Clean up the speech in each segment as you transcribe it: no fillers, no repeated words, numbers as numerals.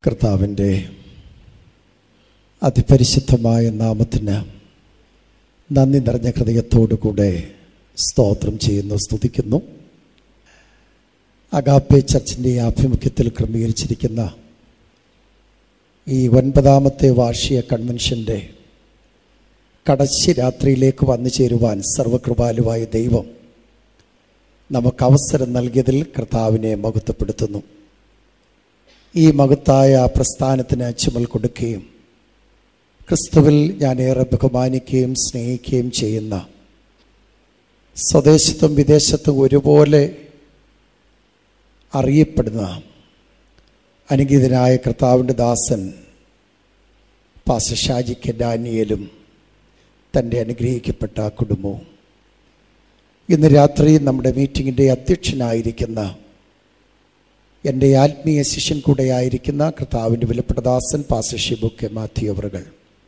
കർത്താവിൻ്റെ അതിപരിശുദ്ധമായ നാമത്തിന് നന്ദി നിറഞ്ഞ ഹൃദയത്തോടുകൂടെ സ്തോത്രം ചെയ്യുന്നു, സ്തുതിക്കുന്നു. അഗാപ്പെ ചർച്ചിൻ്റെ ആഭിമുഖ്യത്തിൽ ക്രമീകരിച്ചിരിക്കുന്ന ഈ 9ാമത്തെ വാർഷിക കൺവെൻഷൻ്റെ കടശി രാത്രിയിലേക്ക് വന്നു ചേരുവാൻ സർവകൃപാലുവായ ദൈവം നമുക്ക് അവസരം നൽകിയതിൽ കർത്താവിനെ മഹത്വപ്പെടുത്തുന്നു. ഈ മഹത്തായ പ്രസ്ഥാനത്തിന് ചുമൽ കൊടുക്കുകയും ക്രിസ്തുവിൽ ഞാൻ ഏറെ ബഹുമാനിക്കുകയും സ്നേഹിക്കുകയും ചെയ്യുന്ന, സ്വദേശത്തും വിദേശത്തും ഒരുപോലെ അറിയപ്പെടുന്ന അനുഗീതനായ കർത്താവിൻ്റെ ദാസൻ പാസ്റ്റർ ഷാജി കെ ഡാനിയേലും തൻ്റെ അനുഗ്രഹിക്കപ്പെട്ട കുടുംബവും, ഇന്ന് രാത്രി നമ്മുടെ മീറ്റിങ്ങിൻ്റെ അധ്യക്ഷനായിരിക്കുന്ന എൻ്റെ ആത്മീയ ശിഷ്യൻ കൂടെയായിരിക്കുന്ന കർത്താവിൻ്റെ വിലപ്പെട്ട ദാസൻ പാസ്റ്റർ ഷിബു കെ മാത്യു അവറുകൾ,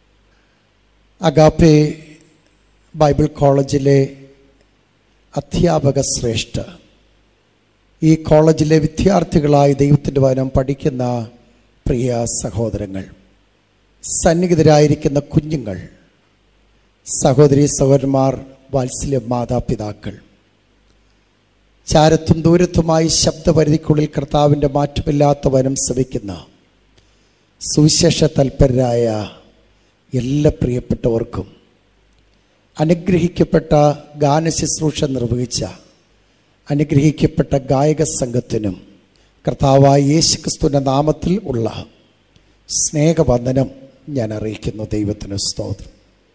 അഗാപ്പെ ബൈബിൾ കോളേജിലെ അധ്യാപക ശ്രേഷ്ഠ, ഈ കോളേജിലെ വിദ്യാർത്ഥികളായി ദൈവത്തിൻ്റെ വചനം പഠിക്കുന്ന പ്രിയ സഹോദരങ്ങൾ, സന്നിഹിതരായിരിക്കുന്ന കുഞ്ഞുങ്ങൾ, സഹോദരി സഹോദരന്മാർ, വാത്സല്യ മാതാപിതാക്കൾ, ചാരത്തും ദൂരത്തുമായി ശബ്ദപരിധിക്കുള്ളിൽ കർത്താവിൻ്റെ മാറ്റമില്ലാത്ത വചനം ശ്രവിക്കുന്ന സുവിശേഷ തൽപരരായ എല്ലാ പ്രിയപ്പെട്ടവർക്കും, അനുഗ്രഹിക്കപ്പെട്ട ഗാനശുശ്രൂഷ നിർവഹിച്ച അനുഗ്രഹിക്കപ്പെട്ട ഗായക സംഘത്തിനും കർത്താവായ യേശുക്രിസ്തുവിൻ്റെ നാമത്തിൽ ഉള്ള സ്നേഹവന്ദനം ഞാൻ അറിയിക്കുന്നു. ദൈവത്തിന് സ്തോത്രം.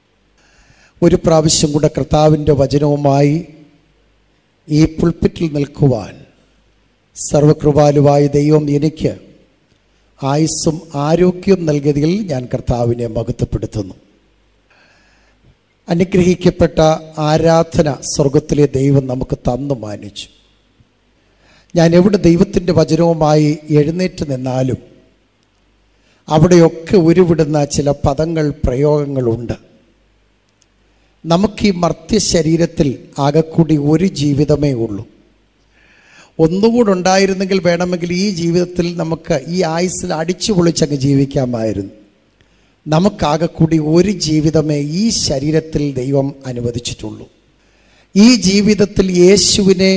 ഒരു പ്രാവശ്യം കൂടെ കർത്താവിൻ്റെ വചനവുമായി ഈ പുൾപിറ്റിൽ നിൽക്കുവാൻ സർവകൃപാലുവായ ദൈവം എനിക്ക് ആയുസ്സും ആരോഗ്യവും നൽകിയതിൽ ഞാൻ കർത്താവിനെ മഹത്വപ്പെടുത്തുന്നു. അനുഗ്രഹിക്കപ്പെട്ട ആരാധന സ്വർഗത്തിലെ ദൈവം നമുക്ക് തന്നു മാനിച്ചു. ഞാൻ എവിടെ ദൈവത്തിൻ്റെ വചനവുമായി എഴുന്നേറ്റ് നിന്നാലും അവിടെയൊക്കെ ഉരുവിടുന്ന ചില പദങ്ങൾ, പ്രയോഗങ്ങളുണ്ട്. നമുക്ക് ഈ മർത്യ ശരീരത്തിൽ ആകെക്കൂടി ഒരു ജീവിതമേ ഉള്ളൂ. ഒന്നുകൂടെ ഉണ്ടായിരുന്നെങ്കിൽ വേണമെങ്കിൽ ഈ ജീവിതത്തിൽ നമുക്ക് ഈ ആയുസ്സിൽ അടിച്ചു പൊളിച്ചങ്ങ് ജീവിക്കാമായിരുന്നു. നമുക്കാകെക്കൂടി ഒരു ജീവിതമേ ഈ ശരീരത്തിൽ ദൈവം അനുവദിച്ചിട്ടുള്ളൂ. ഈ ജീവിതത്തിൽ യേശുവിനെ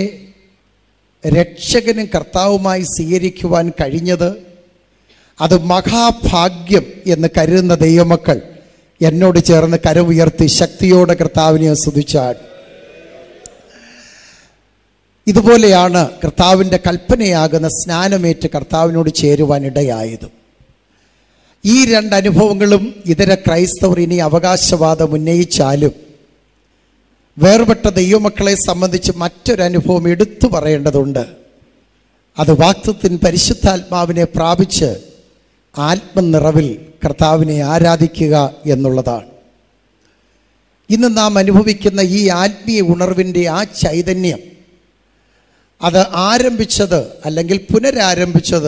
രക്ഷകനും കർത്താവുമായി സ്വീകരിക്കുവാൻ കഴിഞ്ഞത് അത് മഹാഭാഗ്യം എന്ന് കരുതുന്ന ദൈവമക്കൾ എന്നോട് ചേർന്ന് കരമുയർത്തി ശക്തിയോടെ കർത്താവിനെ സ്തുതിച്ചാൽ. ഇതുപോലെയാണ് കർത്താവിൻ്റെ കൽപ്പനയാകുന്ന സ്നാനമേറ്റ് കർത്താവിനോട് ചേരുവാൻ ഇടയായത്. ഈ രണ്ട് അനുഭവങ്ങളും ഇതര ക്രൈസ്തവർ ഇനി അവകാശവാദം ഉന്നയിച്ചാലും വേർപെട്ട ദൈവമക്കളെ സംബന്ധിച്ച് മറ്റൊരനുഭവം എടുത്തു പറയേണ്ടതുണ്ട്. അത് വാഗ്ദത്തത്തിൻ പരിശുദ്ധാത്മാവിനെ പ്രാപിച്ച് ആത്മനിറവിൽ കർത്താവിനെ ആരാധിക്കുക എന്നുള്ളതാണ്. ഇന്ന് നാം അനുഭവിക്കുന്ന ഈ ആത്മീയ ഉണർവിൻ്റെ ആ ചൈതന്യം അത് ആരംഭിച്ചത് അല്ലെങ്കിൽ പുനരാരംഭിച്ചത്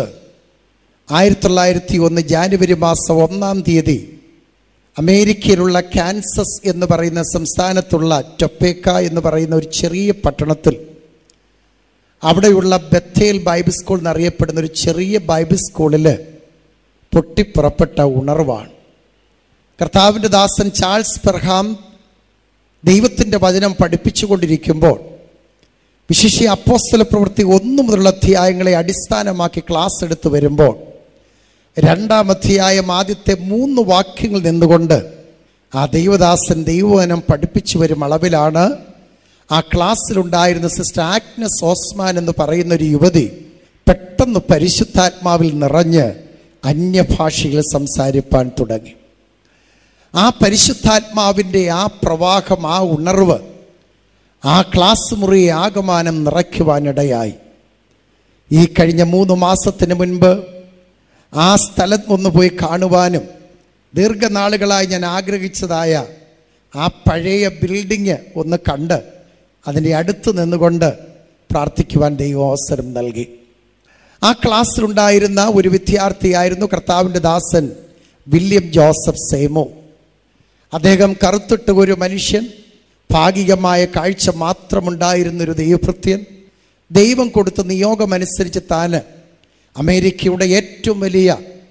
1901 ജാനുവരി മാസം 1-ാം തീയതി അമേരിക്കയിലുള്ള കാൻസസ് എന്ന് പറയുന്ന സംസ്ഥാനത്തുള്ള ടൊപ്പേക്ക എന്ന് പറയുന്ന ഒരു ചെറിയ പട്ടണത്തിൽ, അവിടെയുള്ള ബത്തേൽ ബൈബിൾ സ്കൂൾ എന്നറിയപ്പെടുന്ന ഒരു ചെറിയ ബൈബിൾ സ്കൂളിൽ പൊട്ടിപ്പുറപ്പെട്ട ഉണർവാണ്. കർത്താവിൻ്റെ ദാസൻ ചാൾസ് പെർഹാം ദൈവത്തിൻ്റെ വചനം പഠിപ്പിച്ചുകൊണ്ടിരിക്കുമ്പോൾ, വിശിഷ്യ അപ്പോസ്തല പ്രവൃത്തി 1 മുതലുള്ള അധ്യായങ്ങളെ അടിസ്ഥാനമാക്കി ക്ലാസ് എടുത്തു വരുമ്പോൾ, 2-ാം അധ്യായം ആദ്യത്തെ 3 വാക്യങ്ങൾ നിന്നുകൊണ്ട് ആ ദൈവദാസൻ ദൈവവചനം പഠിപ്പിച്ചു വരും അളവിലാണ് ആ ക്ലാസ്സിലുണ്ടായിരുന്ന സിസ്റ്റർ ആഗ്നസ് ഓസ്മാൻ എന്ന് പറയുന്ന ഒരു യുവതി പെട്ടെന്ന് പരിശുദ്ധാത്മാവിൽ നിറഞ്ഞ് അന്യഭാഷയിൽ സംസാരിപ്പാൻ തുടങ്ങി. ആ പരിശുദ്ധാത്മാവിൻ്റെ ആ പ്രവാഹം, ആ ഉണർവ് ആ ക്ലാസ് മുറിയെ ആകമാനം നിറയ്ക്കുവാനിടയായി. ഈ കഴിഞ്ഞ 3 മാസത്തിന് മുൻപ് ആ സ്ഥലം ഒന്ന് പോയി കാണുവാനും ദീർഘനാളുകളായി ഞാൻ ആഗ്രഹിച്ചതായ ആ പഴയ ബിൽഡിങ് ഒന്ന് കണ്ട് അതിൻ്റെ അടുത്ത് നിന്നുകൊണ്ട് പ്രാർത്ഥിക്കുവാൻ ദൈവം അവസരം നൽകി. ആ ക്ലാസ്സിലുണ്ടായിരുന്ന ഒരു വിദ്യാർത്ഥിയായിരുന്നു കർത്താവിൻ്റെ ദാസൻ വില്യം ജോസഫ് സേമോ. അദ്ദേഹം കറുത്തിട്ട് ഒരു മനുഷ്യൻ, ഭാഗികമായ കാഴ്ച മാത്രമുണ്ടായിരുന്നൊരു ദൈവഭൃത്യൻ, ദൈവം കൊടുത്ത നിയോഗമനുസരിച്ച് താൻ അമേരിക്കയുടെ ഏറ്റവും വലിയ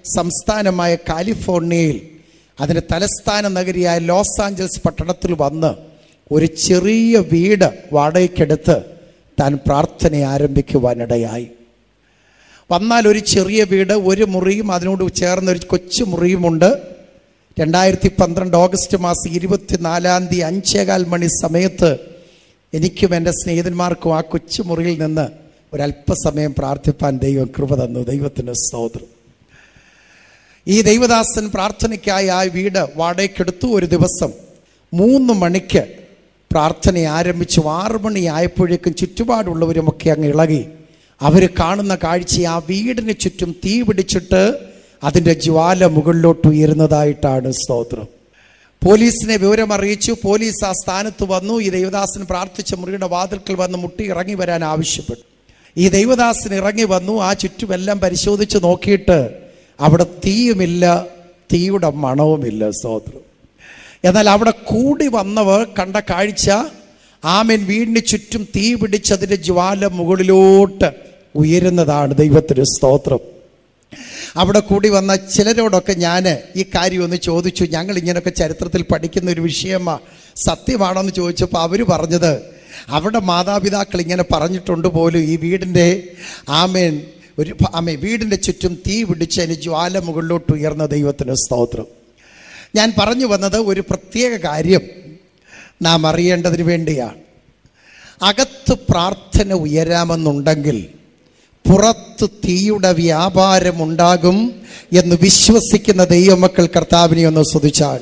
സംസ്ഥാനമായ കാലിഫോർണിയയിൽ അതിൻ്റെ തലസ്ഥാന നഗരിയായ ലോസ് ആഞ്ചൽസ് പട്ടണത്തിൽ വന്ന് ഒരു ചെറിയ വീട് വാടകയ്ക്കെടുത്ത് താൻ പ്രാർത്ഥന ആരംഭിക്കുവാനിടയായി. വന്നാൽ ഒരു ചെറിയ വീട്, ഒരു മുറിയും അതിനോട് ചേർന്നൊരു കൊച്ചു മുറിയുമുണ്ട്. 2012 ഓഗസ്റ്റ് മാസം 24 5:15 മണി സമയത്ത് എനിക്കും എൻ്റെ സ്നേഹിതന്മാർക്കും ആ കൊച്ചു മുറിയിൽ നിന്ന് ഒരല്പസമയം പ്രാർത്ഥിപ്പാൻ ദൈവം കൃപ തന്നു. ദൈവത്തിന് സ്തോത്രം. ഈ ദൈവദാസൻ പ്രാർത്ഥനയ്ക്കായി ആ വീട് വാടകയ്ക്കെടുത്തു. ഒരു ദിവസം 3 മണിക്ക് പ്രാർത്ഥന ആരംഭിച്ചു. 6 മണി ആയപ്പോഴേക്കും ചുറ്റുപാടുള്ളവരുമൊക്കെ അങ്ങ് ഇളകി. അവർ കാണുന്ന കാഴ്ച ആ വീടിന് ചുറ്റും തീ പിടിച്ചിട്ട് അതിൻ്റെ ജ്വാല മുകളിലോട്ട് ഉയരുന്നതായിട്ടാണ്. സ്തോത്രം. പോലീസിനെ വിവരം അറിയിച്ചു. പോലീസ് ആ സ്ഥാനത്ത് വന്നു. ഈ ദൈവദാസൻ പ്രാർത്ഥിച്ച മുറിയുടെ വാതിൽക്കൽ വന്ന് മുട്ടി ഇറങ്ങി വരാൻ ആവശ്യപ്പെട്ടു. ഈ ദൈവദാസൻ ഇറങ്ങി വന്നു. ആ ചുറ്റുമെല്ലാം പരിശോധിച്ച് നോക്കിയിട്ട് അവിടെ തീയുമില്ല, തീയുടെ മണവുമില്ല. സ്തോത്രം. എന്നാൽ അവിടെ കൂടി വന്നവർ കണ്ട കാഴ്ച, ആമേൻ, വീടിന് ചുറ്റും തീ പിടിച്ചതിൻ്റെ ജ്വാല മുകളിലോട്ട് ഉയരുന്നതാണ്. ദൈവത്തിന് സ്തോത്രം. അവിടെ കൂടി വന്ന ചിലരോടൊക്കെ ഞാൻ ഈ കാര്യം ഒന്ന് ചോദിച്ചു. ഞങ്ങൾ ഇങ്ങനെയൊക്കെ ചരിത്രത്തിൽ പഠിക്കുന്ന ഒരു വിഷയമാണ്, സത്യമാണെന്ന് ചോദിച്ചപ്പോൾ അവർ പറഞ്ഞത് അവരുടെ മാതാപിതാക്കൾ ഇങ്ങനെ പറഞ്ഞിട്ടുണ്ട് പോലും. ഈ വീടിൻ്റെ വീടിൻ്റെ ചുറ്റും തീ പിടിച്ച് അതിന് ജ്വാല മുകളിലോട്ട് ഉയർന്ന. ദൈവത്തിന് സ്തോത്രം. ഞാൻ പറഞ്ഞു വന്നത് ഒരു പ്രത്യേക കാര്യം നാം അറിയേണ്ടതിന് വേണ്ടിയാണ്. അകത്ത് പ്രാർത്ഥന ഉയരാമെന്നുണ്ടെങ്കിൽ പുറത്ത് തീയുടെ വ്യാപാരമുണ്ടാകും എന്ന് വിശ്വസിക്കുന്ന ദൈവമക്കൾ കർത്താവിനെ ഒന്ന് സ്തുതിച്ചാൽ,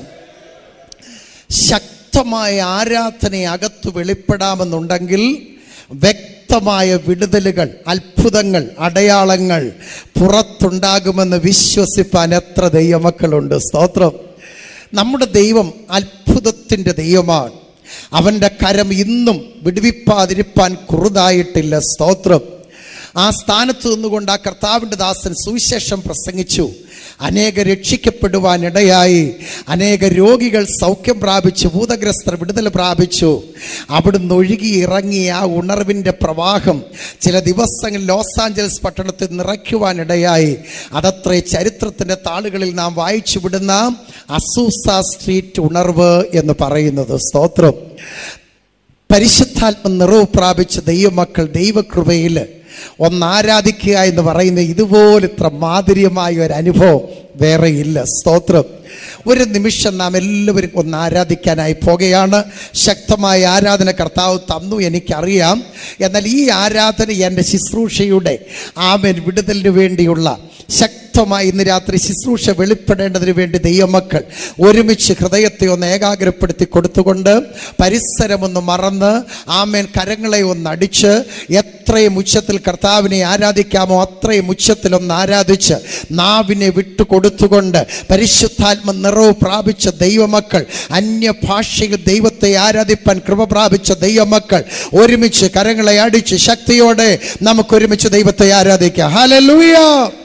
ശക്തമായ ആരാധന അകത്ത് വെളിപ്പെടാമെന്നുണ്ടെങ്കിൽ വ്യക്തമായ വിടുതലുകൾ, അത്ഭുതങ്ങൾ, അടയാളങ്ങൾ പുറത്തുണ്ടാകുമെന്ന് വിശ്വസിപ്പാൻ എത്ര ദൈവമക്കളുണ്ട്. സ്തോത്രം. നമ്മുടെ ദൈവം അത്ഭുതത്തിൻ്റെ ദൈവമാണ്. അവൻ്റെ കരം ഇന്നും വിടുവിപ്പാതിരിപ്പാൻ കുറുതായിട്ടില്ല. സ്തോത്രം. ആ സ്ഥാനത്ത് നിന്നുകൊണ്ട് ആ കർത്താവിൻ്റെ ദാസൻ സുവിശേഷം പ്രസംഗിച്ചു. അനേക രക്ഷിക്കപ്പെടുവാനിടയായി. അനേക രോഗികൾ സൗഖ്യം പ്രാപിച്ചു, ഭൂതഗ്രസ്തർ വിടുതൽ പ്രാപിച്ചു. അവിടുന്ന് ഒഴുകി ഇറങ്ങിയ ആ ഉണർവിൻ്റെ പ്രവാഹം ചില ദിവസങ്ങൾ ലോസ് ആഞ്ചൽസ് പട്ടണത്തിൽ നിറയ്ക്കുവാനിടയായി. അതത്രേ ചരിത്രത്തിൻ്റെ താളുകളിൽ നാം വായിച്ചു വിടുന്ന അസൂസ സ്ട്രീറ്റ് ഉണർവ് എന്ന് പറയുന്നത്. സ്തോത്രം. പരിശുദ്ധാത്മ നിറവ് പ്രാപിച്ച ദൈവമക്കൾ ദൈവകൃപയിൽ ഒന്നാരാധിക്കുക എന്ന് പറയുന്ന ഇതുപോലിത്ര മാധുര്യമായ ഒരു അനുഭവം വേറെയില്ല. സ്തോത്രം. ഒരു നിമിഷം നാം എല്ലാവരും ഒന്ന് ആരാധിക്കാനായി പോകുകയാണ്. ശക്തമായ ആരാധന കർത്താവ് തന്നു, എനിക്കറിയാം. എന്നാൽ ഈ ആരാധന എൻ്റെ ശുശ്രൂഷയുടെ വിടുതലിന് വേണ്ടിയുള്ള ശക്തമായി ഇന്ന് രാത്രി ശുശ്രൂഷ വെളിപ്പെടേണ്ടതിന് വേണ്ടി ദൈവമക്കൾ ഒരുമിച്ച് ഹൃദയത്തെ ഒന്ന് ഏകാഗ്രപ്പെടുത്തി കൊടുത്തുകൊണ്ട് പരിസരമൊന്ന് മറന്ന് കരങ്ങളെ ഒന്നടിച്ച് എത്രയും ഉച്ചത്തിൽ കർത്താവിനെ ആരാധിക്കാമോ അത്രയും ഉച്ചത്തിലൊന്ന് ആരാധിച്ച് നാവിനെ വിട്ടുകൊടുത്തുകൊണ്ട് പരിശുദ്ധാത്മ നിറവ് പ്രാപിച്ച ദൈവമക്കൾ, അന്യഭാഷയിൽ ദൈവത്തെ ആരാധിപ്പാൻ കൃപ പ്രാപിച്ച ദൈവമക്കൾ ഒരുമിച്ച് കരങ്ങളെ അടിച്ച് ശക്തിയോടെ നമുക്കൊരുമിച്ച് ദൈവത്തെ ആരാധിക്കാം. ഹല്ലേലൂയ.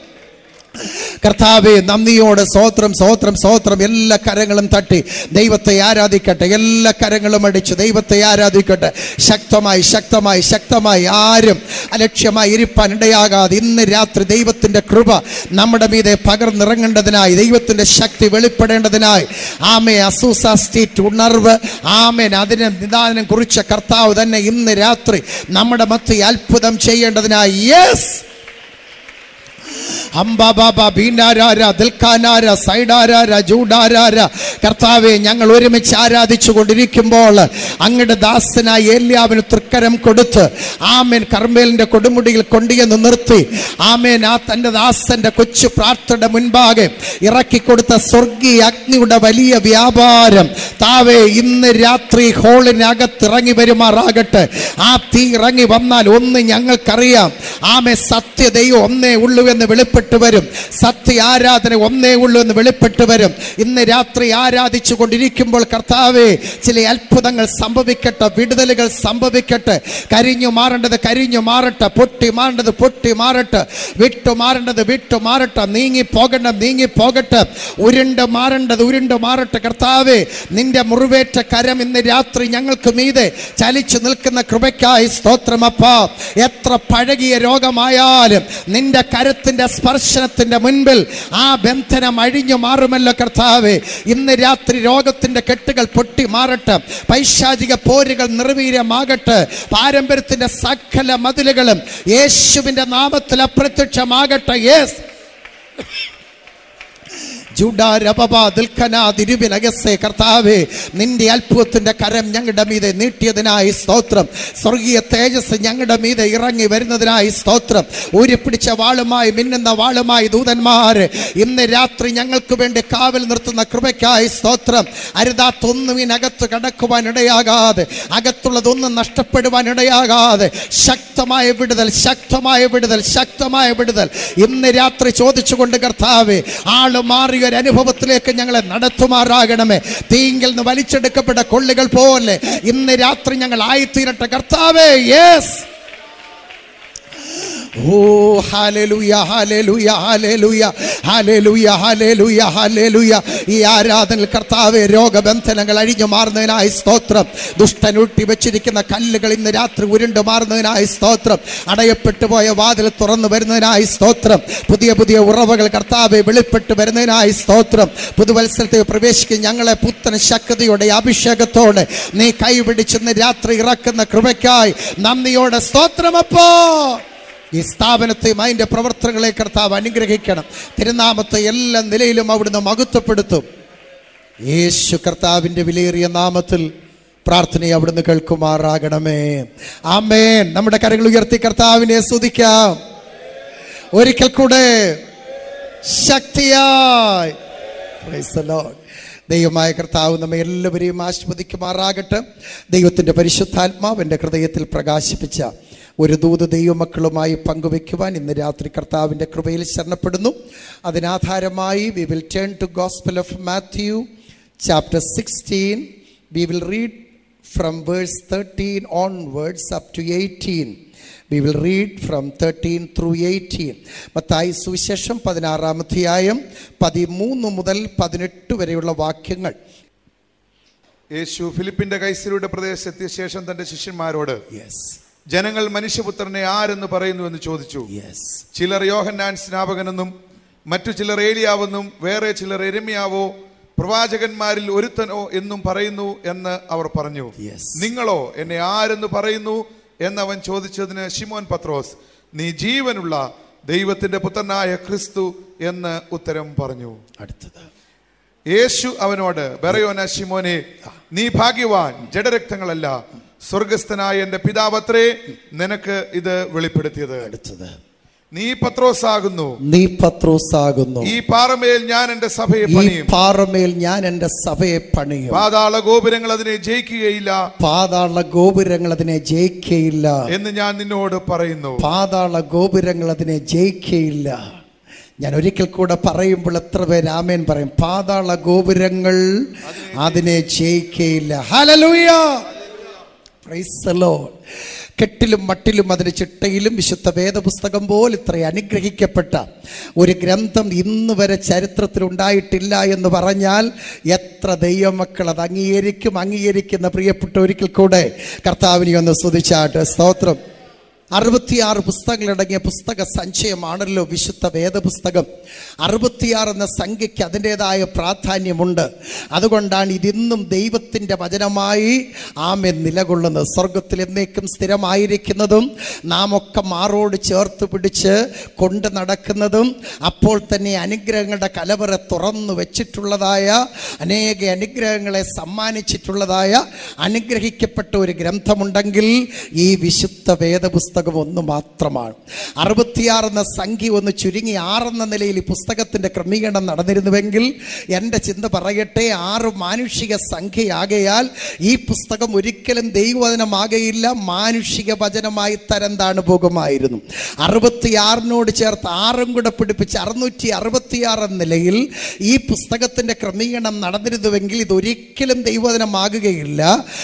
കർത്താവേ, നന്ദിയോടെ സ്തോത്രം, സ്തോത്രം, സ്തോത്രം. എല്ലാ കരങ്ങളും തട്ടി ദൈവത്തെ ആരാധിക്കട്ടെ. എല്ലാ കരങ്ങളും അടിച്ച് ദൈവത്തെ ആരാധിക്കട്ടെ. ശക്തമായി, ശക്തമായി, ശക്തമായി. ആരും അലക്ഷ്യമായി ഇരിപ്പാൻ ഇടയാകാതെ ഇന്ന് രാത്രി ദൈവത്തിൻ്റെ കൃപ നമ്മുടെ മീതെ പകർന്നിറങ്ങേണ്ടതിനായി, ദൈവത്തിൻ്റെ ശക്തി വെളിപ്പെടേണ്ടതിനായി അസൂസ സ്ട്രീറ്റ് ഉണർവ് അതിനെ നിദാനം കുറിച്ച കർത്താവ് തന്നെ ഇന്ന് രാത്രി നമ്മുടെ മധ്യേ അത്ഭുതം ചെയ്യേണ്ടതിനായി. യെസ്. കർത്താവെ, ഞങ്ങൾ ഒരുമിച്ച് ആരാധിച്ചു കൊണ്ടിരിക്കുമ്പോൾ അങ്ങയുടെ ദാസനായ ഏലിയാവിന് തൃക്കരം കൊടുത്ത് കർമ്മേലിന്റെ കൊടുമുടിയിൽ കൊണ്ടുവന്ന് നിർത്തി ആ തന്റെ ദാസന്റെ കൊച്ചു പ്രാർത്ഥനയുടെ മുൻപാകെ ഇറക്കിക്കൊടുത്ത സ്വർഗീയ അഗ്നിയുടെ വലിയ വ്യാപാരം താവേ ഇന്ന് രാത്രി ഹോളിനകത്തിറങ്ങി വരുമാറാകട്ടെ. ആ തീ ഇറങ്ങി വന്നാൽ ഒന്ന് ഞങ്ങൾക്കറിയാം, സത്യദൈവം ഒന്നേ ഉള്ളൂ എന്ന് വെളിപ്പെട്ട് വരും. സത്യ ആരാധന ഒന്നേ ഉള്ളൂ എന്ന് വെളിപ്പെട്ട് വരും. ഇന്ന് രാത്രി ആരാധിച്ചു കൊണ്ടിരിക്കുമ്പോൾ കർത്താവേ, ചില അത്ഭുതങ്ങൾ സംഭവിക്കട്ടെ, വിടുതലുകൾ സംഭവിക്കട്ടെ. കരിഞ്ഞു മാറേണ്ടത് കരിഞ്ഞു മാറട്ടെ, പൊട്ടി മാറേണ്ടത് പൊട്ടി മാറട്ടെ, വിട്ടു മാറേണ്ടത് വിട്ടു മാറട്ടെ, നീങ്ങി പോകേണ്ടത് നീങ്ങി പോകട്ടെ, ഉരുണ്ട് മാറേണ്ടത് ഉരുണ്ട് മാറട്ടെ. കർത്താവേ, നിന്റെ മുറിവേറ്റ കരം ഇന്ന് രാത്രി ഞങ്ങൾക്ക് മീതെ ചലിച്ചു നിൽക്കുന്ന കൃപയ്ക്കായി സ്തോത്രമപ്പാ. എത്ര പഴകിയ രോഗമായാലും നിന്റെ കരത്തിന്റെ സ്പർശനത്തിന്റെ മുൻപിൽ ആ ബന്ധനം അഴിഞ്ഞു മാറുമല്ലോ കർത്താവേ. ഇന്ന് രാത്രി രോഗത്തിന്റെ കെട്ടുകൾ പൊട്ടി മാറട്ടെ, പൈശാചിക പോരുകൾ നിർവീര്യമാകട്ടെ, പാരമ്പര്യത്തിന്റെ സകല മതിലുകളും യേശുവിന്റെ നാമത്തിൽ അപ്രത്യക്ഷമാകട്ടെ. യേസ് കർത്താവേ, നിന്റെ അത്ഭുതത്തിന്റെ കരം ഞങ്ങളുടെ മീതെ നീട്ടിയതിനായി സ്തോത്രം. സ്വർഗീയ തേജസ് ഞങ്ങളുടെ മീതെ ഇറങ്ങി വരുന്നതിനായി സ്തോത്രം. ഊരിപ്പിടിച്ച വാളുമായി മിന്നുന്ന വാളുമായി ദൂതന്മാര് ഇന്ന് രാത്രി ഞങ്ങൾക്ക് വേണ്ടി കാവൽ നിർത്തുന്ന കൃപയ്ക്കായി സ്തോത്രം. അരുതാത്തൊന്നും ഇതിനകത്ത് കടക്കുവാൻ ഇടയാകാതെ, അകത്തുള്ളതൊന്നും നഷ്ടപ്പെടുവാൻ ഇടയാകാതെ ശക്തമായ വിടുതൽ, ശക്തമായ വിടുതൽ, ശക്തമായ വിടുതൽ ഇന്ന് രാത്രി ചോദിച്ചുകൊണ്ട് കർത്താവേ, ആള് മാറിയ അനുഭവത്തിലേക്ക് ഞങ്ങളെ നടത്തുമാറാകണമേ. തീങ്കിൽ നിന്ന് വലിച്ചെടുക്കപ്പെട്ട കൊള്ളികൾ പോലെ ഇന്ന് രാത്രി ഞങ്ങൾ ആയിത്തീരട്ടെ കർത്താവേ. Yes. Oh hallelujah, hallelujah, hallelujah, hallelujah, hallelujah, hallelujah. ഈ ആരാധനയിൽ കർത്താവേ, രോഗബന്ധനങ്ങൾ അഴിഞ്ഞു മാറുന്നതിനായി സ്തോത്രം. ദുഷ്ടനൂട്ടി വെച്ചിരിക്കുന്ന കല്ലുകൾ ഇന്ന് രാത്രി ഉരുണ്ടു മാറുന്നതിനായി സ്തോത്രം. അടയപ്പെട്ടു പോയ വാതിൽ തുറന്നു വരുന്നതിനായി സ്തോത്രം. പുതിയ പുതിയ ഉറവകൾ കർത്താവെ വെളിപ്പെട്ട് വരുന്നതിനായി സ്തോത്രം. പുതുവത്സരത്തിൽ പ്രവേശിക്കുന്ന ഞങ്ങളെ പുത്തൻ ശക്തിയോടെ അഭിഷേകത്തോടെ നീ കൈപിടിച്ചെന്ന് രാത്രി ഇറക്കുന്ന കൃപയ്ക്കായി നന്ദിയോടെ സ്തോത്രമപ്പോ. ഈ സ്ഥാപനത്തെയും അതിൻ്റെ പ്രവർത്തനങ്ങളെ കർത്താവ് അനുഗ്രഹിക്കണം. തിരുനാമത്തെ എല്ലാ നിലയിലും അവിടുന്ന് മഹത്വപ്പെടുത്തും. യേശു കർത്താവിൻ്റെ വിലയേറിയ നാമത്തിൽ പ്രാർത്ഥനയെ അവിടുന്ന് കേൾക്കുമാറാകണമേ. ആമേൻ. നമ്മുടെ കരങ്ങൾ ഉയർത്തി കർത്താവിനെ സ്തുതിക്കാം. ഒരിക്കൽ കൂടെ ശക്തിയായി. Praise the lord. ദൈവമായ കർത്താവ് നമ്മെ എല്ലാവരെയും ആശീർവദിക്കുമാറാകട്ടെ. ദൈവത്തിൻ്റെ പരിശുദ്ധാത്മാവ് എൻ്റെ ഹൃദയത്തിൽ പ്രകാശിപ്പിച്ച ഒരു ദൂത് ദൈവമക്കളുമായി പങ്കുവെക്കുവാൻ ഇന്ന് രാത്രി കർത്താവിൻ്റെ കൃപയിൽ ശരണപ്പെടുന്നു. അതിനാധാരമായി we will turn to Gospel of Matthew chapter 16. We will read from verse 13 onwards up to 18. We will read from 13 through 18. Mathai സുവിശേഷം 16-ാം അധ്യായം 13 മുതൽ 18 വരെയുള്ള വാക്യങ്ങൾ. യേശു ഫിലിപ്പിന്റെ കൈസരിയുടെ പ്രദേശത്തെത്തിയ ശേഷം തന്റെ ശിഷ്യന്മാരോട്, ജനങ്ങൾ മനുഷ്യപുത്രനെ ആരെന്ന് പറയുന്നു എന്ന് ചോദിച്ചു. ചിലർ യോഹന്നാൻ സ്നാപകനെന്നും മറ്റു ചിലർ ഏലിയാവെന്നും വേറെ ചിലർ യെരമ്യാവോ പ്രവാചകന്മാരിൽ ഒരുത്തനോ എന്നും പറയുന്നു എന്ന് അവർ പറഞ്ഞു. നിങ്ങളോ എന്നെ ആരെന്ന് പറയുന്നു എന്നവൻ ചോദിച്ചതിന് ശിമോൻ പത്രോസ്, നീ ജീവനുള്ള ദൈവത്തിന്റെ പുത്രനായ ക്രിസ്തു എന്ന് ഉത്തരം പറഞ്ഞു. അടുത്തത് യേശു അവനോട്, ബറയോന ശിമോനെ, നീ ഭാഗ്യവാൻ, ജഡരക്തങ്ങളല്ല സ്വർഗസ്ഥനായ എന്റെ പിതാവത്രേ നിനക്ക് ഇത് വെളിപ്പെടുത്തിയത്. അടുത്തത് നീ പത്രോസാകുന്നു, നീ പത്രോസാകുന്നു, ഈ പാറമേൽ ഞാൻ എന്റെ സഭയെ പണിയും, പാറമേൽ ഞാൻ എന്റെ സഭയെ പണിയും, പാതാള ഗോപുരങ്ങൾ അതിനെ ജയിക്കുകയില്ല, പാതാള ഗോപുരങ്ങൾ അതിനെ ജയിക്കുകയില്ല എന്ന് ഞാൻ നിന്നോട് പറയുന്നു. പാതാള ഗോപുരങ്ങൾ അതിനെ ജയിക്കുകയില്ല. ഞാൻ ഒരിക്കൽ കൂടെ പറയുമ്പോൾ എത്ര പേര് ആമേൻ പറയും? പാതാള ഗോപുരങ്ങൾ അതിനെ ജയിക്കുകയില്ല. Hallelujah, praise the lord. കെട്ടിലും മട്ടിലും അതിന് ചിട്ടയിലും വിശുദ്ധ വേദപുസ്തകം പോലെ ഇത്ര അനുഗ്രഹിക്കപ്പെട്ട ഒരു ഗ്രന്ഥം ഇന്ന് വരെ ചരിത്രത്തിലുണ്ടായിട്ടില്ല എന്ന് പറഞ്ഞാൽ എത്ര ദൈവമക്കൾ അത് അംഗീകരിക്കുന്ന പ്രിയപ്പെട്ട ഒരിക്കൽ കൂടെ കർത്താവിനെ ഒന്ന് സ്തുതിച്ചാട്ട്. സ്തോത്രം. 66 പുസ്തകങ്ങളടങ്ങിയ പുസ്തക സഞ്ചയമാണല്ലോ വിശുദ്ധ വേദപുസ്തകം. 66 എന്ന സംഖ്യയ്ക്ക് അതിൻ്റെതായ പ്രാധാന്യമുണ്ട്. അതുകൊണ്ടാണ് ഇതിന്നും ദൈവത്തിൻ്റെ വചനമായി ആമേൻ നിലകൊള്ളുന്നത്, സ്വർഗത്തിൽ എന്നേക്കും സ്ഥിരമായിരിക്കുന്നതും നാം ഒക്കെ മാറോട് ചേർത്ത് പിടിച്ച് കൊണ്ട് നടക്കുന്നതും അപ്പോൾ തന്നെ അനുഗ്രഹങ്ങളുടെ കലവറ തുറന്നു വെച്ചിട്ടുള്ളതായ അനേക അനുഗ്രഹങ്ങളെ സമ്മാനിച്ചിട്ടുള്ളതായ അനുഗ്രഹിക്കപ്പെട്ട ഒരു ഗ്രന്ഥമുണ്ടെങ്കിൽ ഈ വിശുദ്ധ വേദപുസ്തകം ഒന്ന് മാത്രമാണ്. 66 എന്ന സംഖ്യ ഒന്ന് ചുരുങ്ങി 6 എന്ന നിലയിൽ ഈ പുസ്തകത്തിന്റെ ക്രമീകരണം നടന്നിരുന്നുവെങ്കിൽ എൻ്റെ ചിന്ത പറയട്ടെ, 6 മാനുഷിക സംഖ്യയാകയാൽ ഈ പുസ്തകം ഒരിക്കലും ദൈവവചനമാകയില്ല, മാനുഷിക വചനമായി തരം താണു പോകുമായിരുന്നു. 66നോട് ചേർത്ത് 6ഉം കൂടെ പിടിപ്പിച്ച് 666 എന്ന നിലയിൽ ഈ പുസ്തകത്തിന്റെ ക്രമീകരണം നടന്നിരുന്നുവെങ്കിൽ ഇതൊരിക്കലും ദൈവവചനമാകുകയില്ല.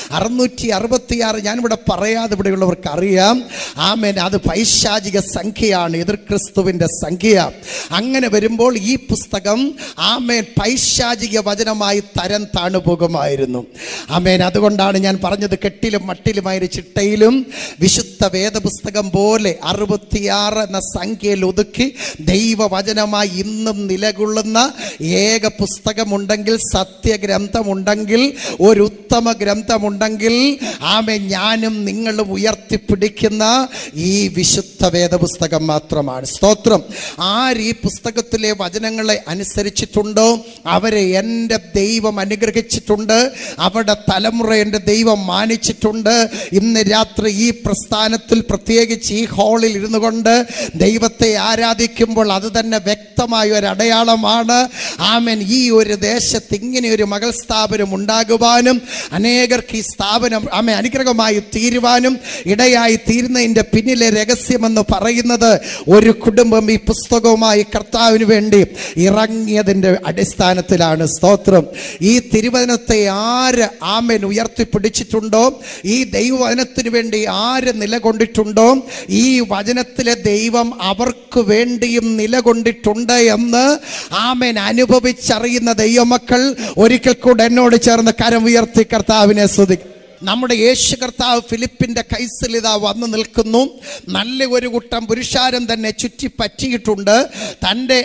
666 ഞാനിവിടെ പറയാതെ ഇവിടെയുള്ളവർക്ക് അറിയാം. ആമേൻ. അത് പൈശാചിക സംഖ്യയാണ്, എതിർ ക്രിസ്തുവിന്റെ സംഖ്യ. അങ്ങനെ വരുമ്പോൾ ഈ പുസ്തകം ആമേൻ പൈശാചിക വചനമായി തരം താണു പോകുമായിരുന്നു. ആമേൻ. അതുകൊണ്ടാണ് ഞാൻ പറഞ്ഞത്, കെട്ടിലും മട്ടിലുമായ ചിട്ടയിലും വിശുദ്ധ വിശുദ്ധ വേദപുസ്തകം പോലെ 66 എന്ന സംഖ്യയിൽ ഒതുക്കി ദൈവവചനമായി ഇന്നും നിലകൊള്ളുന്ന ഏക പുസ്തകമുണ്ടെങ്കിൽ, സത്യഗ്രന്ഥമുണ്ടെങ്കിൽ, ഒരു ഉത്തമ ഗ്രന്ഥമുണ്ടെങ്കിൽ, ഞാനും നിങ്ങളും ഉയർത്തിപ്പിടിക്കുന്ന ഈ വിശുദ്ധ വേദപുസ്തകം മാത്രമാണ്. സ്തോത്രം. ആര് ഈ പുസ്തകത്തിലെ വചനങ്ങളെ അനുസരിച്ചിട്ടുണ്ടോ അവരെ എൻ്റെ ദൈവം അനുഗ്രഹിച്ചിട്ടുണ്ട്, അവരുടെ തലമുറ എൻ്റെ ദൈവം മാനിച്ചിട്ടുണ്ട്. ഇന്ന് രാത്രി ഈ പ്രസ്ഥാനത്തിൽ, പ്രത്യേകിച്ച് ഈ ഹാളിൽ ഇരുന്നു കൊണ്ട് ദൈവത്തെ ആരാധിക്കുമ്പോൾ അത് തന്നെ വ്യക്തമായ ഒരു അടയാളമാണ്. ഈ ഒരു ദേശത്ത് ഇങ്ങനെ ഒരു മകൾ സ്ഥാപനം ഉണ്ടാകുവാനും അനേകർക്ക് ഈ സ്ഥാപനം അനുഗ്രഹമായി തീരുവാനും ഇടയായി തീരുന്നതിൻ്റെ പിന്നിലെ രഹസ്യമെന്ന് പറയുന്നത് ഒരു കുടുംബം ഈ പുസ്തകവുമായി കർത്താവിന് വേണ്ടി ഇറങ്ങിയതിൻ്റെ അടിസ്ഥാനത്തിലാണ്. സ്തോത്രം. ഈ തിരുവചനത്തെ ആര് ഉയർത്തിപ്പിടിച്ചിട്ടുണ്ടോ, ഈ ദൈവവചനത്തിന് വേണ്ടി ആര് നിലകൊണ്ടിട്ടുണ്ടോ, ഈ വചനത്തിലെ ദൈവം അവർക്ക് വേണ്ടിയും നിലകൊണ്ടിട്ടുണ്ട് എന്ന് അനുഭവിച്ചറിയുന്ന ദൈവമക്കൾ ഒരിക്കൽ കൂടെ എന്നോട് ചേർന്ന് കരം ഉയർത്തി കർത്താവിനെ സ്തുതിക്കും. നമ്മുടെ യേശു കർത്താവ് ഫിലിപ്പിന്റെ കൈസിൽ ഇതാ വന്നു നിൽക്കുന്നു. നല്ല ഒരു കൂട്ടം പുരുഷാരം തന്നെ ചുറ്റി പറ്റിയിട്ടുണ്ട്. തൻ്റെ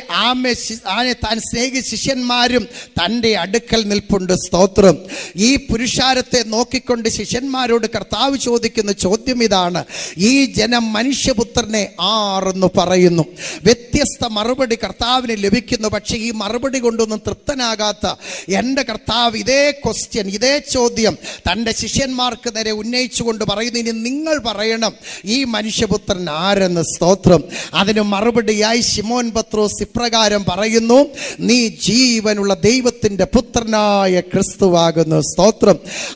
താൻ സ്നേഹിച്ച ശിഷ്യന്മാരും തൻ്റെ അടുക്കൽ നിൽപ്പുണ്ട്. സ്തോത്രം. ഈ പുരുഷാരത്തെ നോക്കിക്കൊണ്ട് ശിഷ്യന്മാരോട് കർത്താവ് ചോദിക്കുന്ന ചോദ്യം ഇതാണ്: ഈ ജനം മനുഷ്യപുത്രനെ ആരെന്ന് പറയുന്നു? വ്യത്യസ്ത മറുപടി കർത്താവിന് ലഭിക്കുന്നു. പക്ഷെ ഈ മറുപടി കൊണ്ടൊന്നും തൃപ്തനാകാത്ത എൻ്റെ കർത്താവ് ഇതേ ക്വസ്റ്റ്യൻ, ഇതേ ചോദ്യം തൻ്റെ ശിഷ്യന്മാർക്ക് നേരെ ഉന്നയിച്ചുകൊണ്ട് പറയുന്നു: ഇനി നിങ്ങൾ പറയണം ഈ മനുഷ്യപുത്രൻ ആരെന്ന്. സ്തോത്രം. അതിന് മറുപടിയായി ശിമോൻ പത്രോസ് ഇപ്രകാരം പറയുന്നു: നീ ജീവനുള്ള ദൈവത്തിന്റെ പുത്രനായ ക്രിസ്തുവാകുന്നു. സ്തോത്രം.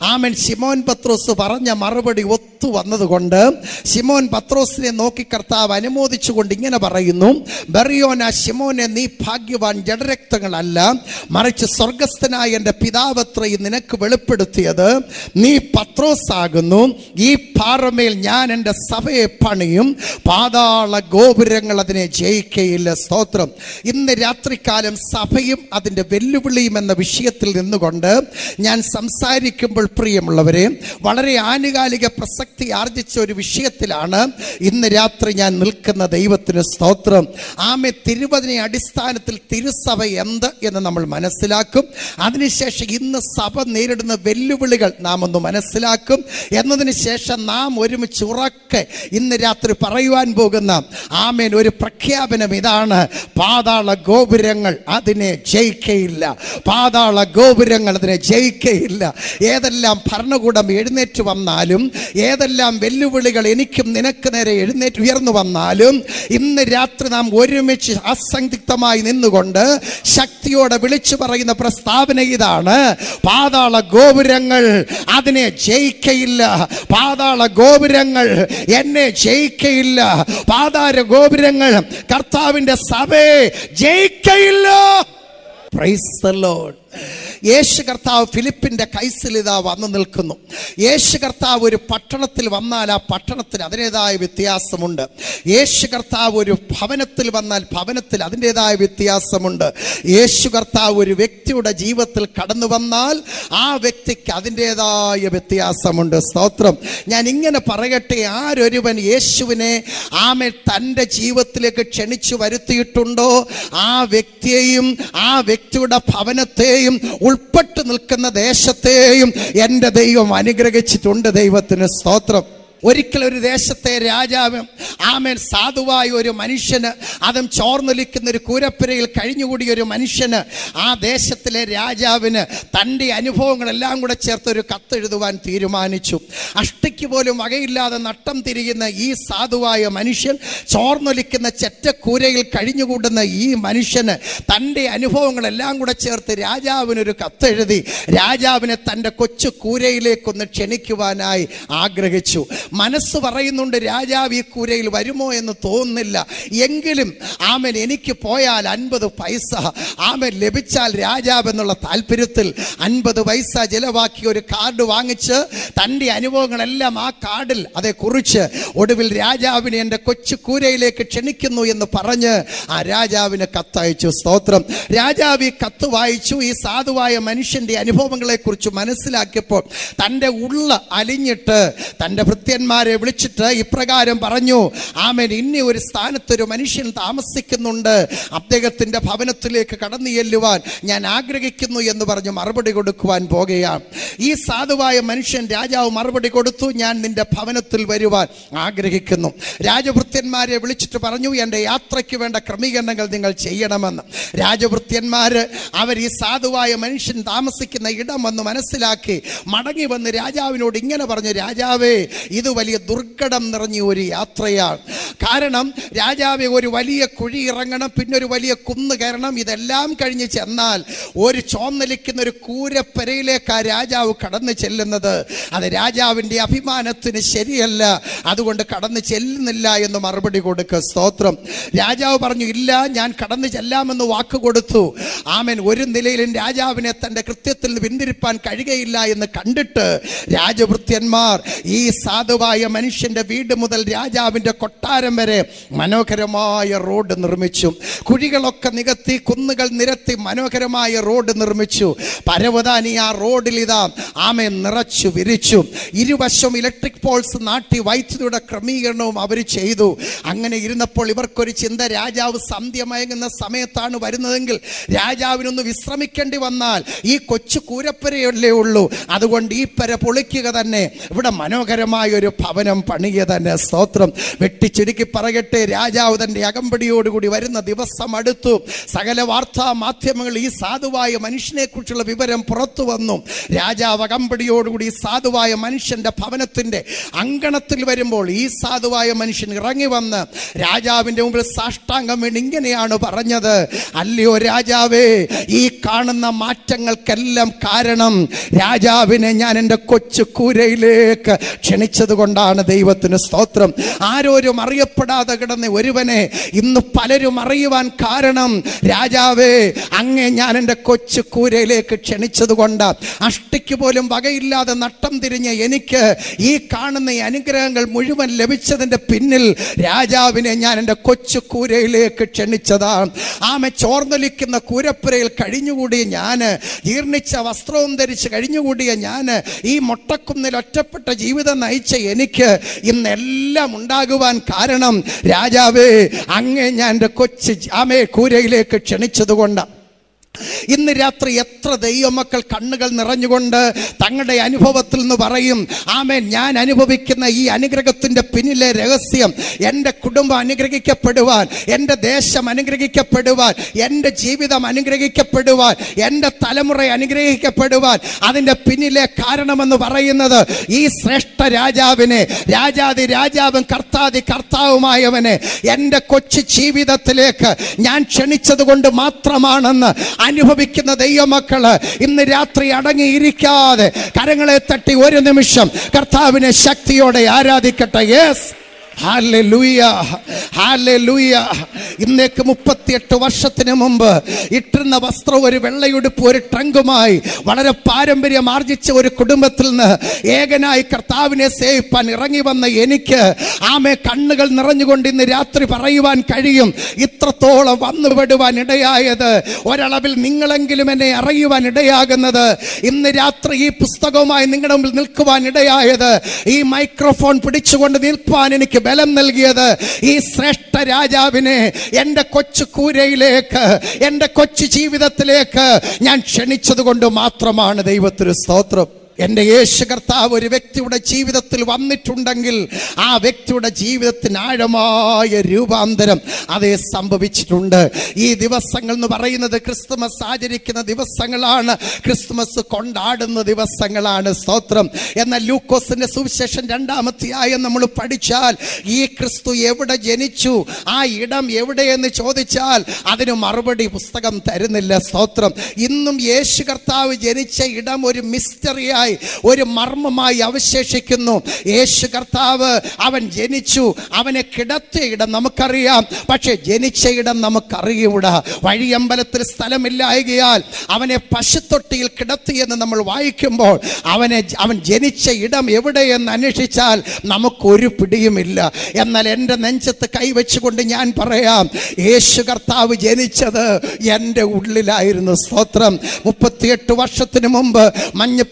ശിമോൻ പത്രോസ് പറഞ്ഞ മറുപടി ഒത്തു വന്നതുകൊണ്ട് ശിമോൻ പത്രോസിനെ നോക്കി കർത്താവ് അനുമോദിച്ചുകൊണ്ട് ഇങ്ങനെ പറയുന്നു: ബറിയോന ശിമോനെ, നീ ഭാഗ്യവാൻ, ജഡരക്തങ്ങളല്ല മറിച്ച് സ്വർഗസ്ഥനായ എൻ്റെ പിതാവത്രയും നിനക്ക് വെളിപ്പെടുത്തിയത്. നീ പത്രോസ് ആകുന്നു. ഈ പാറമേൽ ഞാൻ എൻ്റെ സഭയെ പണിയും, പാതാള ഗോപുരങ്ങൾ അതിനെ ജയിക്കയില്ല. സ്തോത്രം. ഇന്ന് രാത്രികാലം സഭയും അതിൻ്റെ വെല്ലുവിളിയും എന്ന വിഷയത്തിൽ നിന്നുകൊണ്ട് ഞാൻ സംസാരിക്കുമ്പോൾ, പ്രിയമുള്ളവരെ, വളരെ ആനുകാലിക പ്രസക്തി ആർജിച്ച ഒരു വിഷയത്തിലാണ് ഇന്ന് രാത്രി ഞാൻ നിൽക്കുന്ന. ദൈവത്തിന് സ്തോത്രം. തിരുവചന അടിസ്ഥാനത്തിൽ തിരുസഭ എന്ത് എന്ന് നമ്മൾ മനസ്സിലാക്കും. അതിനുശേഷം ഇന്ന് സഭ നേരിടുന്ന വെല്ലുവിളികൾ നാം ഒന്ന് മനസ്സിലാക്കും. എന്നതിന് ശേഷം നാം ഒരുമിച്ച് ഉറക്കെ ഇന്ന് രാത്രി പറയുവാൻ പോകുന്ന ഒരു പ്രഖ്യാപനം ഇതാണ്: പാതാള ഗോപുരങ്ങൾ അതിനെ ജയിക്കയില്ല. പാതാള ഗോപുരങ്ങൾ അതിനെ ജയിക്കയില്ല. ഏതെല്ലാം ഭരണകൂടം എഴുന്നേറ്റ് വന്നാലും, ഏതെല്ലാം വെല്ലുവിളികൾ എനിക്കും നിനക്ക് നേരെ ഉയർന്നു വന്നാലും, ഇന്ന് രാത്രി നാം ഒരുമിച്ച് അസംദിഗ്ധമായി നിന്നുകൊണ്ട് ശക്തിയോടെ വിളിച്ചു പറയുന്ന പ്രസ്താവന ഇതാണ്: പാതാള ഗോപുരങ്ങൾ അതിനെ ജയിക്കയില്ല. പാതാള ഗോപുരങ്ങൾ എന്നെ ജയിക്കയില്ല. പാതാള ഗോപുരങ്ങൾ കർത്താവിന്റെ സഭയെ ജയിക്കയില്ല. Praise the Lord. യേശു കർത്താവ് ഫിലിപ്പിന്റെ കൈസിൽ ഇതാ വന്നു നിൽക്കുന്നു. യേശു കർത്താവ് ഒരു പട്ടണത്തിൽ വന്നാൽ ആ പട്ടണത്തിന് അതിൻ്റെതായ വ്യത്യാസമുണ്ട്. യേശു കർത്താവ് ഒരു ഭവനത്തിൽ വന്നാൽ ഭവനത്തിൽ അതിൻ്റെതായ വ്യത്യാസമുണ്ട്. യേശു കർത്താവ് ഒരു വ്യക്തിയുടെ ജീവിതത്തിൽ കടന്നു വന്നാൽ ആ വ്യക്തിക്ക് അതിൻ്റെതായ വ്യത്യാസമുണ്ട്. സ്തോത്രം. ഞാൻ ഇങ്ങനെ പറയട്ടെ, ആരൊരുവൻ യേശുവിനെ തൻ്റെ ജീവിതത്തിലേക്ക് ക്ഷണിച്ചു വരുത്തിയിട്ടുണ്ടോ ആ വ്യക്തിയെയും ആ വ്യക്തിയുടെ ഭവനത്തെയും ഉൾപ്പെട്ടു നിൽക്കുന്ന ദേശത്തെയും എൻ്റെ ദൈവം അനുഗ്രഹിച്ചിട്ടുണ്ട്. ദൈവത്തിന് സ്തോത്രം. ഒരിക്കൽ ഒരു ദേശത്തെ രാജാവ് സാധുവായ ഒരു മനുഷ്യന്, അതും ചോർന്നൊലിക്കുന്ന ഒരു കൂരപ്പുരയിൽ കഴിഞ്ഞുകൂടിയ ഒരു മനുഷ്യന്, ആ ദേശത്തിലെ രാജാവിന് തൻ്റെ അനുഭവങ്ങളെല്ലാം കൂടെ ചേർത്ത് ഒരു കത്തെഴുതുവാൻ തീരുമാനിച്ചു. അഷ്ടിക്ക് പോലും വകയില്ലാതെ നട്ടം തിരിയുന്ന ഈ സാധുവായ മനുഷ്യൻ, ചോർന്നൊലിക്കുന്ന ചെറ്റക്കൂരയിൽ കഴിഞ്ഞുകൂടുന്ന ഈ മനുഷ്യന് തൻ്റെ അനുഭവങ്ങളെല്ലാം കൂടെ ചേർത്ത് രാജാവിനൊരു കത്തെഴുതി രാജാവിനെ തൻ്റെ കൊച്ചു കൂരയിലേക്കൊന്ന് ക്ഷണിക്കുവാനായി ആഗ്രഹിച്ചു. മനസ്സ് പറയുന്നുണ്ട്, രാജാവ് ഈ കൂരയിൽ വരുമോ എന്ന് തോന്നുന്നില്ല, എങ്കിലും എനിക്ക് പോയാൽ 50 പൈസ ലഭിച്ചാൽ രാജാവ് എന്നുള്ള താല്പര്യത്തിൽ 50 പൈസ ചിലവാക്കി ഒരു കാർഡ് വാങ്ങിച്ച് തൻ്റെ അനുഭവങ്ങളെല്ലാം ആ കാർഡിൽ അതേ കുറിച്ച് ഒടുവിൽ രാജാവിനെ എൻ്റെ കൊച്ചു കൂരയിലേക്ക് ക്ഷണിക്കുന്നു എന്ന് പറഞ്ഞ് ആ രാജാവിന് കത്തയച്ചു. സ്തോത്രം. രാജാവ് ഈ കത്ത് വായിച്ചു. ഈ സാധുവായ മനുഷ്യൻ്റെ അനുഭവങ്ങളെ കുറിച്ച് മനസ്സിലാക്കിയപ്പോൾ തൻ്റെ ഉള്ള അലിഞ്ഞിട്ട് തൻ്റെ രാജഭൃത്യന്മാരെ വിളിച്ചിട്ട് ഇപ്രകാരം പറഞ്ഞു, ആമേൻ, ഇനി ഒരു സ്ഥാനത്തൊരു മനുഷ്യൻ താമസിക്കുന്നുണ്ട്, അദ്ദേഹത്തിന്റെ ഭവനത്തിലേക്ക് കടന്നു ചെല്ലുവാൻ ഞാൻ ആഗ്രഹിക്കുന്നു എന്ന് പറഞ്ഞ് മറുപടി കൊടുക്കുവാൻ പോകുകയാണ്. ഈ സാധുവായ മനുഷ്യൻ രാജാവ് മറുപടി കൊടുത്തു, ഞാൻ നിന്റെ ഭവനത്തിൽ വരുവാൻ ആഗ്രഹിക്കുന്നു. രാജഭൃത്യന്മാരെ വിളിച്ചിട്ട് പറഞ്ഞു, എൻ്റെ യാത്രയ്ക്ക് വേണ്ട ക്രമീകരണങ്ങൾ നിങ്ങൾ ചെയ്യണമെന്ന്. രാജഭൃത്യന്മാര് അവർ ഈ സാധുവായ മനുഷ്യൻ താമസിക്കുന്ന ഇടം വന്ന് മനസ്സിലാക്കി മടങ്ങി വന്ന് രാജാവിനോട് ഇങ്ങനെ പറഞ്ഞു, രാജാവേ, ഇത് വലിയ ദുർഘടം നിറഞ്ഞ ഒരു യാത്രയാണ്. കാരണം രാജാവേ, ഒരു വലിയ കുഴി ഇറങ്ങണം, പിന്നെ ഒരു വലിയ കുന്ന് കയറണം. ഇതെല്ലാം കഴിഞ്ഞ് ചെന്നാൽ ഒരു ചോന്നലിക്കുന്ന ഒരു കൂരപ്പരയിലേക്ക് ആ രാജാവ് കടന്നു ചെല്ലുന്നത് അത് രാജാവിൻ്റെ അഭിമാനത്തിന് ശരിയല്ല, അതുകൊണ്ട് കടന്നു ചെല്ലുന്നില്ല എന്ന് മറുപടി കൊടുക്കുക. സ്തോത്രം. രാജാവ് പറഞ്ഞു, ഇല്ല, ഞാൻ കടന്നു ചെല്ലാമെന്ന് വാക്ക് കൊടുത്തു. ആമേൻ. ഒരു നിലയിലും രാജാവിനെ തൻ്റെ കൃത്യത്തിൽ നിന്ന് പിന്തിരിപ്പാൻ കഴിയുകയില്ല എന്ന് കണ്ടിട്ട് രാജഭൃത്യന്മാർ ഈ സാധുവായ മനുഷ്യന്റെ വീട് മുതൽ രാജാവിൻ്റെ കൊട്ടാരം വരെ മനോഹരമായ റോഡ് നിർമ്മിച്ചു. കുഴികളൊക്കെ നികത്തി കുന്നുകൾ നിരത്തി മനോഹരമായ റോഡ് നിർമ്മിച്ചു. പരവതാനി ആ റോഡിൽ ഇതാ ആമേൻ നിറച്ചു വിരിച്ചു. ഇരുവശം ഇലക്ട്രിക് പോൾസ് നാട്ടി വൈദ്യുതിയുടെ ക്രമീകരണവും അവർ ചെയ്തു. അങ്ങനെ ഇരുന്നപ്പോൾ ഇവർക്കൊരു ചിന്ത, രാജാവ് സന്ധ്യ മയങ്ങുന്ന സമയത്താണ് വരുന്നതെങ്കിൽ രാജാവിനൊന്ന് വിശ്രമിക്കേണ്ടി വന്നാൽ ഈ കൊച്ചു കൂരപ്പരയല്ലേ ഉള്ളൂ, അതുകൊണ്ട് ഈ പര പൊളിക്കുക തന്നെ, ഇവിടെ മനോഹരമായ ഒരു ഭവനം പണിയുക തന്നെ. സ്തോത്രം. വെട്ടിച്ചുരുക്കി പറയട്ടെ, രാജാവ് തൻ്റെ അകമ്പടിയോടുകൂടി വരുന്ന ദിവസം അടുത്തു. സകല വാർത്താ മാധ്യമങ്ങൾ ഈ സാധുവായ മനുഷ്യനെ കുറിച്ചുള്ള വിവരം പുറത്തു വന്നു. രാജാവ് അകമ്പടിയോടുകൂടി സാധുവായ മനുഷ്യന്റെ ഭവനത്തിന്റെ അങ്കണത്തിൽ വരുമ്പോൾ ഈ സാധുവായ മനുഷ്യൻ ഇറങ്ങി വന്ന് രാജാവിന്റെ മുമ്പിൽ സാഷ്ടാംഗം വീണ് ഇങ്ങനെയാണ് പറഞ്ഞത്, അല്ലയോ രാജാവേ, ഈ കാണുന്ന മാറ്റങ്ങൾക്കെല്ലാം കാരണം രാജാവിനെ ഞാൻ എൻ്റെ കൊച്ചു കൂരയിലേക്ക് ക്ഷണിച്ചത് കൊണ്ടാണ്. ദൈവത്തിന് സ്തോത്രം. ആരോരും അറിയപ്പെടാതെ കിടന്ന ഒരുവനെ ഇന്ന് പലരും അറിയുവാൻ കാരണം രാജാവേ, അങ്ങേ ഞാൻ എൻ്റെ കൊച്ചു കൂരയിലേക്ക് ക്ഷണിച്ചത് കൊണ്ട്. അഷ്ടിക്ക് പോലും വകയില്ലാതെ നട്ടം തിരിഞ്ഞ് എനിക്ക് ഈ കാണുന്ന ഈ അനുഗ്രഹങ്ങൾ മുഴുവൻ ലഭിച്ചതിൻ്റെ പിന്നിൽ രാജാവിനെ ഞാൻ എൻ്റെ കൊച്ചു കൂരയിലേക്ക് ക്ഷണിച്ചതാണ്. ആമെ ചോർന്നൊലിക്കുന്ന കൂരപ്പുരയിൽ കഴിഞ്ഞുകൂടിയ ഞാൻ, ജീർണിച്ച വസ്ത്രവും ധരിച്ച് കഴിഞ്ഞുകൂടിയ ഞാൻ, ഈ മൊട്ടക്കുന്നിൽ ഒറ്റപ്പെട്ട ജീവിതം നയിച്ച എനിക്ക് ഇന്നെല്ലാം ഉണ്ടാകുവാൻ കാരണം രാജാവേ, അങ്ങേ ഞാൻ എൻ്റെ കൊച്ചു ആമേ കൂരയിലേക്ക് ക്ഷണിച്ചത് കൊണ്ടാണ്. ഇന്ന് രാത്രി എത്ര ദൈവമക്കൾ കണ്ണുകൾ നിറഞ്ഞുകൊണ്ട് തങ്ങളുടെ അനുഭവത്തിൽ നിന്ന് പറയും, ആമേൻ, ഞാൻ അനുഭവിക്കുന്ന ഈ അനുഗ്രഹത്തിൻ്റെ പിന്നിലെ രഹസ്യം എൻ്റെ കുടുംബം അനുഗ്രഹിക്കപ്പെടുവാൻ, എൻ്റെ ദേശം അനുഗ്രഹിക്കപ്പെടുവാൻ, എൻ്റെ ജീവിതം അനുഗ്രഹിക്കപ്പെടുവാൻ, എൻ്റെ തലമുറ അനുഗ്രഹിക്കപ്പെടുവാൻ അതിൻ്റെ പിന്നിലെ കാരണമെന്ന് പറയുന്നത് ഈ ശ്രേഷ്ഠ രാജാവിനെ, രാജാതി രാജാവും കർത്താതി കർത്താവുമായവനെ എൻ്റെ കൊച്ചു ജീവിതത്തിലേക്ക് ഞാൻ ക്ഷണിച്ചത് കൊണ്ട് മാത്രമാണെന്ന് അനുഭവിക്കുന്ന ദൈവമക്കള് ഇന്ന് രാത്രി അടങ്ങിയിരിക്കാതെ കരങ്ങളെ തട്ടി ഒരു നിമിഷം കർത്താവിനെ ശക്തിയോടെ ആരാധിക്കട്ടെ. Yes, hallelujah, hallelujah. ഇന്നേക്ക് 38 വർഷത്തിന് മുമ്പ് ഇട്ടിരുന്ന വസ്ത്രം, ഒരു വെള്ളയുടുപ്പ്, ഒരു ട്രങ്കുമായി വളരെ പാരമ്പര്യം ആർജിച്ച ഒരു കുടുംബത്തിൽ നിന്ന് ഏകനായി കർത്താവിനെ സേവിപ്പാൻ ഇറങ്ങി വന്ന എനിക്ക് ആമേ കണ്ണുകൾ നിറഞ്ഞുകൊണ്ട് ഇന്ന് രാത്രി പറയുവാൻ കഴിയും, ഇത്രത്തോളം വന്നുപെടുവാൻ ഇടയായത്, ഒരളവിൽ നിങ്ങളെങ്കിലും എന്നെ അറിയുവാൻ ഇടയാകുന്നത്, ഇന്ന് രാത്രി ഈ പുസ്തകവുമായി നിങ്ങളുടെ മുമ്പിൽ നിൽക്കുവാൻ ഇടയായത്, ഈ മൈക്രോഫോൺ പിടിച്ചുകൊണ്ട് നിൽപ്പാൻ എനിക്ക് ബലം നൽകിയത് ഈ ശ്രേഷ്ഠ രാജാവിനെ എൻ്റെ കൊച്ചു കൂരയിലേക്ക്, എൻ്റെ കൊച്ചു ജീവിതത്തിലേക്ക് ഞാൻ ക്ഷണിച്ചത് കൊണ്ട് മാത്രമാണ്. ദൈവത്തിന് സ്തോത്രം. എൻ്റെ യേശു കർത്താവ് ഒരു വ്യക്തിയുടെ ജീവിതത്തിൽ വന്നിട്ടുണ്ടെങ്കിൽ ആ വ്യക്തിയുടെ ജീവിതത്തിന് ആഴമായ രൂപാന്തരം അതേ സംഭവിച്ചിട്ടുണ്ട്. ഈ ദിവസങ്ങൾ എന്ന് പറയുന്നത് ക്രിസ്തുമസ് ആചരിക്കുന്ന ദിവസങ്ങളാണ്, ക്രിസ്തുമസ് കൊണ്ടാടുന്ന ദിവസങ്ങളാണ്. സ്തോത്രം. എന്നാൽ ലൂക്കോസിന്റെ സുവിശേഷം 2-ാം അധ്യായം നമ്മൾ പഠിച്ചാൽ ഈ ക്രിസ്തു എവിടെ ജനിച്ചു, ആ ഇടം എവിടെയെന്ന് ചോദിച്ചാൽ അതിന് മറുപടി പുസ്തകം തരുന്നില്ല. സ്തോത്രം. ഇന്നും യേശു കർത്താവ് ജനിച്ച ഇടം ഒരു മിസ്റ്ററിയായി, ഒരു മർമ്മമായി അവശേഷിക്കുന്നു. യേശു കർത്താവ് അവൻ ജനിച്ചു, അവനെ കിടത്തിയ ഇടം നമുക്കറിയാം, പക്ഷെ ജനിച്ച ഇടം നമുക്കറിയൂടാ. വഴിയമ്പലത്തിൽ സ്ഥലമില്ലായകയാൽ അവനെ പശുത്തൊട്ടിയിൽ കിടത്തിയെന്ന് നമ്മൾ വായിക്കുമ്പോൾ അവൻ ജനിച്ച ഇടം എവിടെയെന്ന് അന്വേഷിച്ചാൽ നമുക്കൊരു പിടിയുമില്ല. എന്നാൽ എൻ്റെ നെഞ്ചത്ത് കൈവച്ചുകൊണ്ട് ഞാൻ പറയാം, യേശു കർത്താവ് ജനിച്ചത് എൻ്റെ ഉള്ളിലായിരുന്നു. സ്തോത്രം. 38 വർഷത്തിന് മുമ്പ് മഞ്ഞപ്പിത്ത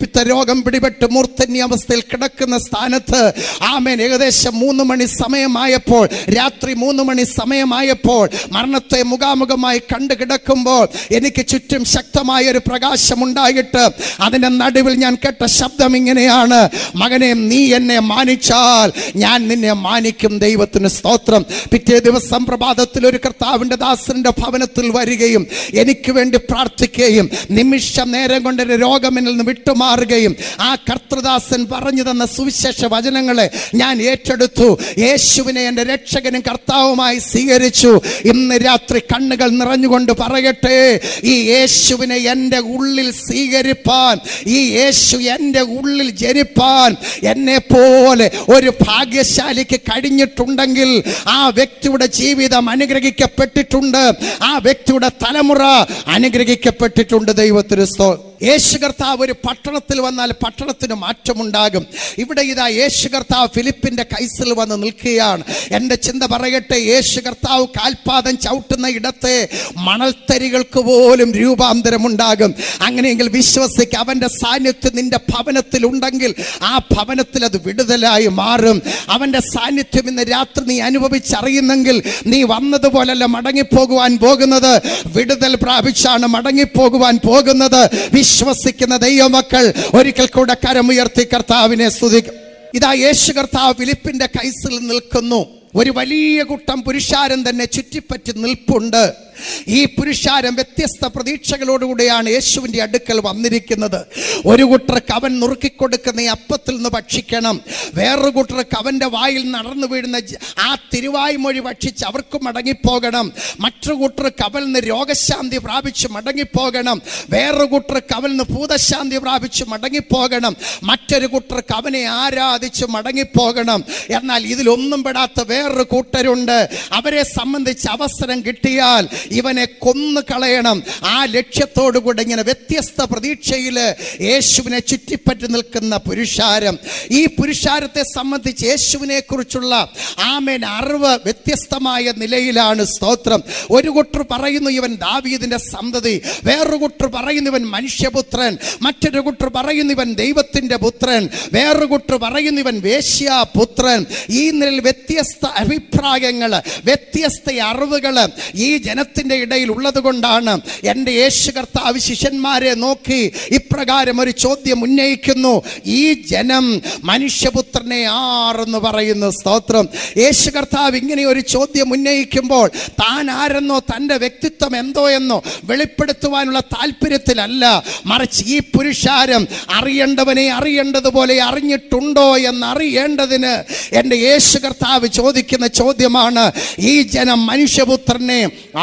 രോഗം പിടിപെട്ട് മൂർധന്യ അവസ്ഥയിൽ കിടക്കുന്ന സ്ഥാനത്ത് ആമേൻ ഏകദേശം 3 മണി സമയമായപ്പോൾ, രാത്രി 3 മണി സമയമായപ്പോൾ മരണത്തെ മുഖാമുഖമായി കണ്ടു കിടക്കുമ്പോൾ എനിക്ക് ചുറ്റും ശക്തമായ ഒരു പ്രകാശമുണ്ടായിട്ട് അതിന്റെ നടുവിൽ ഞാൻ കേട്ട ശബ്ദം ഇങ്ങനെയാണ്: മകനെ, നീ എന്നെ മാനിച്ചാൽ ഞാൻ നിന്നെ മാനിക്കും. ദൈവത്തിന് സ്തോത്രം. പിറ്റേ ദിവസം പ്രഭാതത്തിൽ ഒരു കർത്താവിന്റെ ദാസന്റെ ഭവനത്തിൽ വരികയും എനിക്ക് വേണ്ടി പ്രാർത്ഥിക്കുകയും നിമിഷ നേരം കൊണ്ട് രോഗം എന്നിൽ നിന്ന് വിട്ടുമാറുകയും ആ കർത്തൃദാസൻ പറഞ്ഞു തന്ന സുവിശേഷ വചനങ്ങളെ ഞാൻ ഏറ്റെടുത്തു. യേശുവിനെ എൻ്റെ രക്ഷകനും കർത്താവുമായി സ്വീകരിച്ചു. ഇന്ന് രാത്രി കണ്ണുകൾ നിറഞ്ഞുകൊണ്ട് പറയട്ടെ, ഈ യേശുവിനെ എൻ്റെ ഉള്ളിൽ സ്വീകരിപ്പാൻ, ഈ യേശു എൻ്റെ ഉള്ളിൽ ജനിപ്പാൻ എന്നെ പോലെ ഒരു ഭാഗ്യശാലിക്ക് കഴിഞ്ഞിട്ടുണ്ടെങ്കിൽ ആ വ്യക്തിയുടെ ജീവിതം അനുഗ്രഹിക്കപ്പെട്ടിട്ടുണ്ട്, ആ വ്യക്തിയുടെ തലമുറ അനുഗ്രഹിക്കപ്പെട്ടിട്ടുണ്ട്. ദൈവത്തിന് സ്തോത്രം. യേശു കർത്താവ് ഒരു പട്ടണത്തിൽ വന്നാൽ പട്ടണത്തിന് മാറ്റമുണ്ടാകും. ഇവിടെ ഇതാ യേശു കർത്താവ് ഫിലിപ്പിന്റെ കൈസിൽ വന്ന് നിൽക്കുകയാണ്. എൻ്റെ ചിന്ത പറയട്ടെ, യേശു കർത്താവ് കാൽപാദം ചവിട്ടുന്ന ഇടത്തെ മണൽത്തരികൾക്ക് പോലും രൂപാന്തരമുണ്ടാകും. അങ്ങനെയെങ്കിൽ വിശ്വസിക്ക്, അവൻ്റെ സാന്നിധ്യം നിന്റെ ഭവനത്തിൽ ഉണ്ടെങ്കിൽ ആ ഭവനത്തിൽ അത് വിടുതലായി മാറും. അവൻ്റെ സാന്നിധ്യം ഇന്ന് രാത്രി നീ അനുഭവിച്ചറിയുന്നെങ്കിൽ നീ വന്നതുപോലല്ല മടങ്ങിപ്പോകുവാൻ പോകുന്നത്, വിടുതൽ പ്രാപിച്ചാണ് മടങ്ങിപ്പോകുവാൻ പോകുന്നത്. വിശ്വസിക്കുന്ന ദൈവമക്കൾ ഒരിക്കൽ കൂടെ കരമുയർത്തി കർത്താവിനെ സ്തുതിക്കും. ഇതാ യേശു കർത്താവ് ഫിലിപ്പിന്റെ കൈസിൽ നിൽക്കുന്നു. ഒരു വലിയ കൂട്ടം പുരുഷാരം തന്നെ ചുറ്റിപ്പറ്റി നിൽപ്പുണ്ട്. ഈ പുരുഷാരം വ്യത്യസ്ത പ്രതീക്ഷകളോടുകൂടിയാണ് യേശുവിൻ്റെ അടുക്കൽ വന്നിരിക്കുന്നത്. ഒരു കൂട്ടർക്ക് അവൻ നുറുക്കിക്കൊടുക്കുന്ന ഈ അപ്പത്തിൽ നിന്ന് ഭക്ഷിക്കണം, വേറൊരു കൂട്ടർക്ക് അവൻ്റെ വായിൽ നടന്നു വീഴുന്ന ആ തിരുവായ്മൊഴി ഭക്ഷിച്ച് അവർക്ക് മടങ്ങിപ്പോകണം, മറ്റൊരു കൂട്ടർക്ക് അവൽ നിന്ന് രോഗശാന്തി പ്രാപിച്ച് മടങ്ങിപ്പോകണം, വേറൊരു കൂട്ടർക്ക് അവൽ നിന്ന് ഭൂതശാന്തി പ്രാപിച്ച് മടങ്ങിപ്പോകണം, മറ്റൊരു കൂട്ടർക്ക് അവനെ ആരാധിച്ച് മടങ്ങിപ്പോകണം. എന്നാൽ ഇതിലൊന്നും പെടാത്ത വേറൊരു കൂട്ടരുണ്ട്. അവരെ സംബന്ധിച്ച് അവസരം കിട്ടിയാൽ ഇവനെ കൊന്നു കളയണം. ആ ലക്ഷ്യത്തോടുകൂടെ ഇങ്ങനെ വ്യത്യസ്ത പ്രതീക്ഷയിൽ യേശുവിനെ ചുറ്റിപ്പറ്റി നിൽക്കുന്ന പുരുഷാരം. ഈ പുരുഷാരത്തെ സംബന്ധിച്ച് യേശുവിനെ കുറിച്ചുള്ള ആമേൻ അറിവ് വ്യത്യസ്തമായ നിലയിലാണ്. സ്തോത്രം. ഒരു കൂട്ടർ പറയുന്നു ഇവൻ ദാവീദിന്റെ സന്തതി, വേറൊരു കൂട്ടർ പറയുന്നു ഇവൻ മനുഷ്യപുത്രൻ, മറ്റൊരു കൂട്ടർ പറയുന്നു ഇവൻ ദൈവത്തിന്റെ പുത്രൻ, വേറൊരു കൂട്ടർ പറയുന്നു ഇവൻ വേശ്യാപുത്രൻ. ഈ നിലയിൽ വ്യത്യസ്ത അഭിപ്രായങ്ങൾ, വ്യത്യസ്ത അറിവുകൾ ഈ ജനത്തിന്റെ ഇടയിൽ ഉള്ളത് കൊണ്ടാണ് എൻ്റെ യേശു കർത്താവ് ശിഷ്യന്മാരെ നോക്കി ഇപ്രകാരം ഒരു ചോദ്യം ഉന്നയിക്കുന്നു: ഈ ജനം മനുഷ്യപുത്രനെ ആരെന്ന് പറയുന്നു? സ്തോത്രം. യേശു കർത്താവ് ഇങ്ങനെ ഒരു ചോദ്യം ഉന്നയിക്കുമ്പോൾ താൻ ആരെന്നോ തൻ്റെ വ്യക്തിത്വം എന്തോ എന്നോ വെളിപ്പെടുത്തുവാനുള്ള താല്പര്യത്തിലല്ല, മറിച്ച് ഈ പുരുഷാരം അറിയേണ്ടവനെ അറിയേണ്ടതുപോലെ അറിഞ്ഞിട്ടുണ്ടോ എന്നറിയേണ്ടതിന് എൻ്റെ യേശു കർത്താവ് ചോദിക്കുന്ന ചോദ്യമാണ്: ഈ ജനം മനുഷ്യപുത്രനെ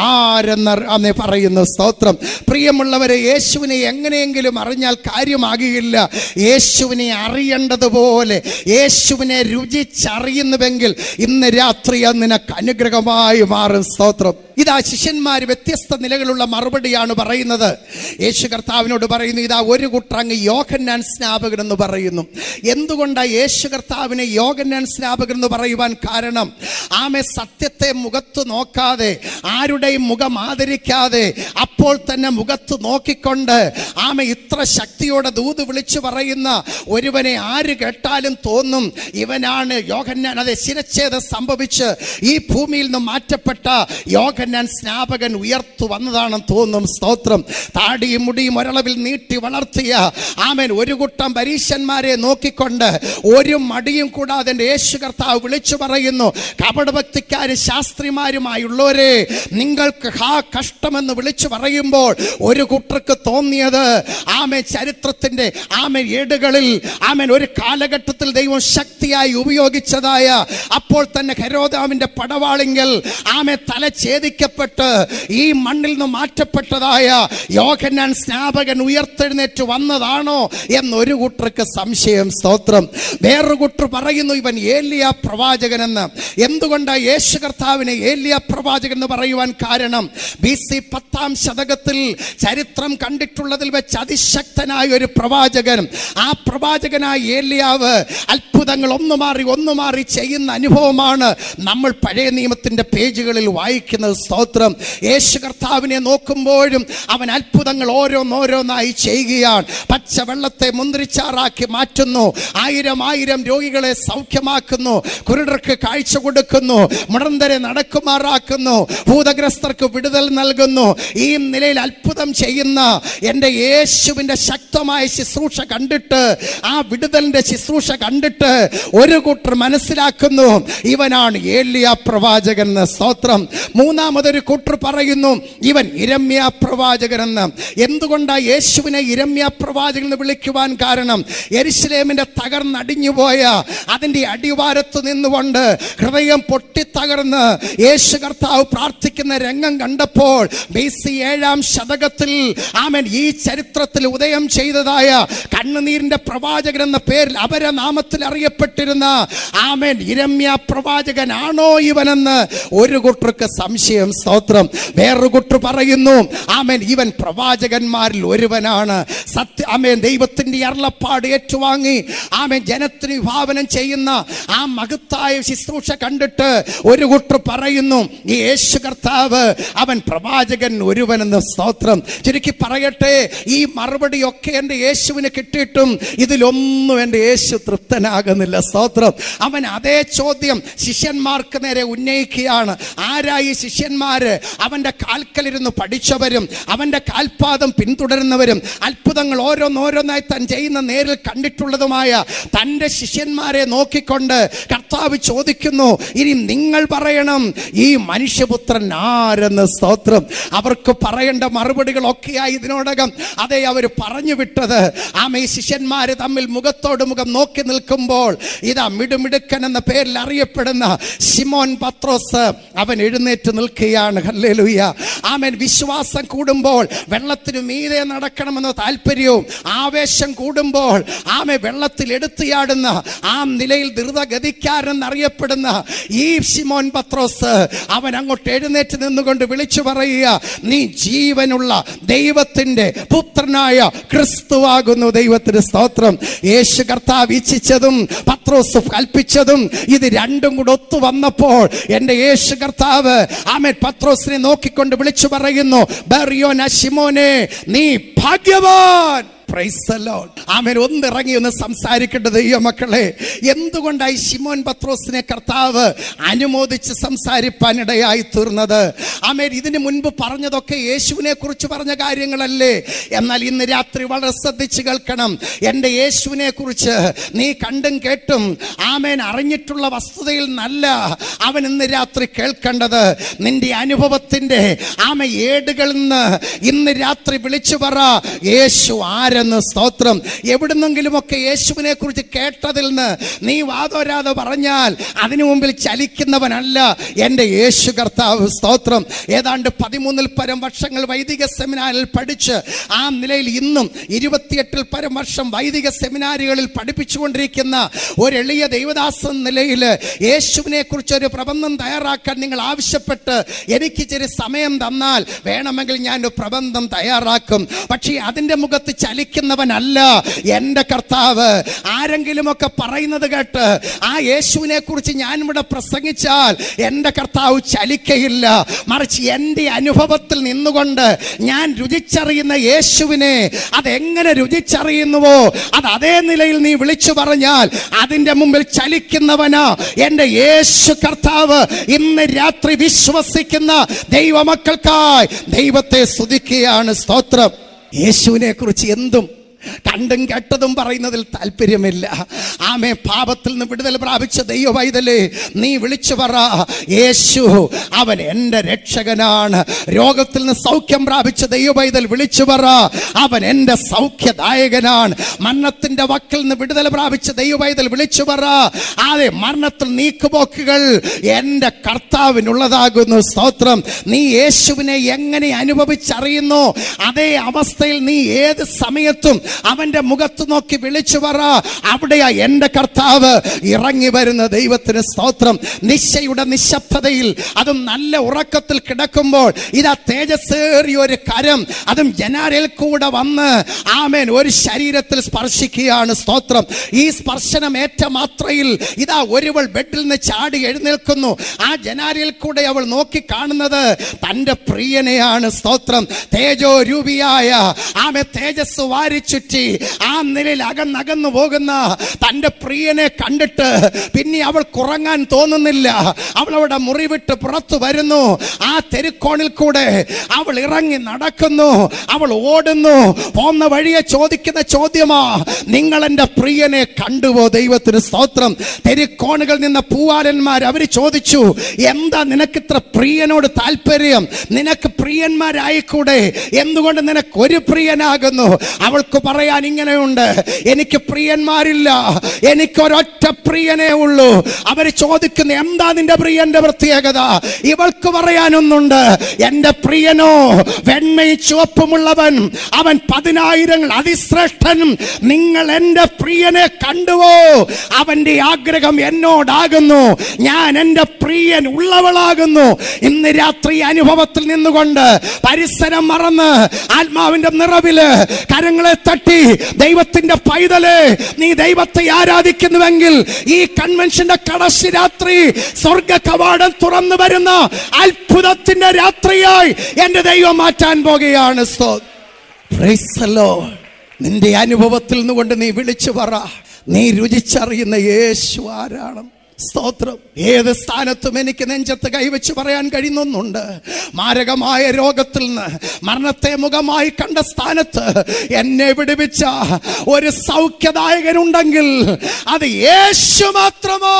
ആരെന്ന് പറയുന്നു? സ്തോത്രം. പ്രിയമുള്ളവരെ, യേശുവിനെ എങ്ങനെയെങ്കിലും അറിഞ്ഞാൽ കാര്യമാകില്ല. യേശുവിനെ അറിയേണ്ടതുപോലെ യേശുവിനെ രുചിച്ചറിയുന്നുവെങ്കിൽ ഇന്ന് രാത്രി അത് നിനക്ക് അനുഗ്രഹമായി മാറും. സ്തോത്രം. ഇതാ ശിഷ്യന്മാർ വ്യത്യസ്ത നിലകളുള്ള മറുപടിയാണ് പറയുന്നത്. യേശു കർത്താവിനോട് പറയുന്നു, ഇതാ ഒരു കൂട്ടങ്ങ് യോഹന്നാൻ സ്നാപകൻ എന്ന് പറയുന്നു. എന്തുകൊണ്ടാണ് യേശു കർത്താവിനെ യോഹന്നാൻ സ്നാപകൻ എന്ന് പറയുവാൻ കാരണം? ആമെ സത്യത്തെ മുഖത്ത് നോക്കാതെ, ആരുടെയും മുഖം ആദരിക്കാതെ, അപ്പോൾ തന്നെ മുഖത്ത് നോക്കിക്കൊണ്ട് ആമെ ഇത്ര ശക്തിയോടെ ദൂത് വിളിച്ചു പറയുന്ന ഒരുവനെ ആര് കേട്ടാലും തോന്നും ഇവനാണ് യോഹന്നാൻ. അതെ, ശിരച്ഛേദം സംഭവിച്ച് ഈ ഭൂമിയിൽ നിന്ന് മാറ്റപ്പെട്ട യോഹന്നാൻ സ്നാപകൻ ഉയർത്തു വന്നതാണെന്ന് തോന്നും. സ്തോത്രം. താടിയും മുടിയും ഒരളവിൽ നീട്ടി വളർത്തിയ ആമേൻ ഒരു കൂട്ടം പരീശന്മാരെ നോക്കിക്കൊണ്ട് ഒരു മടിയും കൂടാതെ യേശു കർത്താവ് വിളിച്ചു പറയുന്നു: കപടഭക്തിക്കാരും ശാസ്ത്രിമാരുമായുള്ളവരെ, നിങ്ങൾക്ക് ഹാ കഷ്ടമെന്ന് വിളിച്ചു പറയുമ്പോൾ ഒരു കൂട്ടർക്ക് തോന്നിയത് ആമേൻ ചരിത്രത്തിന്റെ ആമേൻ ഏടുകളിൽ ആമേൻ ഒരു കാലഘട്ടത്തിൽ ദൈവം ശക്തിയായി ഉപയോഗിച്ചതായ, അപ്പോൾ തന്നെ ഹെരോദാവിന്റെ പടവാളിങ്കൽ ആമേൻ തല ഛേദിക്കപ്പെട്ട് ഈ മണ്ണിൽ നിന്ന് മാറ്റപ്പെട്ടതായ യോഹന്നാൻ സ്നാപകൻ ഉയർത്തെഴുന്നേറ്റ് വന്നതാണോ എന്നൊരു കൂട്ടർക്ക് സംശയം. സ്തോത്രം. വേറൊരു കൂട്ടർ പറയുന്നു ഇവൻ ഏലിയ പ്രവാചകനെന്ന്. എന്തുകൊണ്ടാണ് യേശു കർത്താവിനെ ഏലിയ പ്രവാചകൻ എന്ന് പറയുവാൻ കാരണം? BC 10-ാം ശതകത്തിൽ ചരിത്രം കണ്ടിട്ടുള്ളതിൽ വെച്ച് അതിശക്തനായ ഒരു പ്രവാചകൻ, ആ പ്രവാചകനായ ഏലിയാവ് അത്ഭുതങ്ങൾ ഒന്നു മാറി ചെയ്യുന്ന അനുഭവമാണ് നമ്മൾ പഴയ നിയമത്തിന്റെ പേജുകളിൽ വായിക്കുന്നത്. സ്തോത്രം. യേശു കർത്താവിനെ നോക്കുമ്പോഴും അവൻ അത്ഭുതങ്ങൾ ഓരോന്നോരോന്നായി ചെയ്യുകയാണ്. പച്ചവെള്ളത്തെ മുന്തിരിച്ചാറാക്കി മാറ്റുന്നു, 1000 രോഗികളെ സൗഖ്യമാക്കുന്നു, കുരുടർക്ക് കാഴ്ച കൊടുക്കുന്നു, മുടന്തരെ നടക്കുമാറാക്കുന്നു, ഭൂതഗ്രസ്തർക്ക് വിടുതൽ നൽകുന്നു. ഈ നിലയിൽ അത്ഭുതം ചെയ്യുന്ന എൻ്റെ യേശുവിൻ്റെ ശക്തമായ ശുശ്രൂഷ കണ്ടിട്ട്, ആ വിടുതലിന്റെ ശുശ്രൂഷ കണ്ടിട്ട് ഒരു കൂട്ടർ മനസ്സിലാക്കുന്നു ഇവനാണ് ഏലിയ പ്രവാചകൻ എന്ന്. സ്തോത്രം. മൂന്നാമതൊരു കൂട്ടർ പറയുന്നു ഇവൻ യിരെമ്യാ പ്രവാചകൻ എന്ന്. എന്തുകൊണ്ടാണ് യേശുവിനെ യിരെമ്യാ പ്രവാചകൻ എന്ന് വിളിക്കുവാൻ കാരണം? യെരുശലേമിന്റെ തകർന്നടിഞ്ഞുപോയ അതിന്റെ അടിവാരത്ത് നിന്നുകൊണ്ട് ഹൃദയം പൊട്ടിത്തകർന്ന് യേശു കർത്താവ് പ്രാർത്ഥിക്കുന്ന രംഗം കണ്ടപ്പോൾ BC 7-ാം ശതകത്തിൽ ആമേൻ ഈ ചരിത്രത്തിൽ ഉദയം ചെയ്തതായ കണ്ണുനീരിന്റെ പ്രവാചകൻ എന്ന പേരിൽ അപരനാമത്തിൽ അറിയപ്പെട്ടിരുന്ന ആമേൻ യിരെമ്യാ പ്രവാചകനാണോ ഇവനെന്ന് ഒരു കൂട്ടർക്ക് സംശയം. സ്തോത്രം. വേറൊരു കൂട്ടർ പറയുന്നു ആമേൻ ഇവൻ പ്രവാചകന്മാരിൽ ഒരുവനാണ്. ആമേൻ ദൈവത്തിന്റെ അരുളപ്പാട് ഏറ്റുവാങ്ങി ആമേൻ ജനത്തിന് വിഭാവനം ചെയ്യുന്ന ആ മഹത്തായ ശുശ്രൂഷ കണ്ടിട്ട് ഒരു കൂട്ടർ പറയുന്നു ഈ യേശു കർത്താവ് അവൻ പ്രവാചകൻ ഒരുവനെന്ന്. സ്തോത്രം. ചുരുക്കി പറയട്ടെ, ഈ മറുപടിയൊക്കെ എൻ്റെ യേശുവിന് കിട്ടിയിട്ടും ഇതിലൊന്നും എൻ്റെ യേശു തൃപ്തനാകുന്നില്ല. സ്തോത്രം. അവൻ അതേ ചോദ്യം ശിഷ്യന്മാർക്ക് നേരെ ഉന്നയിക്കുകയാണ്. ആരായി ശിഷ്യന്മാര്? അവന്റെ കാൽക്കലിരുന്ന് പഠിച്ചവരും അവന്റെ കാൽപാദം പിന്തുടരുന്നവരും അത്ഭുതങ്ങൾ ഓരോന്നോരോന്നായി താൻ ചെയ്യുന്ന നേരിൽ കണ്ടിട്ടുള്ളതുമായ തൻ്റെ ശിഷ്യന്മാരെ നോക്കിക്കൊണ്ട് കർത്താവ് ചോദിക്കുന്നു, ഇനി നിങ്ങൾ പറയണം ഈ മനുഷ്യപുത്രൻ ആരെന്ന്. സ്തോത്രം. അവർക്ക് പറയേണ്ട മറുപടികളൊക്കെയായി ഇതിനോടകം അതേ അവർ പറഞ്ഞു വിട്ടത്. ഈ ശിഷ്യന്മാര് തമ്മിൽ മുഖത്തോട് മുഖം നോക്കി നിൽക്കുമ്പോൾ ഇതാ മിടുമിടുക്കൻ എന്ന പേരിൽ അറിയപ്പെടുന്ന ശിമോൻ പത്രോസ് അവൻ എഴുന്നേറ്റ് നിൽക്കുകയാണ്. ഹല്ലേലൂയ. ആമേൻ. വിശ്വാസം കൂടുമ്പോൾ വെള്ളത്തിനു മീതെ നടക്കണമെന്ന താല്പര്യവും ആവേശം കൂടുമ്പോൾ വെള്ളത്തിൽ എടുത്തിയാടുന്ന ആ നിലയിൽ ദ്രുതഗതിക്കാരെന്നറിയപ്പെടുന്ന ഈ ശിമോൻ പത്രോസ് അവൻ അങ്ങോട്ട് എഴുന്നേറ്റ് നിന്നുകൊണ്ട് വിളിച്ചു പറയുക, നീ ജീവനുള്ള ദൈവത്തിന്റെ പുത്രനായ ക്രിസ്തുവാകുന്നു. ദൈവത്തിന് സ്തോത്രം. യേശു കർത്താവ് ഇച്ഛിച്ചതും പത്രോസ് കൽപ്പിച്ചതും ഇത് രണ്ടും കൂടെ ഒത്തു വന്നപ്പോൾ എൻ്റെ യേശു കർത്താവ് ആമേൻ പത്രോസിനെ നോക്കിക്കൊണ്ട് വിളിച്ചു പറയുന്നു, ബർയോന ശിമോനെ, നീ ഭാഗ്യവാൻ. ആമേൻ. ഒന്നിറങ്ങി ഒന്ന് സംസാരിക്കേണ്ടത് ഈ മക്കളെ, എന്തുകൊണ്ടായി ശിമോൻ പത്രോസിനെ കർത്താവ് അനുമോദിച്ച് സംസാരിപ്പാനിടയായി തീർന്നത്? ആമേൻ. ഇതിനു മുൻപ് പറഞ്ഞതൊക്കെ യേശുവിനെ കുറിച്ച് പറഞ്ഞ കാര്യങ്ങളല്ലേ? എന്നാൽ ഇന്ന് രാത്രി വളരെ ശ്രദ്ധിച്ച് കേൾക്കണം. എൻ്റെ യേശുവിനെ കുറിച്ച് നീ കണ്ടും കേട്ടും ആമേൻ അറിഞ്ഞിട്ടുള്ള വസ്തുതയിൽ നല്ല അവൻ ഇന്ന് രാത്രി കേൾക്കേണ്ടത്. നിന്റെ അനുഭവത്തിന്റെ ഏടുകളിൽ നിന്ന് ഇന്ന് രാത്രി വിളിച്ചു പറ, യേശു ആര്? സ്തോത്രം. എവിടുന്നെങ്കിലുമൊക്കെ യേശുവിനെ കുറിച്ച് കേട്ടതിൽ നിന്ന് നീ വാദോരാതെ പറഞ്ഞാൽ അതിനു മുമ്പിൽ ചലിക്കുന്നവനല്ല എൻ്റെ യേശു കർത്താവ്. സ്തോത്രം. ഏതാണ്ട് 13-ൽ പരം വർഷങ്ങൾ വൈദിക സെമിനാരിൽ പഠിച്ച് ആ നിലയിൽ ഇന്നും 28-ൽ പരം വർഷം വൈദിക സെമിനാരികളിൽ പഠിപ്പിച്ചുകൊണ്ടിരിക്കുന്ന ഒരു എളിയ ദൈവദാസൻ നിലയിൽ യേശുവിനെ കുറിച്ച് ഒരു പ്രബന്ധം തയ്യാറാക്കാൻ നിങ്ങൾ ആവശ്യപ്പെട്ട് എനിക്ക് ചെറിയ സമയം തന്നാൽ വേണമെങ്കിൽ ഞാൻ ഒരു പ്രബന്ധം തയ്യാറാക്കും. പക്ഷേ അതിൻ്റെ മുഖത്ത് ചലിക്കുന്നവനല്ല എൻ്റെ കർത്താവ്. ആരെങ്കിലുമൊക്കെ പറയുന്നത് കേട്ട് ആ യേശുവിനെ കുറിച്ച് ഞാൻ ഇവിടെ പ്രസംഗിച്ചാൽ എൻ്റെ കർത്താവ് ചലിക്കയില്ല. മറിച്ച് എൻ്റെ അനുഭവത്തിൽ നിന്നുകൊണ്ട് ഞാൻ രുചിച്ചറിയുന്ന യേശുവിനെ അതെങ്ങനെ രുചിച്ചറിയുന്നുവോ അത് അതേ നിലയിൽ നീ വിളിച്ചു പറഞ്ഞാൽ അതിൻ്റെ മുമ്പിൽ ചലിക്കുന്നവനാ എൻ്റെ യേശു കർത്താവ്. ഇന്ന് രാത്രി വിശ്വസിക്കുന്ന ദൈവമക്കൾക്കായി ദൈവത്തെ സ്തുതിക്കുകയാണ്. സ്തോത്രം. യേശുവിനെ കുറിച്ച് എന്തും കണ്ടും കേട്ടതും പറയുന്നതിൽ താല്പര്യമില്ല. ആമേ. പാപത്തിൽ നിന്ന് വിടുതൽ പ്രാപിച്ച ദൈവ പൈതലേ, നീ വിളിച്ചു പറ, യേശു അവൻ എൻ്റെ രക്ഷകനാണ്. രോഗത്തിൽ നിന്ന് സൗഖ്യം പ്രാപിച്ച ദൈവ പൈതൽ വിളിച്ചു പറ, അവൻ എൻ്റെ സൗഖ്യദായകനാണ്. മരണത്തിന്റെ വക്കിൽ നിന്ന് വിടുതൽ പ്രാപിച്ച ദൈവ പൈതൽ വിളിച്ചു പറ, അതെ, മരണത്തിൽ നീക്കുപോക്കുകൾ എൻ്റെ കർത്താവിനുള്ളതാകുന്നു. സ്തോത്രം. നീ യേശുവിനെ എങ്ങനെ അനുഭവിച്ചറിയുന്നു അതേ അവസ്ഥയിൽ നീ ഏത് സമയത്തും അവന്റെ മുഖത്ത് നോക്കി വിളിച്ചു പറ, അവിടെയാ എന്റെ കർത്താവ് ഇറങ്ങി വരുന്ന. ദൈവത്തിന് സ്തോത്രം. നിശയുടെ നിശബ്ദതയിൽ, അതും നല്ല ഉറക്കത്തിൽ കിടക്കുമ്പോൾ ഇതാ തേജസ്സേറിയ ഒരു കരം, അതും ജനാലയിൽ കൂടെ വന്ന് ആമേൻ ഒരു ശരീരത്തിൽ സ്പർശിക്കുകയാണ്. സ്തോത്രം. ഈ സ്പർശനം ഏറ്റ മാത്രയിൽ ഇതാ ഒരുവൾ ബെഡിൽ നിന്ന് ചാടി എഴുന്നേൽക്കുന്നു. ആ ജനാലയിൽ കൂടെ അവൾ നോക്കി കാണുന്നത് തന്റെ പ്രിയനെയാണ്. സ്തോത്രം. തേജോ രൂപിയായ ആമേ തേജസ് വാരിച്ചുറ്റി ആ നിലയിൽ അകന്നകന്നു പോകുന്ന തന്റെ പ്രിയനെ കണ്ടിട്ട് പിന്നെ അവൾ കുറങ്ങാൻ തോന്നുന്നില്ല. അവൾ അവിടെ മുറി വിട്ട് പുറത്തു വരുന്നു. ആ തെരുക്കോണിൽ കൂടെ അവൾ ഇറങ്ങി നടക്കുന്നു. അവൾ ഓടുന്നു. പോന്ന വഴിയെ ചോദിക്കുന്ന ചോദ്യമാ, നിങ്ങൾ എന്റെ പ്രിയനെ കണ്ടുവോ? ദൈവത്തിന് സ്തോത്രം. തെരുക്കോണുകളിൽ നിന്ന പൂവാലന്മാർ അവര് ചോദിച്ചു, എന്താ നിനക്കിത്ര പ്രിയനോട് താല്പര്യം? നിനക്ക് പ്രിയന്മാരായിക്കൂടെ? എന്തുകൊണ്ട് നിനക്ക് ഒരു പ്രിയനാകുന്നു? അവൾക്ക് പറയാൻ ഇങ്ങനെയുണ്ട്, എനിക്ക് പ്രിയന്മാരില്ല, എനിക്കൊരൊറ്റ പ്രിയനേ ഉള്ളൂ. അവര് ചോദിക്കുന്നു, എന്താ നിന്റെ പ്രിയന്റെ പ്രത്യേകത? ഇവൾക്ക് പറയാനൊന്നുണ്ട്, എന്റെ പ്രിയനോ വെണ്മയും ചുവപ്പുമുള്ളവൻ, അവൻ 10,000 അതിശ്രേഷ്ഠനും. നിങ്ങൾ എന്റെ പ്രിയനെ കണ്ടുവോ? അവന്റെ ആഗ്രഹം എന്നോടാകുന്നു, ഞാൻ എന്റെ പ്രിയൻ ഉള്ളവളാകുന്നു. ഇന്ന് രാത്രി അനുഭവത്തിൽ നിന്നുകൊണ്ട് പരിസരം മറന്ന് ആത്മാവിന്റെ നിറവില് കരങ്ങളെ തട്ടി, ദൈവത്തിന്റെ പൈതല്, നീ ദൈവത്തെ ആരാധിക്കുന്നുവെങ്കിൽ ഈ കൺവെൻഷന്റെ കടശി രാത്രി സ്വർഗ കവാടം തുറന്നു വരുന്ന അത്ഭുതത്തിന്റെ രാത്രിയായി എന്റെ ദൈവം മാറ്റാൻ പോകുകയാണ്. Praise the Lord. നിന്റെ അനുഭവത്തിൽ നിന്നുകൊണ്ട് നീ വിളിച്ചു പറ, നീ രുചിച്ചറിയുന്ന യേശു ആരാണ്? സ്തോത്രം. ഏത് സ്ഥാനത്തും എനിക്ക് നെഞ്ചത്ത് കൈവച്ച് പറയാൻ കഴിയുന്നുണ്ട്. മാരകമായ രോഗത്തിൽ നിന്ന് മരണത്തെ മുഖമായി കണ്ട സ്ഥാനത്ത് എന്നെ വിടുവിച്ച ഒരു സൗഖ്യദായകനുണ്ടെങ്കിൽ അത് യേശു മാത്രമോ.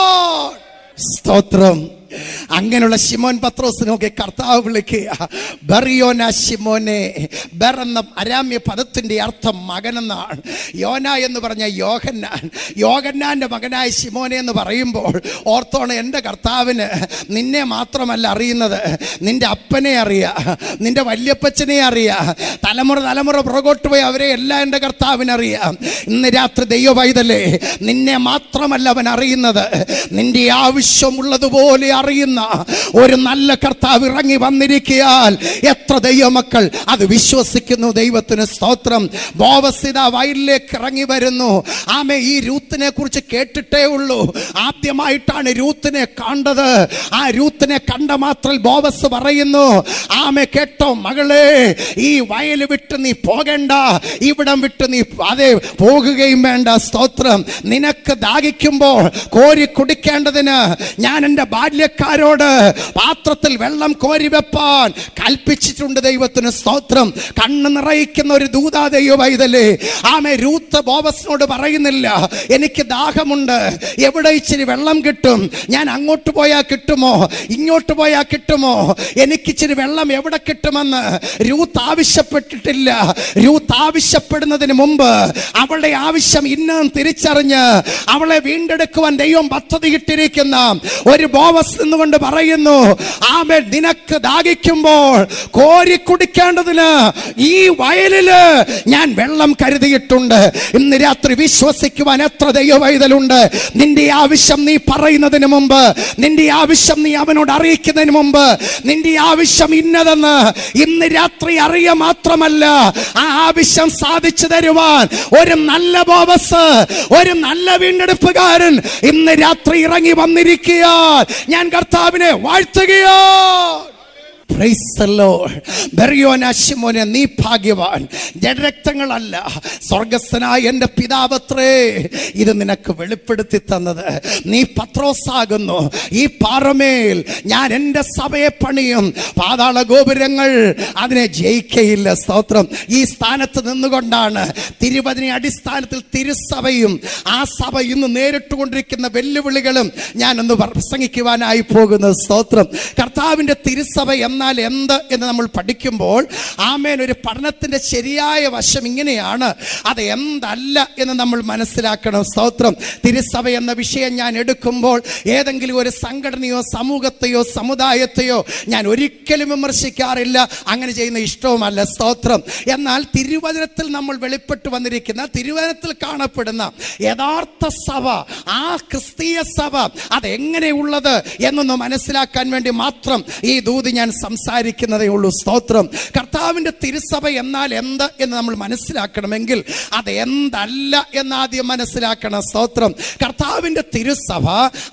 സ്തോത്രം. അങ്ങനെയുള്ള ശിമോൻ പത്രോസിനൊക്കെ കർത്താവ് വിളിക്കുക, ബറിയോന ശിമോനെ. ബെർ എന്ന അരാമ്യ പദത്തിന്റെ അർത്ഥം മകനെന്നാണ്. യോന എന്ന് പറഞ്ഞ യോഹന്നാൻ, യോഹന്നാന്റെ മകനായ ശിമോനെ എന്ന് പറയുമ്പോൾ ഓർത്തോണം, എൻ്റെ കർത്താവിന് നിന്നെ മാത്രമല്ല അറിയുന്നത്, നിന്റെ അപ്പനെ അറിയാം, നിന്റെ വല്യപ്പച്ചനെ അറിയാം, തലമുറ പുറകോട്ട് പോയി അവരെ എല്ലാം എൻ്റെ കർത്താവിനറിയാം. ഇന്ന് രാത്രി ദൈവ പൈതലേ, നിന്നെ മാത്രമല്ല അവൻ അറിയുന്നത്, നിന്റെ ആവശ്യമുള്ളതുപോലെ അറിയുന്ന ഒരു നല്ല കർത്താവ് ഇറങ്ങി വന്നിരിക്കാൻ എത്ര ദൈവമക്കൾ അത് വിശ്വസിക്കുന്നു? ദൈവത്തിന് സ്തോത്രം. ബോവസ് വയലിലേക്ക് ഇറങ്ങി വരുന്നു. ആമേ, ഈ രൂത്തിനെ കുറിച്ച് കേട്ടിട്ടേ ഉള്ളൂ, ആദ്യമായിട്ടാണ് രൂത്തിനെ കണ്ടത്. ആ രൂത്തിനെ കണ്ട മാത്രം ബോവസ് പറയുന്നു, ആമേ കേട്ടോ മകളെ, ഈ വയൽ വിട്ട് നീ പോകണ്ട, ഇവിടം വിട്ട് നീ അതേ പോകുകയും വേണ്ട. സ്തോത്രം. നിനക്ക് ദാഹിക്കുമ്പോൾ കോരി കുടിക്കേണ്ടതിന് ഞാൻ എൻ്റെ ബാല്യക്കാരോട് പാത്രത്തിൽ വെള്ളം കോരി വെപ്പാൻ കൽപ്പിച്ചിട്ടുണ്ട്. ദൈവത്തിന് സ്തോത്രം. കണ്ണ് നിറയിക്കുന്ന ഒരു ദൂതാ ദൈവ പൈതലേ. ആമേ, രൂത്ത് ബോവസിനോട് പറയുന്നില്ല, എനിക്ക് ദാഹമുണ്ട്, എവിടെ ഇച്ചിരി വെള്ളം കിട്ടും? ഞാൻ അങ്ങോട്ട് പോയാൽ കിട്ടുമോ, ഇങ്ങോട്ട് പോയാൽ കിട്ടുമോ, എനിക്കിച്ചിരി വെള്ളം എവിടെ കിട്ടുമെന്ന് രൂത്ത് ആവശ്യപ്പെട്ടിട്ടില്ല. രൂത്ത് ആവശ്യപ്പെടുന്നതിന് മുമ്പ് അവളുടെ ആവശ്യം ഇന്നും തിരിച്ചറിഞ്ഞ് അവളെ വീണ്ടെടുക്കുവാൻ ദൈവം പദ്ധതിയിട്ടിരിക്കുന്ന ഒരു ബോവസ് എന്നുകൊണ്ട് പറയുന്നു, ആമേ, നിനക്ക് ദാഹിക്കുമ്പോൾ കോരി കുടിക്കേണ്ടതിന് ഈ വയലില് ഞാൻ വെള്ളം കരുതിയിട്ടുണ്ട്. ഇന്ന് രാത്രി വിശ്വസിക്കുവാൻ എത്ര ദൈവവൈതലുണ്ട്? നിന്റെ ആവശ്യം നീ പറയുന്നതിന് മുമ്പ്, നിന്റെ ആവശ്യം നീ അവനോട് അറിയിക്കുന്നതിന് മുമ്പ്, നിന്റെ ആവശ്യം ഇന്നതെന്ന് ഇന്ന് രാത്രി അറിയ മാത്രമല്ല, ആ ആവശ്യം സാധിച്ചു തരുവാൻ ഒരു നല്ല ബോവസ്, ഒരു നല്ല വീണ്ടെടുപ്പുകാരൻ ഇന്ന് രാത്രി ഇറങ്ങി വന്നിരിക്കാൻ ഞാൻ കർത്താവിനെ വാഴ്ത്തുകയോ. Praise the Lord. ബെറിയോന ശിമോനെ, നീ ഭാഗ്യവാൻ. ജഡരക്തങ്ങളല്ല, സ്വർഗസ്ഥനായ എൻ്റെ പിതാവത്രേ ഇത് നിനക്ക് വെളിപ്പെടുത്തി തന്നത്. നീ പത്രോസാകുന്നു. ഈ പാറമേൽ ഞാൻ എൻ്റെ സഭയെ പണിയും, പാതാള ഗോപുരങ്ങൾ അതിനെ ജയിക്കയില്ല. സ്തോത്രം. ഈ സ്ഥാനത്ത് നിന്നുകൊണ്ടാണ് തിരുവചന അടിസ്ഥാനത്തിൽ തിരുസഭയും ആ സഭ ഇന്ന് നേരിട്ടുകൊണ്ടിരിക്കുന്ന വെല്ലുവിളികളും ഞാനൊന്ന് പ്രസംഗിക്കുവാനായി പോകുന്നത്. സ്തോത്രം. കർത്താവിൻ്റെ തിരുസഭ എന്നാൽ എന്നാൽ എന്ത് എന്ന് നമ്മൾ പഠിക്കുമ്പോൾ ആമേൻ ഒരു പഠനത്തിൻ്റെ ശരിയായ വശം ഇങ്ങനെയാണ്. അത് എന്തല്ല എന്ന് നമ്മൾ മനസ്സിലാക്കണം. സ്തോത്രം. തിരുസഭ എന്ന വിഷയം ഞാൻ എടുക്കുമ്പോൾ ഏതെങ്കിലും ഒരു സംഘടനയോ സമൂഹത്തെയോ സമുദായത്തെയോ ഞാൻ ഒരിക്കലും വിമർശിക്കാറില്ല. അങ്ങനെ ചെയ്യുന്ന ഇഷ്ടവുമല്ല. സ്തോത്രം. എന്നാൽ തിരുവചനത്തിൽ നമ്മൾ വെളിപ്പെട്ടു വന്നിരിക്കുന്ന, തിരുവചനത്തിൽ കാണപ്പെടുന്ന യഥാർത്ഥ സഭ, ആ ക്രിസ്തീയ സഭ അതെങ്ങനെയുള്ളത് എന്നൊന്ന് മനസ്സിലാക്കാൻ വേണ്ടി മാത്രം ഈ ദൂത് ഞാൻ സംസാരിക്കുന്നതേ ഉള്ളൂ. സ്തോത്രം. കർത്താവിൻ്റെ തിരുസഭ എന്നാൽ എന്ത് എന്ന് നമ്മൾ മനസ്സിലാക്കണമെങ്കിൽ അത് എന്തല്ല എന്നാദ്യം മനസ്സിലാക്കണം. സ്തോത്രം. കർത്താവിൻ്റെ തിരുസഭ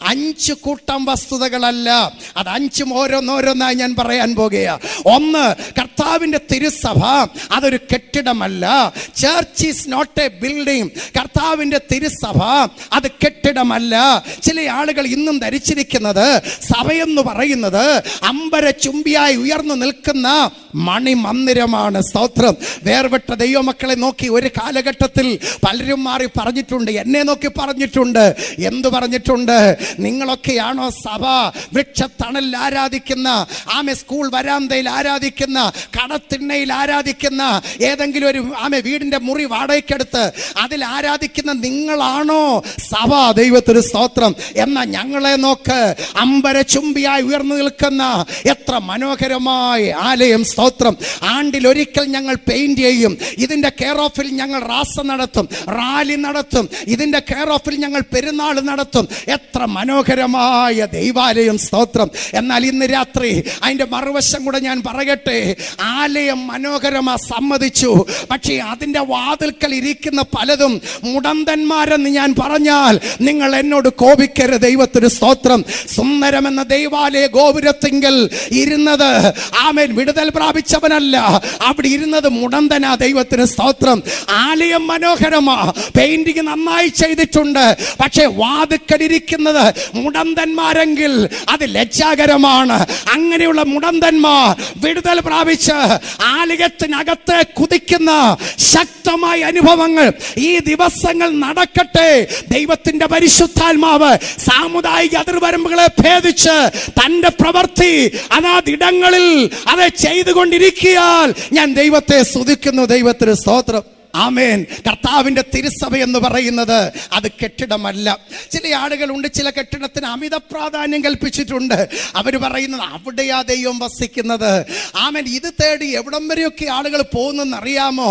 5 കൂട്ടം വസ്തുതകളല്ല, അത് 5 ഓരോന്നോരോന്നായി ഞാൻ പറയാൻ പോകുകയാണ്. ഒന്ന്, കർത്താവിൻ്റെ തിരുസഭ അതൊരു കെട്ടിടമല്ല. Church is not a building. കർത്താവിൻ്റെ തിരുസഭ അത് കെട്ടിടമല്ല. ചില ആളുകൾ ഇന്നും ധരിച്ചിരിക്കുന്നത് സഭയെന്ന് പറയുന്നത് അമ്പര ചുംബിയായി ഉയർന്നു നിൽക്കുന്ന മണിമന്ദിരമാണ്. സ്തോത്രം. വേർപെട്ട ദൈവമക്കളെ നോക്കി ഒരു കാലഘട്ടത്തിൽ പലരും മാറി പറഞ്ഞിട്ടുണ്ട്, എന്നെ നോക്കി പറഞ്ഞിട്ടുണ്ട്. എന്തു പറഞ്ഞിട്ടുണ്ട്? നിങ്ങളൊക്കെയാണോ സഭ? വൃക്ഷത്തണലിൽ ആരാധിക്കുന്ന, ആമെ സ്കൂൾ വരാന്തയിൽ ആരാധിക്കുന്ന, കടത്തിണ്ണയിൽ ആരാധിക്കുന്ന, ഏതെങ്കിലും ഒരു ആമെ വീടിന്റെ മുറി വാടകയ്ക്കെടുത്ത് അതിൽ ആരാധിക്കുന്ന നിങ്ങളാണോ സഭ? ദൈവത്തിന് സ്തോത്രം. എന്നാൽ ഞങ്ങളെ നോക്ക്, അമ്പര ചുംബിയായി ഉയർന്നു നിൽക്കുന്ന എത്ര മനോഹരമായ ആലയം. സ്തോത്രം. ആണ്ടിൽ ഒരിക്കൽ ഞങ്ങൾ പെയിന്റ് ചെയ്യും. ഇതിന്റെ കെയർ ഓഫിൽ ഞങ്ങൾ റാസ നടത്തും, റാലി നടത്തും. ഇതിന്റെ കെയർ ഓഫിൽ ഞങ്ങൾ പെരുന്നാൾ നടത്തും. എത്ര മനോഹരമായ ദൈവാലയം. സ്തോത്രം. എന്നാൽ ഇന്ന് രാത്രി അതിന്റെ മറുവശം കൂടെ ഞാൻ പറയട്ടെ. ആലയം മനോഹരമാ, സമ്മതിച്ചു. പക്ഷേ അതിന്റെ വാതിൽക്കൽ ഇരിക്കുന്ന പലതും മുടന്തന്മാരെന്ന് ഞാൻ പറഞ്ഞാൽ നിങ്ങൾ എന്നോട് കോപിക്കരുത്. ദൈവത്തിന് സ്തോത്രം. സുന്ദരമെന്ന ദൈവാലയ ഗോപുരത്തിങ്കൽ ഇരുന്നത് ആമേൻ വിടുതൽ പ്രാപിച്ചവനല്ല, അവിടെ ഇരുന്നത് മുടന്തനാ. ദൈവത്തിന് സ്തോത്രം. ആലയം മനോഹരമാ, പെയിന്റിങ് നന്നായി ചെയ്തിട്ടുണ്ട്. പക്ഷേ വാതിക്കലിരിക്കുന്നത് മുടന്തന്മാരെങ്കിൽ അത് ലജ്ജാകരമാണ്. അങ്ങനെയുള്ള മുടന്തന്മാർ വിടുതൽ പ്രാപിച്ച് ആലയത്തിനകത്ത് കുതിക്കുന്ന ശക്തമായ അനുഭവങ്ങൾ ഈ ദിവസങ്ങൾ നടക്കട്ടെ. ദൈവത്തിന്റെ പരിശുദ്ധാത്മാവ് സാമുദായിക അതിർവരമ്പുകളെ ഭേദിച്ച് തന്റെ പ്രവൃത്തി അതാതിടങ്ങളിൽ അത് ചെയ്തുകൊണ്ടിരിക്കാൻ ഞാൻ ദൈവത്തെ സ്തുതിക്കുന്നു. ദൈവത്തിന് സ്തോത്രം. ആമേൻ. കർത്താവിൻ്റെ തിരുസഭ എന്ന് പറയുന്നത് അത് കെട്ടിടമല്ല. ചില ആളുകളുണ്ട്, ചില കെട്ടിടത്തിന് അമിത പ്രാധാന്യം കൽപ്പിച്ചിട്ടുണ്ട്. അവർ പറയുന്നത് അവിടെയാ ദൈവം വസിക്കുന്നത്. ആമേൻ. ഇത് തേടി എവിടം വരെയൊക്കെ ആളുകൾ പോകുന്നെന്ന് അറിയാമോ?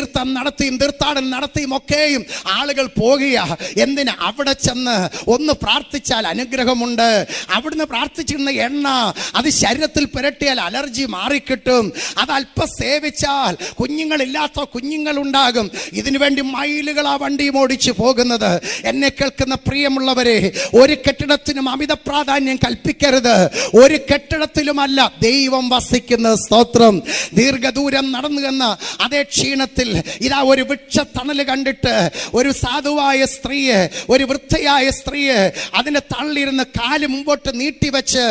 തീർത്ഥാടനം നടത്തിയും ഒക്കെയും ആളുകൾ പോകുക. എന്തിന്? അവിടെ ചെന്ന് ഒന്ന് പ്രാർത്ഥിച്ചാൽ അനുഗ്രഹമുണ്ട്. അവിടുന്ന് പ്രാർത്ഥിച്ചിരുന്ന എണ്ണ അത് ശരീരത്തിൽ പുരട്ടിയാൽ അലർജി മാറിക്കിട്ടും. അത് അല്പം സേവിച്ചാൽ കുഞ്ഞുങ്ങളില്ലാത്ത കുഞ്ഞുങ്ങളുണ്ടാകും. ഇതിനു വേണ്ടി മൈലുകൾ ആ വണ്ടിയും ഓടിച്ചു പോകുന്നത്. എന്നെ കേൾക്കുന്ന പ്രിയമുള്ളവരെ, ഒരു കെട്ടിടത്തിനും അമിത പ്രാധാന്യം കൽപ്പിക്കരുത്. ഒരു കെട്ടിടത്തിലുമല്ല ദൈവം വസിക്കുന്നത്. സ്തോത്രം. ദീർഘദൂരം നടന്നു എന്ന അതേ ക്ഷീണത്തിൽ ഇതാ ഒരു വൃക്ഷത്തണല് കണ്ടിട്ട് ഒരു സാധുവായ സ്ത്രീയെ, ഒരു വൃദ്ധയായ സ്ത്രീയെ അതിനെ തള്ളിയിരുന്ന് കാല് മുമ്പോട്ട് നീട്ടിവെച്ച്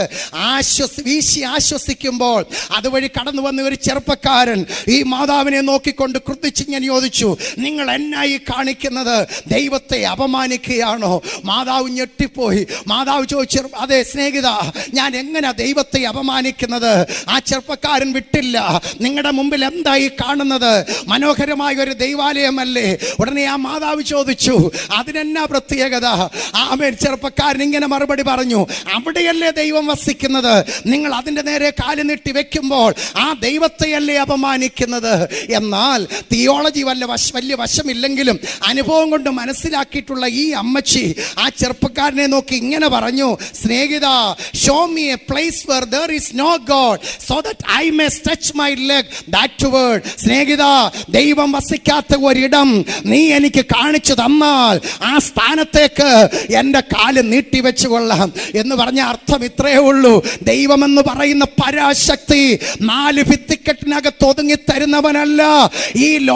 വീശി ആശ്വസിക്കുമ്പോൾ അതുവഴി കടന്നു വന്ന ഒരു ചെറുപ്പക്കാരൻ ഈ മാതാവിനെ നോക്കിക്കൊണ്ട് ക്രുദ്ധിച്ച് ഞാൻ ചോദിച്ചു, നിങ്ങൾ എന്നായി കാണിക്കുന്നത്? ദൈവത്തെ അപമാനിക്കുകയാണോ? മാതാവ് ഞെട്ടിപ്പോയി. മാതാവ് ചോദിച്ചു, അതെ സ്നേഹിത, ഞാൻ എങ്ങനെ ദൈവത്തെ അപമാനിക്കുന്നത്? ആ ചെറുപ്പക്കാരൻ വിട്ടില്ല. നിങ്ങളുടെ മുമ്പിൽ എന്തായി കാണുന്നത്? മനോഹരമായ ഒരു ദൈവാലയമല്ലേ? ഉടനെ ആ മാതാവ് ചോദിച്ചു, അതിനെന്നാ പ്രത്യേകത? ആമേൻ. ചെറുപ്പക്കാരൻ ഇങ്ങനെ മറുപടി പറഞ്ഞു, അവിടെയല്ലേ ദൈവം വസിക്കുന്നത്? നിങ്ങൾ അതിൻ്റെ നേരെ കാല് നീട്ടി വെക്കുമ്പോൾ ആ ദൈവത്തെയല്ലേ അപമാനിക്കുന്നത്? എന്നാൽ തിയോളജി വലിയ വശമില്ലെങ്കിലും അനുഭവം കൊണ്ട് മനസ്സിലാക്കിയിട്ടുള്ള ഈ അമ്മച്ചി ആ ചെറുപ്പക്കാരനെ നോക്കി ഇങ്ങനെ പറഞ്ഞു, സ്നേഹിത, show me a place where there is no God so that I may stretch my leg backward. സ്നേഹിത, ദൈവം വസിക്കാത്ത ഒരിടം നീ എനിക്ക് കാണിച്ചു തന്നാൽ ആ സ്ഥാനത്തേക്ക് എൻ്റെ കാല് നീട്ടിവെച്ചു കൊള്ളാം എന്ന് പറഞ്ഞ അർത്ഥം ഇത്രയേ ഉള്ളൂ. ദൈവമെന്ന് പറയുന്ന പരാശക്തി 4 ഭിത്തിക്കെട്ടിനകത്ത് ഒതുങ്ങി തരുന്നവനല്ല. ഈ ലോകത്തിൽ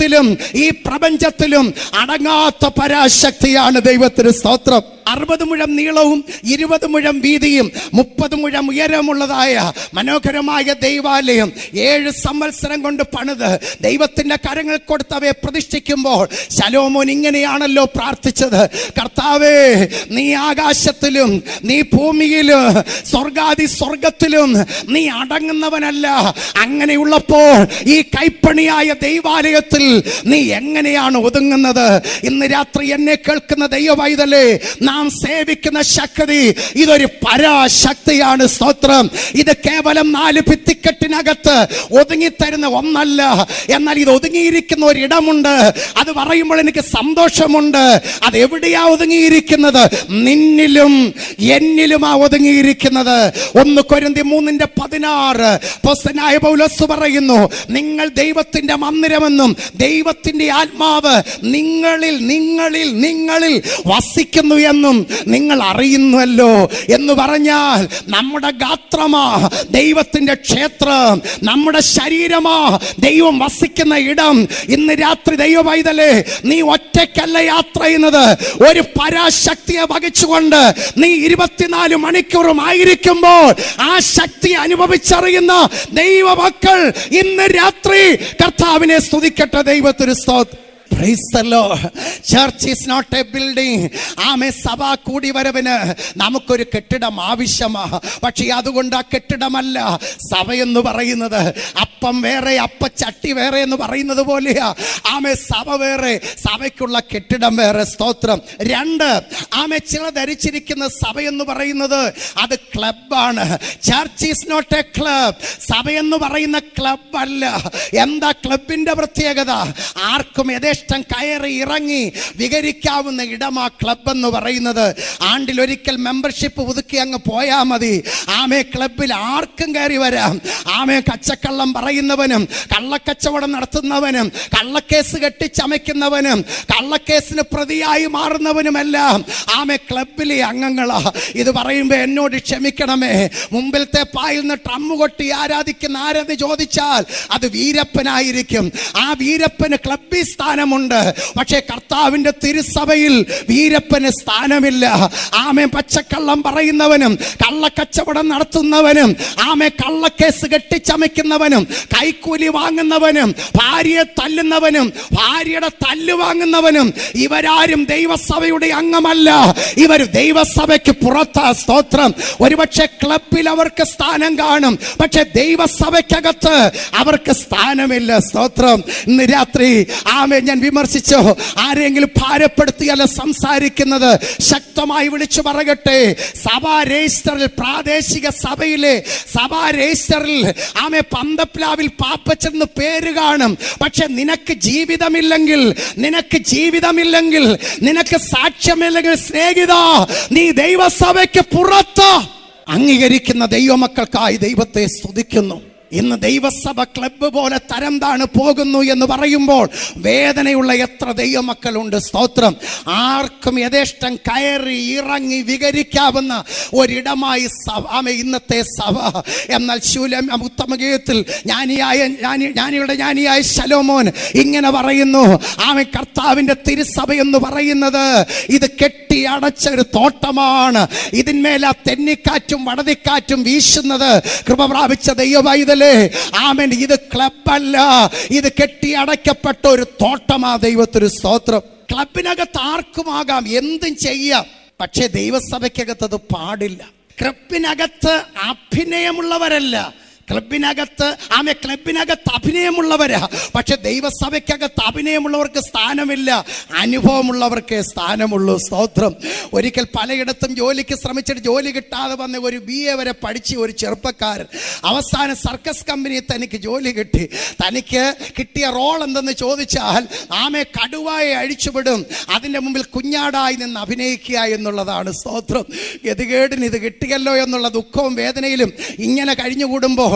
ഭൂമിയിലും ഈ പ്രപഞ്ചത്തിലും അടങ്ങാത്ത പരാശക്തിയാണ് ദൈവത്തിന് സ്തോത്രം. 60 മുഴം നീളവും 20 മുഴം വീതിയും 30 മുഴം ഉയരമുള്ളതായ മനോഹരമായ ദൈവാലയം 7 സംവത്സരം കൊണ്ട് പണിത് ദൈവത്തിന്റെ കരങ്ങൾ കൊടുത്തവയെ പ്രതിഷ്ഠിക്കുമ്പോൾ ശലോമോൻ ഇങ്ങനെയാണല്ലോ പ്രാർത്ഥിച്ചത്: കർത്താവേ, നീ ആകാശത്തിലും നീ ഭൂമിയിലും സ്വർഗാദി സ്വർഗത്തിലും നീ അടങ്ങുന്നവനല്ല. അങ്ങനെയുള്ളപ്പോൾ ഈ കൈപ്പണിയായ ദൈവാലയത്തിൽ നീ എങ്ങനെയാണ് ഒതുങ്ങുന്നത്? ഇന്ന് രാത്രി എന്നെ കേൾക്കുന്ന ദൈവവൈതലേ, നാം സേവിക്കുന്ന ശക്തി ഇതൊരു പരാശക്തിയാണ്. സ്തോത്രം. ഇത് കേവലം 4 ഭിത്തിക്കെട്ടിനകത്ത് ഒതുങ്ങിത്തരുന്ന ഒന്നല്ല. എന്നാൽ ഇത് ഒതുങ്ങിയിരിക്കുന്ന ഒരിടമുണ്ട്. അത് പറയുമ്പോൾ എനിക്ക് സന്തോഷമുണ്ട്. അത് എവിടെയാ ഒതുങ്ങിയിരിക്കുന്നത്? നിന്നിലും എന്നിലുമാ ഒതുങ്ങിയിരിക്കുന്നത്. 1 കൊരിന്ത്യർ 3:16 അപ്പോസ്തലനായ പൗലോസ് പറയുന്നു, നിങ്ങൾ ദൈവത്തിന്റെ മന്ദിരമെന്നും ദൈവത്തിന്റെ ആത്മാവ് നിങ്ങളിൽ നിങ്ങളിൽ നിങ്ങളിൽ വസിക്കുന്നു എന്നും നിങ്ങൾ അറിയുന്നല്ലോ എന്ന് പറഞ്ഞാൽ നമ്മുടെ ഗാത്രമാ ദൈവത്തിന്റെ ക്ഷേത്രം, നമ്മുടെ ശരീരമാ ദൈവം വസിക്കുന്ന ഇടം. ഇന്ന് രാത്രി ദൈവവൈതലേ, നീ ഒറ്റയ്ക്കല്ല യാത്ര ചെയ്യുന്നത്. ഒരു പരാശക്തിയെ വഹിച്ചുകൊണ്ട് നീ 24 മണിക്കൂറും ആയിരിക്കുമ്പോൾ ആ ശക്തി അനുഭവിച്ചറിയുന്ന ദൈവമക്കൾ ഇന്ന് രാത്രി കർത്താവിനെ സ്തുതിക്കട്ടെ. ദൈവത്തിന് സ്തോത്രം. Praise the Lord. Church is not a building. സഭ കൂടി വരവിന് നമുക്കൊരു കെട്ടിടം ആവശ്യമാണ്. പക്ഷേ അതുകൊണ്ട് ആ കെട്ടിടമല്ല സഭയെന്ന് പറയുന്നത്. അപ്പം വേറെ അപ്പച്ചട്ടി വേറെ എന്ന് പറയുന്നത് പോലെയാ. സഭ വേറെ, സഭയ്ക്കുള്ള കെട്ടിടം വേറെ. സ്തോത്രം. 2, ചില ധരിച്ചിരിക്കുന്ന സഭയെന്ന് പറയുന്നത് അത് ക്ലബാണ്. Church is not a club. സഭയെന്ന് പറയുന്ന ക്ലബ് അല്ല. എന്താ ക്ലബിന്റെ പ്രത്യേകത? ആർക്കും യഥേഷ്ടം കയറി ഇറങ്ങി വികരിക്കാവുന്ന ഇടമാ ക്ലബ് എന്ന് പറയുന്നത്. ആണ്ടിലൊരിക്കൽ മെമ്പർഷിപ്പ് പുതുക്കി അങ്ങ് പോയാൽ മതി. ക്ലബിൽ ആർക്കും കയറി വരാം. കച്ചക്കള്ളം പറയുന്നവനും കള്ളക്കച്ചവടം നടത്തുന്നവനും കള്ളക്കേസ് കെട്ടിച്ചമയ്ക്കുന്നവനും കള്ളക്കേസിന് പ്രതിയായി മാറുന്നവനുമെല്ലാം ക്ലബിലെ അംഗങ്ങളാ. ഇത് പറയുമ്പോ എന്നോട് ക്ഷമിക്കണമേ. മുമ്പിലത്തെ പായിൽ നിന്ന് ട്രമ്മ് കൊട്ടി ആരാധിക്കുന്ന ആരെന്ന് ചോദിച്ചാൽ അത് വീരപ്പനായിരിക്കും. ആ വീരപ്പന് ക്ലബിൽ സ്ഥാനമുണ്ട്. പക്ഷേ കർത്താവിന്റെ തിരുസഭയിൽ വീരപ്പന് സ്ഥാനമില്ല. പച്ചക്കള്ളം പറയുന്നവനും കള്ളക്കച്ചവടം നടത്തുന്നവനും കള്ളക്കേസ് കെട്ടിച്ചമയ്ക്കുന്നവനും കൈക്കൂലി വാങ്ങുന്നവനും ഭാര്യയെ തല്ലുന്നവനും ഭാര്യയുടെ തല്ല് വാങ്ങുന്നവനും ഇവരാരും ദൈവസഭയുടെ അംഗമല്ല. ഇവർ ദൈവസഭയ്ക്ക് പുറത്താ. സ്തോത്രം. ഒരുപക്ഷെ ക്ലബിൽ അവർക്ക് സ്ഥാനം കാണും, പക്ഷെ ദൈവസഭയ്ക്കകത്ത് അവർക്ക് സ്ഥാനമില്ല. സ്തോത്രം. ഇന്ന് രാത്രി ഞാൻ വിമർശിച്ചോ ആരെങ്കിലും ഭാരപ്പെടുത്തിയല്ല സംസാരിക്കുന്നത്. ശക്തമായി വിളിച്ചു പറയട്ടെ, സഭാ രജിസ്റ്ററിൽ പ്രാദേശിക സഭയിലെ സഭാ രജിസ്റ്ററിൽ പന്തപ്ലാവിൽ പാപ്പച്ചെന്ന് പേര് കാണും. പക്ഷെ നിനക്ക് ജീവിതമില്ലെങ്കിൽ നിനക്ക് സാക്ഷ്യമില്ലെങ്കിൽ സ്നേഹിത, നീ ദൈവസഭയ്ക്ക് പുറത്ത്. അംഗീകരിക്കുന്ന ദൈവമക്കൾക്കായി ദൈവത്തെ സ്തുതിക്കുന്നു. ഇന്ന് ദൈവസഭ ക്ലബ്ബ് പോലെ തരം താണ് പോകുന്നു എന്ന് പറയുമ്പോൾ വേദനയുള്ള എത്ര ദൈവമക്കളുണ്ട്. സ്തോത്രം. ആർക്കും യഥേഷ്ടം കയറി ഇറങ്ങി വികരിക്കാവുന്ന ഒരിടമായി ഇന്നത്തെ സഭ. എന്നാൽ ഉത്തമഗീതത്തിൽ ജ്ഞാനിയായ ശലോമോൻ ഇങ്ങനെ പറയുന്നു, കർത്താവിന്റെ തിരുസഭ എന്ന് പറയുന്നത് ഇത് കെട്ടി അടച്ച ഒരു തോട്ടമാണ്. ഇതിന്മേൽ ആ തെന്നിക്കാറ്റും വടതിക്കാറ്റും വീശുന്നത്. കൃപ പ്രാപിച്ച ദൈവവൈതൽ ഇത് ക്ലബല്ല, ഇത് കെട്ടി അടയ്ക്കപ്പെട്ട ഒരു തോട്ടമാ. ദൈവത്തിന് സ്തോത്രം. ക്ലബിനകത്ത് ആർക്കുമാകാം, എന്തും ചെയ്യാം. പക്ഷേ ദൈവസഭയ്ക്കകത്ത് അത് പാടില്ല. ക്ലബിനകത്ത് അഭിനയമുള്ളവരല്ല, ക്ലബിനകത്ത് അഭിനയമുള്ളവരാ. പക്ഷെ ദൈവസഭയ്ക്കകത്ത് അഭിനയമുള്ളവർക്ക് സ്ഥാനമില്ല, അനുഭവമുള്ളവർക്കേ സ്ഥാനമുള്ളൂ. സ്തോത്രം. ഒരിക്കൽ പലയിടത്തും ജോലിക്ക് ശ്രമിച്ചിട്ട് ജോലി കിട്ടാതെ വന്ന ഒരു BA വരെ പഠിച്ച ഒരു ചെറുപ്പക്കാരൻ അവസാനം സർക്കസ് കമ്പനിയിൽ തനിക്ക് ജോലി കിട്ടി. തനിക്ക് കിട്ടിയ റോൾ എന്തെന്ന് ചോദിച്ചാൽ കടുവായെ അഴിച്ചുവിടും, അതിൻ്റെ മുമ്പിൽ കുഞ്ഞാടായി നിന്ന് അഭിനയിക്കുക എന്നുള്ളതാണ്. സ്തോത്രം. ഗതികേടിന് ഇത് കിട്ടിയല്ലോ എന്നുള്ള ദുഃഖവും വേദനയിലും ഇങ്ങനെ കഴിഞ്ഞുകൂടുമ്പോൾ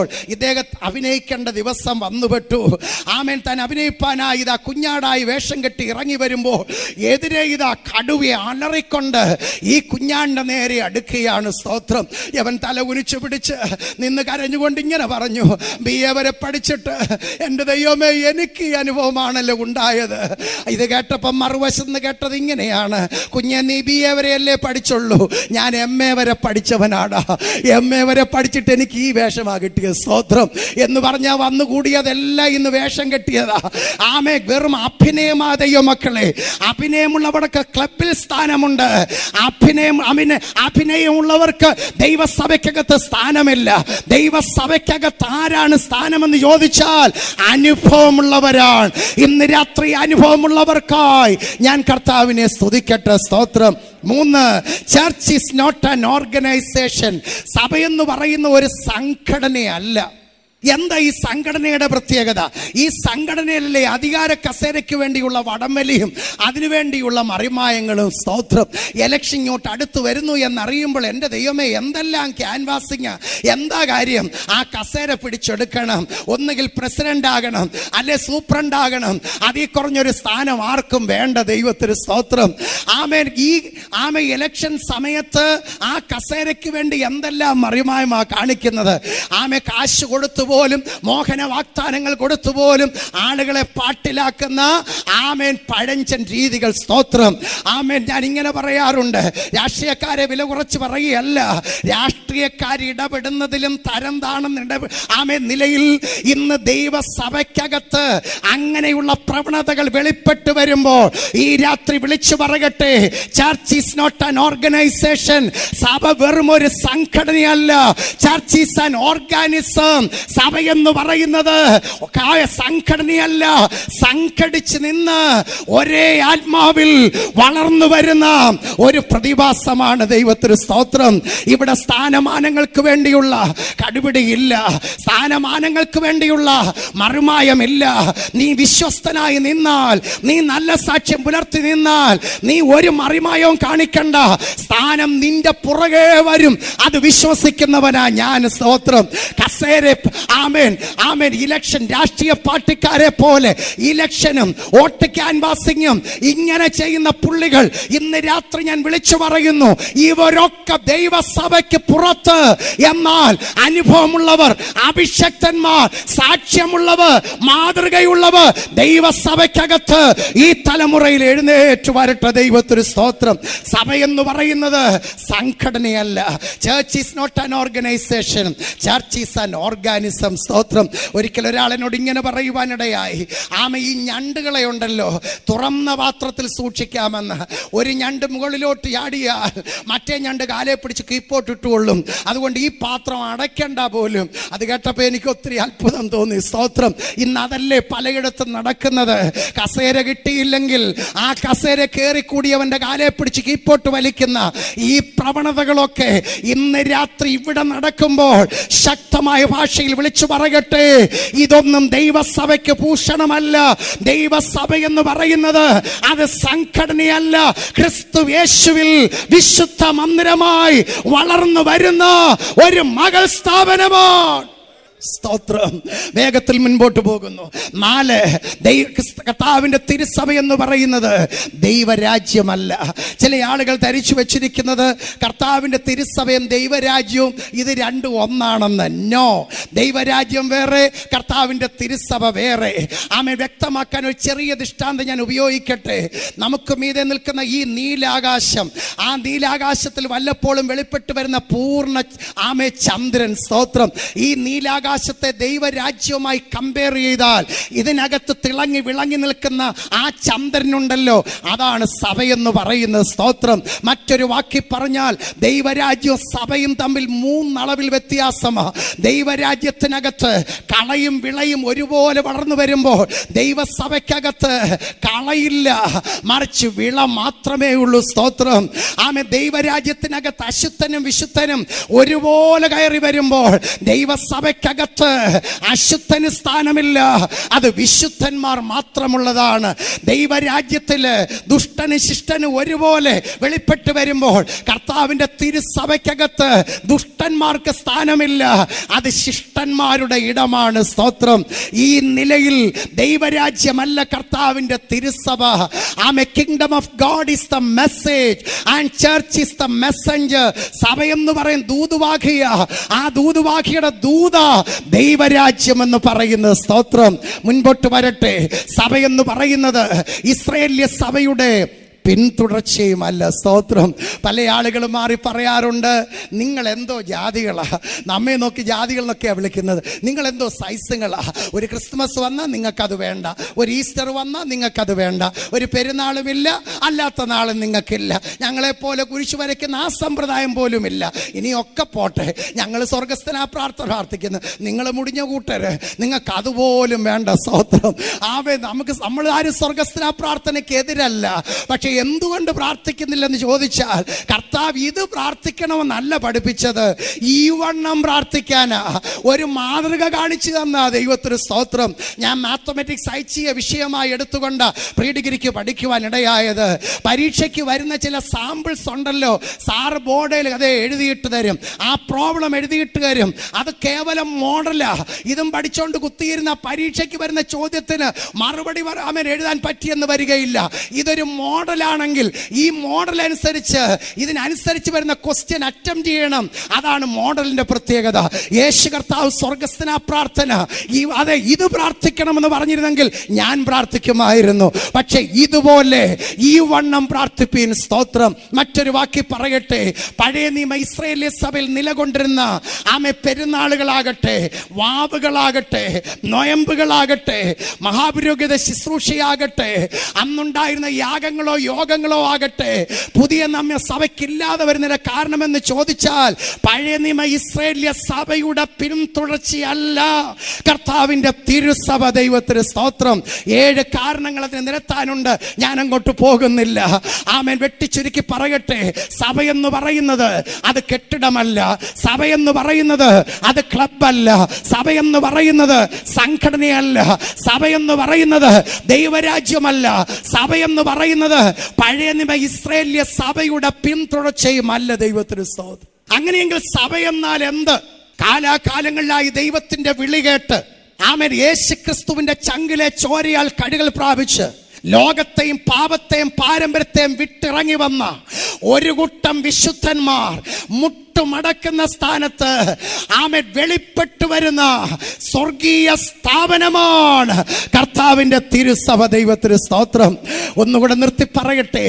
ഇദ്ദേഹം അഭിനയിക്കേണ്ട ദിവസം വന്നുപെട്ടു. ആമേൻ. താൻ അഭിനയിപ്പാനായി ഇതാ കുഞ്ഞാടായി വേഷം കെട്ടി ഇറങ്ങി വരുമ്പോൾ എതിരെ ഇതാ കടുവയെ അലറിക്കൊണ്ട് ഈ കുഞ്ഞാടിന്റെ നേരെ അടുക്കുകയാണ്. സ്തോത്രം. അവൻ തല കുനിച്ചു പിടിച്ച് നിന്ന് കരഞ്ഞുകൊണ്ട് ഇങ്ങനെ പറഞ്ഞു, BA വരെ പഠിച്ചിട്ട് എൻ്റെ ദൈവമേ എനിക്ക് ഈ അനുഭവമാണല്ലോ ഉണ്ടായത്. ഇത് കേട്ടപ്പം മറുവശത്ത് കേട്ടത് ഇങ്ങനെയാണ്, കുഞ്ഞെ നീ BA വരെയല്ലേ പഠിച്ചുള്ളൂ, ഞാൻ MA വരെ പഠിച്ചവനാടാ. MA വരെ പഠിച്ചിട്ട് എനിക്ക് ഈ വേഷമാ കിട്ടിയത്. സ്തോത്രം. എന്ന് പറഞ്ഞാൽ വന്നുകൂടിയതെല്ലാം ഇന്ന് വേഷം കെട്ടിയതാ. ആമേ. വെറും അഭിനയമാ ദൈവമക്കളെ. അഭിനയമുള്ളവർക്ക് ക്ലബിൽ സ്ഥാനമുണ്ട്. അഭിനയമുള്ളവർക്ക് ദൈവസഭയ്ക്കകത്ത് സ്ഥാനമില്ല. ദൈവസഭയ്ക്കകത്ത് ആരാണ് സ്ഥാനമെന്ന് ചോദിച്ചാൽ അനുഭവമുള്ളവരാണ്. ഇന്ന് രാത്രി അനുഭവമുള്ളവർക്കായി ഞാൻ കർത്താവിനെ സ്തുതിക്കട്ടെ. സ്തോത്രം. 3, church is not an organisation. സഭയെന്ന് പറയുന്ന ഒരു സംഘടനയല്ല. എന്താ ഈ സംഘടനയുടെ പ്രത്യേകത? ഈ സംഘടനയിലെ അധികാര കസേരയ്ക്ക് വേണ്ടിയുള്ള വടംവലിയും അതിനുവേണ്ടിയുള്ള മറിമായങ്ങളും. സ്തോത്രം. ഇലക്ഷൻ ഇങ്ങോട്ട് അടുത്ത് വരുന്നു എന്നറിയുമ്പോൾ എൻ്റെ ദൈവമേ എന്തെല്ലാം ക്യാൻവാസിങ്. എന്താ കാര്യം? ആ കസേര പിടിച്ചെടുക്കണം. ഒന്നുകിൽ പ്രസിഡന്റ് ആകണം, അല്ലെ സൂപ്രണ്ട് ആകണം. അതിൽ കുറഞ്ഞൊരു സ്ഥാനം ആർക്കും വേണ്ട. ദൈവത്തിന് സ്തോത്രം. ആമേൻ. ഇലക്ഷൻ സമയത്ത് ആ കസേരയ്ക്ക് വേണ്ടി എന്തെല്ലാം മറിമായമാ കാണിക്കുന്നത്. കാശ് കൊടുത്തു പോലും, മോഹന വാഗ്ദാനങ്ങൾ കൊടുത്തു പോലും ആളുകളെ പാട്ടിലാക്കുന്ന പഴഞ്ചൻ രീതികൾ. സ്തോത്രം. ഞാൻ ഇങ്ങനെ പറയാറുണ്ട്, രാഷ്ട്രീയക്കാരെ വില കുറച്ച് പറയുകയല്ല, രാഷ്ട്രീയക്കാർ ഇടപെടുന്നതിലും തരം താണെന്ന് നിലയിൽ ഇന്ന് ദൈവസഭയ്ക്കകത്ത് അങ്ങനെയുള്ള പ്രവണതകൾ വെളിപ്പെട്ട് വരുമ്പോൾ ഈ രാത്രി വിളിച്ചു പറയട്ടെ, church is not an organisation. സഭ വെറും ഒരു സംഘടനയല്ല. Church is an organism. സഭയെന്ന് പറയുന്നത് സംഘടനയല്ല, സംഘടിച്ച് നിന്ന് ഒരേ ആത്മാവിൽ വളർന്നു വരുന്ന ഒരു പ്രതിഭാസമാണ്. ദൈവത്തിന് സ്തോത്രം. ഇവിടെ സ്ഥാനമാനങ്ങൾക്ക് വേണ്ടിയുള്ള കടുപിടിയില്ല, സ്ഥാനമാനങ്ങൾക്ക് വേണ്ടിയുള്ള മറുമായമില്ല. നീ വിശ്വസ്തനായി നിന്നാൽ, നീ നല്ല സാക്ഷ്യം പുലർത്തി നിന്നാൽ, നീ ഒരു മറിമായവും കാണിക്കണ്ട. സ്ഥാനം നിന്റെ പുറകെ വരും. അത് വിശ്വസിക്കുന്നവനാ ഞാൻ. സ്തോത്രം. കസേര ഇലക്ഷൻ രാഷ്ട്രീയ പാർട്ടിക്കാരെ പോലെ ഇലക്ഷനും വോട്ട് ക്യാൻവാസിങ്ങും ഇങ്ങനെ ചെയ്യുന്ന പുള്ളികൾ ഇന്ന് രാത്രി ഞാൻ വിളിച്ചു പറയുന്നു, ഇവരൊക്കെ ദൈവസഭയ്ക്ക് പുറത്ത്. എന്നാൽ അനുഭവമുള്ളവർ, അഭിഷക്തന്മാർ, സാക്ഷ്യമുള്ളവർ, മാതൃകയുള്ളവർ ദൈവസഭയ്ക്കകത്ത് ഈ തലമുറയിൽ എഴുന്നേറ്റ് വരട്ടെ. ദൈവത്തിന് സ്തോത്രം. സഭയെന്ന് പറയുന്നത് സംഘടനയല്ല. Church is not an organisation. Church is an organism. സ്തോത്രം. ഒരിക്കൽ ഒരാളെന്നോട് ഇങ്ങനെ പറയുവാനിടയായി, ഈ ഞണ്ടുകളെ ഉണ്ടല്ലോ തുറന്ന പാത്രത്തിൽ സൂക്ഷിക്കാമെന്ന്. ഒരു ഞണ്ട് മുകളിലോട്ട് ചാടിയാൽ മറ്റേ ഞണ്ട് കാലെ പിടിച്ച് കീപ്പോട്ടിട്ടുകൊള്ളും. അതുകൊണ്ട് ഈ പാത്രം അടയ്ക്കണ്ട പോലും. അത് കേട്ടപ്പോൾ എനിക്ക് ഒത്തിരി അത്ഭുതം തോന്നി. സ്തോത്രം. ഇന്ന് അതല്ലേ പലയിടത്തും നടക്കുന്നത്. കസേര കിട്ടിയില്ലെങ്കിൽ ആ കസേര കയറിക്കൂടിയവന്റെ കാലെ പിടിച്ച് കീപ്പോട്ട് വലിക്കുന്ന ഈ പ്രവണതകളൊക്കെ ഇന്ന് രാത്രി ഇവിടെ നടക്കുമ്പോൾ ശക്തമായ ഭാഷയിൽ വിളിച്ചു പറയട്ടെ, ഇതൊന്നും ദൈവസഭയ്ക്ക് ഭൂഷണമല്ല. ദൈവസഭ എന്ന് പറയുന്നത് അത് സംഘടനയല്ല. ക്രിസ്തു യേശുവിൽ വിശുദ്ധ മന്ദിരമായി വളർന്നു വരുന്ന ഒരു മകൾ സ്ഥാപനമാണ്. സ്തോത്രം. വേഗത്തിൽ മുൻപോട്ട് പോകുന്നു. 4, കർത്താവിന്റെ തിരുസഭ എന്ന് പറയുന്നത് ദൈവരാജ്യമല്ല. ചില ആളുകൾ ധരിച്ചു വെച്ചിരിക്കുന്നത് കർത്താവിന്റെ തിരുസഭയും ദൈവരാജ്യവും ഇത് രണ്ടും ഒന്നാണെന്ന്. നോ, ദൈവരാജ്യം വേറെ, കർത്താവിന്റെ തിരുസഭ വേറെ. വ്യക്തമാക്കാൻ ഒരു ചെറിയ ദൃഷ്ടാന്തം ഞാൻ ഉപയോഗിക്കട്ടെ. നമുക്ക് മീതെ നിൽക്കുന്ന ഈ നീലാകാശം, ആ നീലാകാശത്തിൽ വല്ലപ്പോഴും വെളിപ്പെട്ട് വരുന്ന പൂർണ്ണ ചന്ദ്രൻ. സ്തോത്രം. ഈ നീലാകാശം ദൈവരാജ്യവുമായി കമ്പയർ ചെയ്താൽ ഇതിനകത്ത് തിളങ്ങി വിളങ്ങി നിൽക്കുന്ന ആ ചന്ദ്രനുണ്ടല്ലോ, അതാണ് സഭയെന്ന് പറയുന്നത്. സ്തോത്രം. മറ്റൊരു വാക്കി പറഞ്ഞാൽ ദൈവരാജ്യവും സഭയും തമ്മിൽ 3 അളവിൽ വ്യത്യാസമാണ്. ദൈവരാജ്യത്തിനകത്ത് കളയും വിളയും ഒരുപോലെ വളർന്നു വരുമ്പോൾ ദൈവസഭയ്ക്കകത്ത് കളയില്ല, മറിച്ച് വിള മാത്രമേ ഉള്ളൂ. സ്തോത്രം. ദൈവരാജ്യത്തിനകത്ത് അശുദ്ധനും വിശുദ്ധനും ഒരുപോലെ കയറി വരുമ്പോൾ ദൈവസഭയ്ക്കകത്ത് അശുദ്ധന് സ്ഥാനമില്ല. അത് വിശുദ്ധന്മാർ മാത്രം മാത്രമുള്ളതാണ്. ദൈവരാജ്യത്തില് ദുഷ്ടന് ശിഷ്ടന് ഒരുപോലെ വെളിപ്പെട്ട് വരുമ്പോൾ കർത്താവിന്റെ തിരുസഭയ്ക്കകത്ത് ദുഷ്ടന്മാർക്ക് സ്ഥാനമില്ല, അത് ശിഷ്ടന്മാരുടെ ഇടമാണ്. സ്തോത്രം. ഈ നിലയിൽ ദൈവരാജ്യമല്ല കർത്താവിന്റെ തിരുസഭ. Kingdom of God is the message and church is the messenger. സഭയെന്ന് പറയും ദൂതുവാഹിയ, ആ ദൂതുവാഹിയുടെ ദൂത ദൈവരാജ്യം എന്ന് പറയുന്നത്. സ്തോത്രം. മുൻപോട്ട് വരട്ടെ. സഭയെന്ന് പറയുന്നത് ഇസ്രായേലിയ സഭയുടെ പിന്തുടർച്ചയുമല്ല. സ്തോത്രം. പല ആളുകൾ മാറി പറയാറുണ്ട്, നിങ്ങൾ എന്തോ ജാതികളാ, നമ്മെ നോക്കി ജാതികൾ എന്നൊക്കെയാണ് വിളിക്കുന്നത്, നിങ്ങൾ എന്തോ സൈസുകളാ. ഒരു ക്രിസ്മസ് വന്നാൽ നിങ്ങൾക്കത് വേണ്ട, ഒരു ഈസ്റ്റർ വന്നാൽ നിങ്ങൾക്കത് വേണ്ട, ഒരു പെരുന്നാളുമില്ല, അല്ലാത്ത നാളും നിങ്ങൾക്കില്ല, ഞങ്ങളെപ്പോലെ കുരിശു വരയ്ക്കുന്ന ആ സമ്പ്രദായം പോലും ഇല്ല. ഇനിയൊക്കെ പോട്ടെ, ഞങ്ങൾ സ്വർഗസ്ഥനാ പ്രാർത്ഥന പ്രാർത്ഥിക്കുന്നു, നിങ്ങൾ മുടിഞ്ഞ കൂട്ടര്, നിങ്ങൾക്ക് അതുപോലും വേണ്ട. സ്തോത്രം. നമ്മൾ ആരും സ്വർഗസ്ഥനാ പ്രാർത്ഥനയ്ക്ക് എതിരല്ല. പക്ഷെ എന്തുകൊണ്ട് പ്രാർത്ഥിക്കുന്നില്ലെന്ന് ചോദിച്ചാൽ, കർത്താവ് ഇത് പ്രാർത്ഥിക്കണമെന്നല്ല പഠിപ്പിച്ചത്, ഈ വണ്ണം പ്രാർത്ഥിക്കാനാ ഒരു മാതൃക കാണിച്ചു തന്ന ദൈവത്തിന് സ്തോത്രം. ഞാൻ മാത്തമാറ്റിക്സ് ഐച്ഛിക വിഷയമായി എടുത്തുകൊണ്ട് പ്രീ ഡിഗ്രിക്ക് പഠിക്കുവാൻ ഇടയായത്. പരീക്ഷയ്ക്ക് വരുന്ന ചില സാമ്പിൾസ് ഉണ്ടല്ലോ, സാറ് ബോർഡിൽ അത് എഴുതിയിട്ട് തരും, ആ പ്രോബ്ലം എഴുതിയിട്ട് തരും, അത് കേവലം മോഡലാ. ഇതും പഠിച്ചുകൊണ്ട് കുത്തിയിരുന്ന പരീക്ഷയ്ക്ക് വരുന്ന ചോദ്യത്തിന് മറുപടി എഴുതാൻ പറ്റിയെന്ന് വരികയില്ല. ഇതൊരു മോഡലാണെങ്കിൽ ഈ മോഡൽ അനുസരിച്ച് ഇതിനനുസരിച്ച് വരുന്ന ക്വസ്റ്റ്യൻ അറ്റംപ്റ്റ് ചെയ്യണം. അതാണ് മോഡലിന്റെ പ്രത്യേകത. യേശു കർത്താവ് സ്വർഗസ്ഥനാ പ്രാർത്ഥന അതെ ഇത് പ്രാർത്ഥിക്കണമെന്ന് പറഞ്ഞിരുന്നെങ്കിൽ ഞാൻ പ്രാർത്ഥിക്കുമായിരുന്നു. പക്ഷെ ഇതുപോലെ ഈ വണ്ണം പ്രാർത്ഥിപ്പീൻ. സ്തോത്രം. മറ്റൊരു വാക്കി പറയട്ടെ, പഴയ നിയമ ഇസ്രായേലിയ സഭയിൽ നിലകൊണ്ടിരുന്ന പെരുന്നാളുകളാകട്ടെ, വാവുകളാകട്ടെ, നൊയമ്പുകളാകട്ടെ, മഹാപുരോഹിത ശുശ്രൂഷയാകട്ടെ, അന്നുണ്ടായിരുന്ന യാഗങ്ങളോ യോഗങ്ങളോ ആകട്ടെ, പുതിയ നമ്മെ സഭയ്ക്കില്ലാതെ വരുന്നതിന്റെ കാരണമെന്ന് ചോദിച്ചാൽ പഴയ നിയമ ഇസ്രായേലിയ സഭയുടെ പിന്തുടർച്ചയല്ല, കർത്താവിന്റെ തിരുസഭ. ദൈവത്തിന് സ്തോത്രം. 7 കാരണങ്ങൾ അതിന് നിരത്താനുണ്ട്, ഞാൻ അങ്ങോട്ട് പോകുന്നില്ല. ആമേൻ. വെട്ടിച്ചുരുക്കി പറയട്ടെ, സഭയെന്ന് പറയുന്നത് അത് കെട്ടിടമല്ല, സഭയെന്ന് പറയുന്നത് അത് ക്ലബല്ല, സഭയെന്ന് പറയുന്നത് സംഘടനയല്ല, സഭയെന്ന് പറയുന്നത് ദൈവരാജ്യമല്ല, സഭയെന്ന് പറയുന്നത് പഴയ നിയമ ഇസ്രായേലിയ സഭയുടെ പിന്തുടർച്ചയുമല്ല. ദൈവത്തിന് സ്തോത്രം. അങ്ങനെയെങ്കിൽ സഭയെന്നാൽ എന്ത്? കാലാകാലങ്ങളിലായി ദൈവത്തിന്റെ വിളി കേട്ട് യേശുക്രിസ്തുവിന്റെ ചങ്കിലെ ചോരയാൽ കഴുകൽ പ്രാപിച്ച് ലോകത്തെയും പാപത്തെയും പാരമ്പര്യത്തെയും വിട്ടിറങ്ങി വന്ന ഒരു കൂട്ടം വിശുദ്ധന്മാർ മുട്ടുമടക്കുന്ന സ്ഥാനത്ത് വെളിപ്പെട്ടു വരുന്ന സ്വർഗീയ സ്ഥാപനമാണ് കർത്താവിന്റെ തിരുസഭ. ദൈവത്തിന് സ്തോത്രം. ഒന്നുകൂടെ നിർത്തി പറയട്ടെ,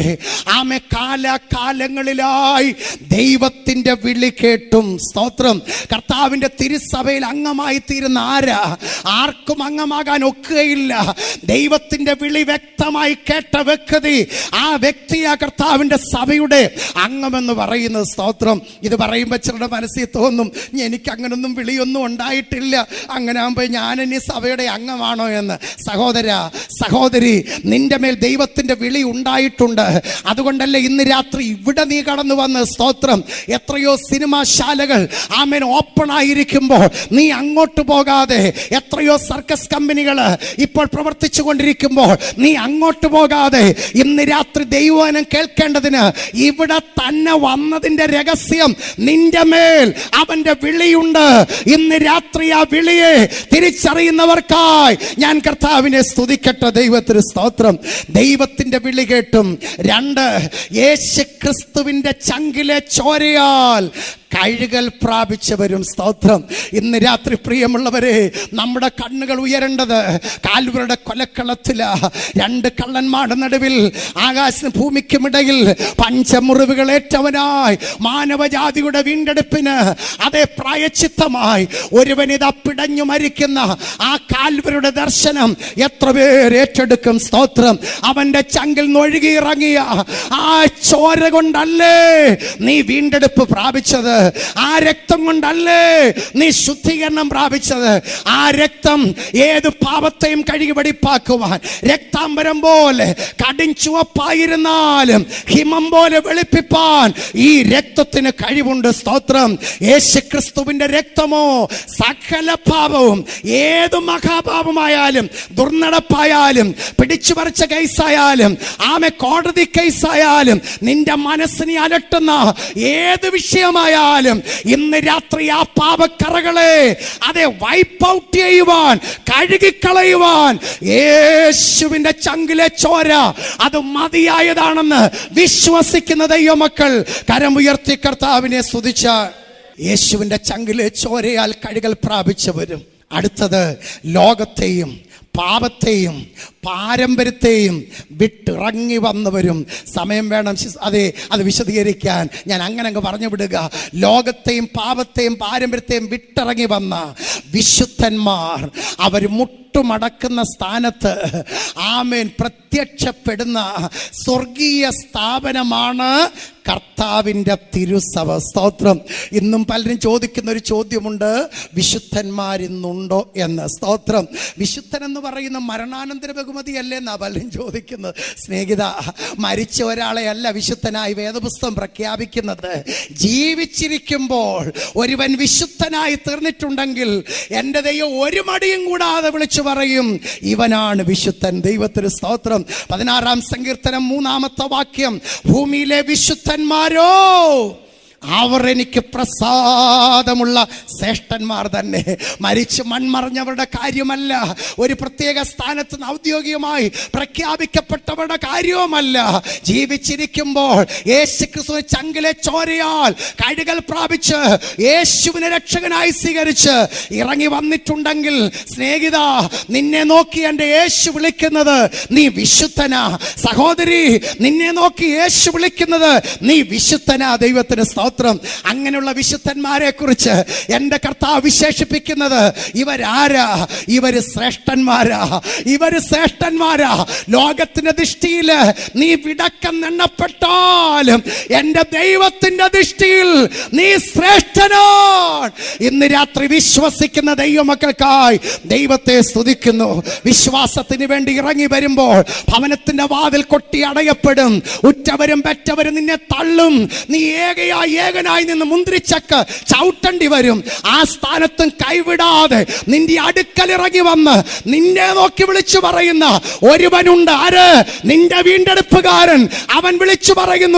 കാലകാലങ്ങളിലായി ദൈവത്തിന്റെ വിളി കേട്ടും സ്തോത്രം കർത്താവിന്റെ തിരുസഭയിൽ അംഗമായി തീരുന്ന ആർക്കും അംഗമാകാൻ ഒക്കുകയില്ല. ദൈവത്തിന്റെ വിളി വ്യക്തമായി കേട്ട വ്യക്തി, ആ വ്യക്തിയാ കർത്താവിന്റെ സഭയുടെ അംഗമെന്ന് പറയുന്നത്. സ്തോത്രം. ഇത് പറയുമ്പോൾ ചിലരുടെ മനസ്സിൽ തോന്നും, എനിക്ക് അങ്ങനൊന്നും വിളിയൊന്നും ഉണ്ടായിട്ടില്ല, അങ്ങനെ ആകുമ്പോൾ ഞാൻ ഇനി സഭയുടെ അംഗമാണോ എന്ന്. സഹോദര സഹോദരി, നിന്റെ മേൽ ദൈവത്തിന്റെ വിളി ഉണ്ടായിട്ടുണ്ട്. അതുകൊണ്ടല്ലേ ഇന്ന് രാത്രി ഇവിടെ നീ കടന്നു വന്ന്. സ്തോത്രം. എത്രയോ സിനിമാശാലകൾ ഓപ്പൺ ആയിരിക്കുമ്പോൾ നീ അങ്ങോട്ട് പോകാതെ, എത്രയോ സർക്കസ് കമ്പനികൾ ഇപ്പോൾ പ്രവർത്തിച്ചു കൊണ്ടിരിക്കുമ്പോൾ നീ അങ്ങോട്ട് പോകാതെ, ഇന്ന് രാത്രി ദൈവവചനം കേൾക്കേണ്ടതിന് ഇവിടെ തന്നെ വന്നതിന്റെ രഹസ്യം, നിന്റെ മേൽ അവന്റെ വിളിയുണ്ട്. ഇന്ന് രാത്രി ആ വിളിയെ തിരിച്ചറിയുന്നവർക്കായി ഞാൻ കർത്താവിനെ സ്തുതിക്കട്ടെ. ദൈവത്തിന് സ്തോത്രം. ദൈവത്തിന്റെ വിളി കേട്ടും 2 യേശുക്രിസ്തുവിന്റെ ചങ്കിലെ ചോരയാൽ കഴുകൽ പ്രാപിച്ചവരും. സ്തോത്രം. ഇന്ന് രാത്രി പ്രിയമുള്ളവരെ, നമ്മുടെ കണ്ണുകൾ ഉയരേണ്ടത് കാൽവരുടെ കൊലക്കളത്തില. 2 കള്ളന്മാരുടെ നടുവിൽ ആകാശ ഭൂമിക്കുമിടയിൽ പഞ്ചമുറിവുകളേറ്റവനായി മാനവജാതിയുടെ വീണ്ടെടുപ്പിന് അതേ പ്രായച്ചിത്തമായി ഒരുവനിതാ പിടഞ്ഞു മരിക്കുന്ന ആ കാൽവരുടെ ദർശനം എത്ര പേർ ഏറ്റെടുക്കും? സ്തോത്രം. അവന്റെ ചങ്കിൽ നൊഴുകിയിറങ്ങിയ ആ ചോര കൊണ്ടല്ലേ നീ വീണ്ടെടുപ്പ് പ്രാപിച്ചത്? ആ രക്തം കൊണ്ടല്ലേ നീ ശുദ്ധീകരണം പ്രാപിച്ചത്. ആ രക്തം ഏത് പാപത്തെയും കഴുകി വെടിപ്പാക്കുവാൻ, രക്താംബരം പോലെ കടും ചുവപ്പായിരുന്നാലും ഹിമം പോലെ വെളുപ്പിപ്പാൻ ഈ രക്തത്തിന് കഴിവുണ്ട്. സ്തോത്രം. യേശുക്രിസ്തുവിന്റെ രക്തമോ സകല പാപവും, ഏത് മഹാപാപമായാലും, ദുർനടപ്പായാലും, പിടിച്ചു പറിച്ച കേസായാലും, കോടതി കേസായാലും, നിന്റെ മനസ്സിനെ അലട്ടുന്ന ഏത് വിഷയമായാലും, ഇന്ന് രാത്രി ആ പാപക്കറകളെ അതെ വൈപ്പ് ഔട്ട് ചെയ്യുവാൻ, കഴുകിക്കളയുവാൻ യേശുവിന്റെ ചങ്കിലെ ചോര അത് മതിയായതാണെന്ന് വിശ്വസിക്കുന്ന ദൈവമക്കൾ കരമുയർത്തി കർത്താവിനെ സ്തുതിച്ച യേശുവിന്റെ ചങ്കിലെ ചോരയാൽ കഴുകൽ പ്രാപിച്ചവരും. അടുത്തത് ലോകത്തെയും പാപത്തെയും പാരമ്പര്യത്തെയും വിട്ടിറങ്ങി വന്നവരും. സമയം വേണം അത് വിശദീകരിക്കാൻ. ഞാൻ അങ്ങനെ പറഞ്ഞു വിടുക. ലോകത്തെയും പാപത്തെയും പാരമ്പര്യത്തെയും വിട്ടിറങ്ങി വന്ന വിശുദ്ധന്മാർ അവർ മുട്ടുമടക്കുന്ന സ്ഥാനത്ത് പ്രത്യക്ഷപ്പെടുന്ന സ്വർഗീയ സ്ഥാപനമാണ് കർത്താവിൻ്റെ തിരുസഭ. സ്തോത്രം. ഇന്നും പലരും ചോദിക്കുന്ന ഒരു ചോദ്യമുണ്ട്, വിശുദ്ധന്മാരിന്നുണ്ടോ എന്ന്. സ്തോത്രം. വിശുദ്ധൻ എന്ന് പറയുന്ന മരണാനന്തര ബഹുമതിയല്ലേ എന്നാ പലരും ചോദിക്കുന്നത്. സ്നേഹിത, മരിച്ച ഒരാളെ അല്ല വിശുദ്ധനായി വേദപുസ്തകം പ്രഖ്യാപിക്കുന്നത്. ജീവിച്ചിരിക്കുമ്പോൾ ഒരുവൻ വിശുദ്ധനായി തീർന്നിട്ടുണ്ടെങ്കിൽ എൻ്റെ ദൈവം ഒരു മടിയും കൂടാതെ വിളിച്ചു പറയും, ഇവനാണ് വിശുദ്ധൻ. ദൈവത്തിന് സ്തോത്രം. 16-ാം സങ്കീർത്തനം 3-ാമത്തെ വാക്യം, ഭൂമിയിലെ വിശുദ്ധന്മാരോ അവർ എനിക്ക് പ്രസാദമുള്ള ശ്രേഷ്ഠന്മാർ തന്നെ. മരിച്ച് മൺമറഞ്ഞവരുടെ കാര്യമല്ല, ഒരു പ്രത്യേക സ്ഥാനത്ത് ഔദ്യോഗികമായി പ്രഖ്യാപിക്കപ്പെട്ടവരുടെ കാര്യവുമല്ല. ജീവിച്ചിരിക്കുമ്പോൾ യേശുക്രിസ്തു ചങ്കിലെ ചോരയാൽ കഴുകൽ പ്രാപിച്ച് യേശുവിനെ രക്ഷകനായി സ്വീകരിച്ച് ഇറങ്ങി വന്നിട്ടുണ്ടെങ്കിൽ സ്നേഹിത, നിന്നെ നോക്കി എൻ്റെ യേശു വിളിക്കുന്നത് നീ വിശുദ്ധനാ. സഹോദരി, നിന്നെ നോക്കി യേശു വിളിക്കുന്നത് നീ വിശുദ്ധനാ. ദൈവത്തിന് സ്തോത്രം. അങ്ങനെയുള്ള വിശുദ്ധന്മാരെ കുറിച്ച് എൻ്റെ കർത്താവ് വിശേഷിപ്പിക്കുന്നത് ഇവരാരാ? ഇവര് ശ്രേഷ്ഠന്മാരാ. ഇവര് ശ്രേഷ്ഠന്മാരാ. ലോകത്തിന്റെ ദൃഷ്ടിയിൽ നീ വിടക്കം എണ്ണപ്പെട്ടാലും എൻ്റെ ദൈവത്തിന്റെ ദൃഷ്ടിയിൽ നീ ശ്രേഷ്ഠനാണ്. ഇന്ന് രാത്രി വിശ്വസിക്കുന്ന ദൈവമക്കൾക്കായി ദൈവത്തെ സ്തുതിക്കുന്നു. വിശ്വാസത്തിന് വേണ്ടി ഇറങ്ങി വരുമ്പോൾ ഭവനത്തിന്റെ വാതിൽ കൊട്ടി അടയപ്പെടും. ഉറ്റവരും പെറ്റവരും നിന്നെ തള്ളും. നീ ഏകനായി നിന്ന് മുന്തിരിച്ചക്ക് ചവിട്ടേണ്ടി വരും. ആ സ്ഥാനത്തും കൈവിടാതെ നിന്റെ അടുക്കൽ ഇറങ്ങി വന്ന് നിന്നെ നോക്കി വിളിച്ചു പറയുന്ന ഒരുവനുണ്ട്. ആര്? നിന്റെ വീണ്ടെടുപ്പുകാരൻ. അവൻ വിളിച്ചു പറയുന്നു,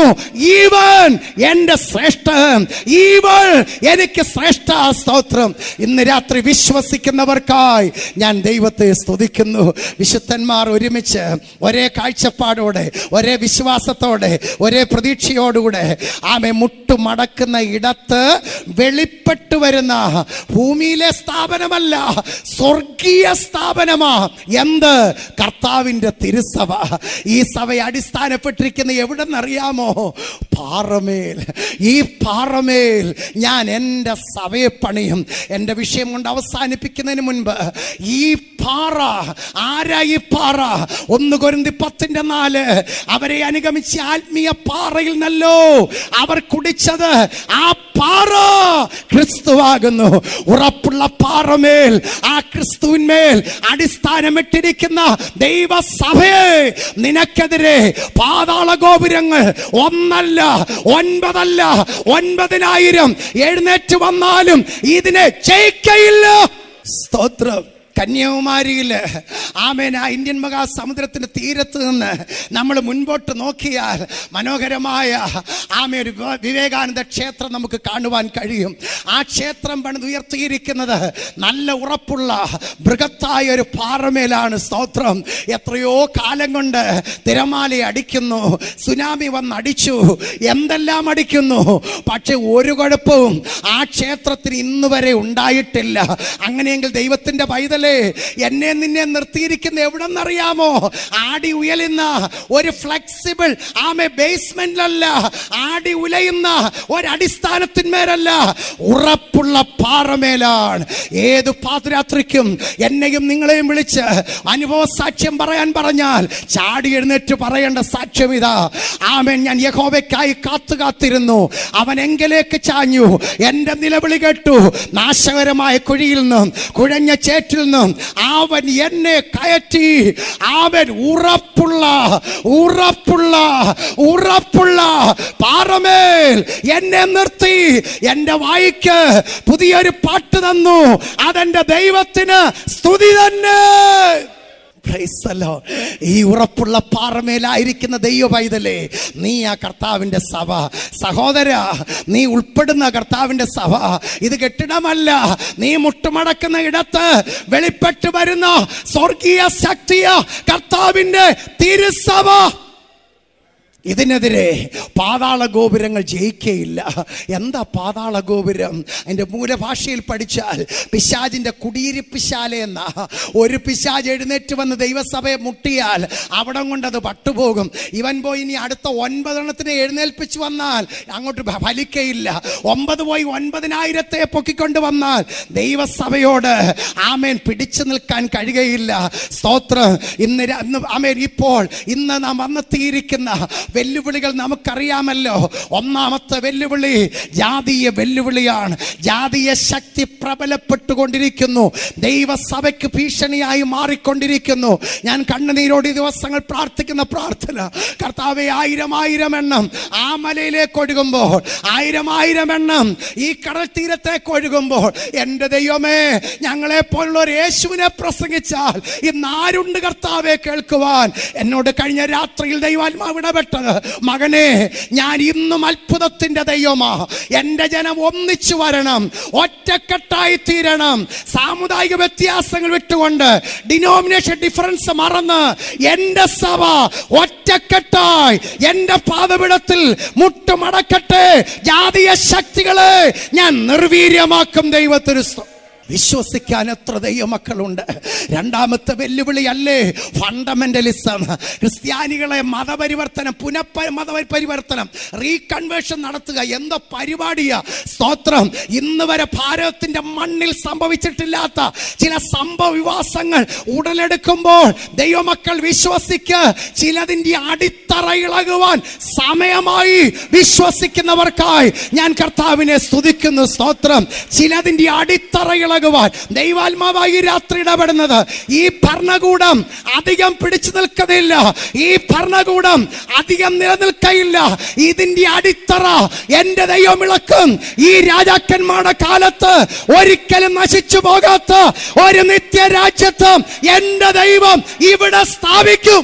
ഇവൻ എന്റെ ശ്രേഷ്ഠൻ, ഇവൾ എനിക്ക് ശ്രേഷ്ഠ. സ്തോത്രം. ഇന്ന് രാത്രി വിശ്വസിക്കുന്നവർക്കായി ഞാൻ ദൈവത്തെ സ്തുതിക്കുന്നു. വിശുദ്ധന്മാർ ഒരുമിച്ച് ഒരേ കാഴ്ചപ്പാടോടെ, ഒരേ വിശ്വാസത്തോടെ, ഒരേ പ്രതീക്ഷയോടുകൂടെ മുട്ടുമടക്കുന്ന ഇടത്ത് വെളിപ്പെട്ടു വരുന്ന ഭൂമിയിലെ സ്ഥാപനമല്ല, സ്വർഗീയ സ്ഥാപനമാ. എന്ത്? കർത്താവിൻ്റെ തിരുസഭ. ഈ സഭയെ അടിസ്ഥാനപ്പെട്ടിരിക്കുന്ന എവിടെന്നറിയാമോ? പാറമേൽ. ഈ പാറമേൽ ഞാൻ എൻ്റെ സഭയെ പണിയും. എൻ്റെ വിഷയം കൊണ്ട് അവസാനിപ്പിക്കുന്നതിന് മുൻപ്, ഈ പാറ ആരാ? ഈ പാറ 1 കൊരിന്ത്യർ 10:4 അവരെ അനുഗമിച്ച ആത്മീയ പാറയിൽ നല്ലോ അവർ കുടിച്ചത്. ആ പാറ ക്രിസ്തുവാകുന്നു. ഉറപ്പുള്ള പാറമേൽ, ആ ക്രിസ്തുവിന്മേൽ അടിസ്ഥാനമിട്ടിരിക്കുന്ന ദൈവസഭയെ നിനക്കെതിരെ പാതാള ഗോപുരങ്ങൾ 1 അല്ല 9,000 എഴുന്നേറ്റ് വന്നാലും ഇതിനെ ജയിക്കയില്ല. സ്തോത്രം. കന്യാകുമാരിയിൽ ആ ഇന്ത്യൻ മഹാസമുദ്രത്തിന്റെ തീരത്ത് നിന്ന് നമ്മൾ മുൻപോട്ട് നോക്കിയാൽ മനോഹരമായ ഒരു വിവേകാനന്ദ ക്ഷേത്രം നമുക്ക് കാണുവാൻ കഴിയും. ആ ക്ഷേത്രം പണിതുയർത്തിയിരിക്കുന്നത് നല്ല ഉറപ്പുള്ള ബൃഹത്തായ ഒരു പാറമേലാണ്. സ്തോത്രം. എത്രയോ കാലം കൊണ്ട് തിരമാല അടിക്കുന്നു, സുനാമി വന്നടിച്ചു, എന്തെല്ലാം അടിക്കുന്നു, പക്ഷെ ഒരു കുഴപ്പവും ആ ക്ഷേത്രത്തിന് ഇന്ന് വരെ ഉണ്ടായിട്ടില്ല. അങ്ങനെയെങ്കിൽ ദൈവത്തിന്റെ പൈതൽ ദൈവമല്ലേ, എന്നെ നിന്നെ നിർത്തിയിരിക്കുന്ന എവിടെന്നറിയാമോ? ആടി ഉയലുന്ന ഒരു ഫ്ലെക്സിബിൾ ബേസ്മെന്റിലല്ല, ആടി ഉലയുന്ന ഒരടിസ്ഥാനത്തിന്മേലല്ല, ഉറപ്പുള്ള പാറമേലാണ്. ഏത് പാതിരാത്രിക്കും എന്നെയും നിങ്ങളെയും വിളിച്ച് അനുഭവ സാക്ഷ്യം പറയാൻ പറഞ്ഞാൽ ചാടി എഴുന്നേറ്റ് പറയേണ്ട സാക്ഷ്യം ഇതാ. ആമേൻ. ഞാൻ യഹോവയ്ക്കായി കാത്തിരുന്നു, അവൻ എങ്കിലേക്ക് ചാഞ്ഞു, എന്റെ നിലവിളി കേട്ടു. നാശകരമായ കുഴിയിൽ നിന്നും കുഴഞ്ഞ ചേറ്റിൽ നിന്നും അവൻ എന്നെ കയറ്റി. അവൻ ഉറപ്പുള്ള പാറമേൽ എന്നെ നിർത്തി. എന്റെ വായിക്ക് പുതിയൊരു പാട്ട് തന്നു. അതെന്റെ ദൈവത്തിന് സ്തുതി തന്നെ. ഈ ഉറപ്പുള്ള പാറമേലായിരിക്കുന്ന ദൈവ പൈതലേ, നീ ആ കർത്താവിന്റെ സഭ. സഹോദര, നീ ഉൾപ്പെടുന്ന കർത്താവിന്റെ സഭ. ഇത് കെട്ടിടമല്ല, നീ മുട്ടുമടക്കുന്ന ഇടത്ത് വെളിപ്പെട്ടു വരുന്ന സ്വർഗീയ ശക്തിയ കർത്താവിന്റെ തിരുസഭ. ഇതിനെതിരെ പാതാള ഗോപുരങ്ങൾ ജയിക്കുകയില്ല. എന്താ പാതാള ഗോപുരം? അതിൻ്റെ മൂലഭാഷയിൽ പഠിച്ചാൽ പിശാചിൻ്റെ കുടിയിരിപ്പിശാല എന്ന. ഒരു പിശാച് എഴുന്നേറ്റ് വന്ന് ദൈവസഭയെ മുട്ടിയാൽ അവിടം കൊണ്ടത് പട്ടുപോകും. ഇവൻ പോയി ഇനി അടുത്ത 9 എഴുന്നേൽപ്പിച്ചു വന്നാൽ അങ്ങോട്ട് ഫലിക്കയില്ല. 9 പോയി 9,000 പൊക്കിക്കൊണ്ട് വന്നാൽ ദൈവസഭയോട് ആമേൻ പിടിച്ചു നിൽക്കാൻ കഴിയുകയില്ല. സ്തോത്രം. ഇന്ന് നാം വന്നെത്തിയിരിക്കുന്ന വെല്ലുവിളികൾ നമുക്കറിയാമല്ലോ. ഒന്നാമത്തെ വെല്ലുവിളി ജാതീയ വെല്ലുവിളിയാണ്. ജാതീയ ശക്തി പ്രബലപ്പെട്ടുകൊണ്ടിരിക്കുന്നു, ദൈവസഭയ്ക്ക് ഭീഷണിയായി മാറിക്കൊണ്ടിരിക്കുന്നു. ഞാൻ കണ്ണുനീരോട് ഈ ദിവസങ്ങൾ പ്രാർത്ഥിക്കുന്ന പ്രാർത്ഥന, കർത്താവേ, 1000 എണ്ണം ആ മലയിലേക്ക് ഒഴുകുമ്പോൾ, 1000 എണ്ണം ഈ കടൽ തീരത്തേക്ക് ഒഴുകുമ്പോൾ, എൻ്റെ ദൈവമേ, ഞങ്ങളെ പോലുള്ള ഒരു യേശുവിനെ പ്രസംഗിച്ചാൽ ഇന്ന് ആരുണ്ട് കർത്താവെ കേൾക്കുവാൻ? എന്നോട് കഴിഞ്ഞ രാത്രിയിൽ ദൈവാത്മാവ് ഇടപെട്ടത്, മകനെ, ഞാൻ ഇന്നും അത്ഭുതത്തിന്റെ ദൈവമാ. എന്റെ ജനം ഒന്നിച്ചു വരണം, ഒറ്റക്കെട്ടായി തീരണം. സാമുദായിക വ്യത്യാസങ്ങൾ വിട്ടുകൊണ്ട്, ഡിനോമിനേഷൻ ഡിഫറൻസ് മറന്ന് എന്റെ സഭ ഒറ്റക്കെട്ടായി എന്റെ പാദപീഠത്തിൽ മുട്ടുമടക്കട്ടെ. ജാതീയ ശക്തികളെ ഞാൻ നിർവീര്യമാക്കും. ദൈവത്തിന് വിശ്വസിക്കാൻ എത്ര ദൈവമക്കളുണ്ട്? രണ്ടാമത്തെ വെല്ലുവിളി അല്ലേ ഫണ്ടമെന്റലിസം? ക്രിസ്ത്യാനികളെ മതപരിവർത്തനം റീകൺവേർഷൻ നടത്തുക. എന്താ പരിപാടിയാ? സ്തോത്രം. ഇന്ന് വരെ ഭാരതത്തിന്റെ മണ്ണിൽ സംഭവിച്ചിട്ടില്ലാത്ത ചില സംഭവ വികാസങ്ങൾ ഉടലെടുക്കുമ്പോൾ ദൈവമക്കൾ വിശ്വസിക്ക്, ചിലതിന്റെ അടിത്തറ ഇളകുവാൻ സമയമായി. വിശ്വസിക്കുന്നവർക്കായി ഞാൻ കർത്താവിനെ സ്തുതിക്കുന്നു. സ്തോത്രം. ചിലതിന്റെ അടിത്തറ ദൈവാത്മാവായി രാത്രി ഇടപെടുന്നത്. ഈ ഭരണകൂടം അധികം പിടിച്ചു നിൽക്കതില്ല, ഈ ഭരണകൂടം അധികം നിലനിൽക്കയില്ല. ഇതിന്റെ അടിത്തറ എന്റെ ദൈവം ഇളക്കും. ഈ രാജാക്കന്മാരുടെ കാലത്ത് ഒരിക്കലും നശിച്ചു പോകാത്ത ഒരു നിത്യരാജ്യത്ത് എന്റെ ദൈവം ഇവിടെ സ്ഥാപിക്കും.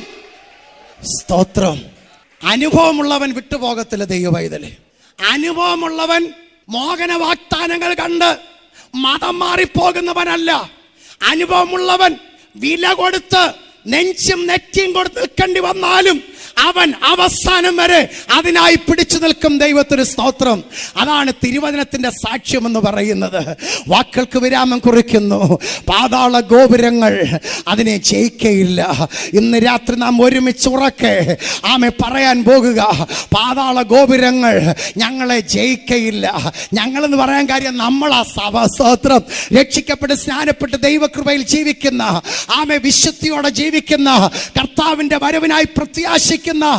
സ്തോത്രം. അനുഭവമുള്ളവൻ വിട്ടുപോകത്തില്ല ദൈവവൈതലേ. അനുഭവമുള്ളവൻ മോഹന വാഗ്ദാനങ്ങൾ കണ്ട് മതം മാറിപ്പോകുന്നവനല്ല. അനുഭവമുള്ളവൻ വില കൊടുത്ത് നെഞ്ചും നെറ്റിയും കൊടുത്ത് നിൽക്കേണ്ടി വന്നാലും അവൻ അവസാനം വരെ അതിനായി പിടിച്ചു നിൽക്കും. ദൈവത്തിന് സ്തോത്രം. അതാണ് തിരുവചനത്തിന്റെ സാക്ഷ്യം എന്ന് പറയുന്നത്. വാക്കുകൾക്ക് വിരാമം കുറിക്കുന്നു. പാതാള ഗോപുരങ്ങൾ അതിനെ ജയിക്കയില്ല. ഇന്ന് രാത്രി നാം ഒരുമിച്ച് ഉറക്കെ പറയാൻ പോകുക, പാതാള ഗോപുരങ്ങൾ ഞങ്ങളെ ജയിക്കയില്ല. ഞങ്ങളെന്ന് പറയാൻ കാര്യം നമ്മളാ സഭ. സ്തോത്രം. രക്ഷിക്കപ്പെട്ട് സ്നാനപ്പെട്ട് ദൈവകൃപയിൽ ജീവിക്കുന്ന, വിശുദ്ധിയോടെ ജീവിക്കുന്ന, കർത്താവിന്റെ വരവിനായി പ്രത്യാശിക്കുന്ന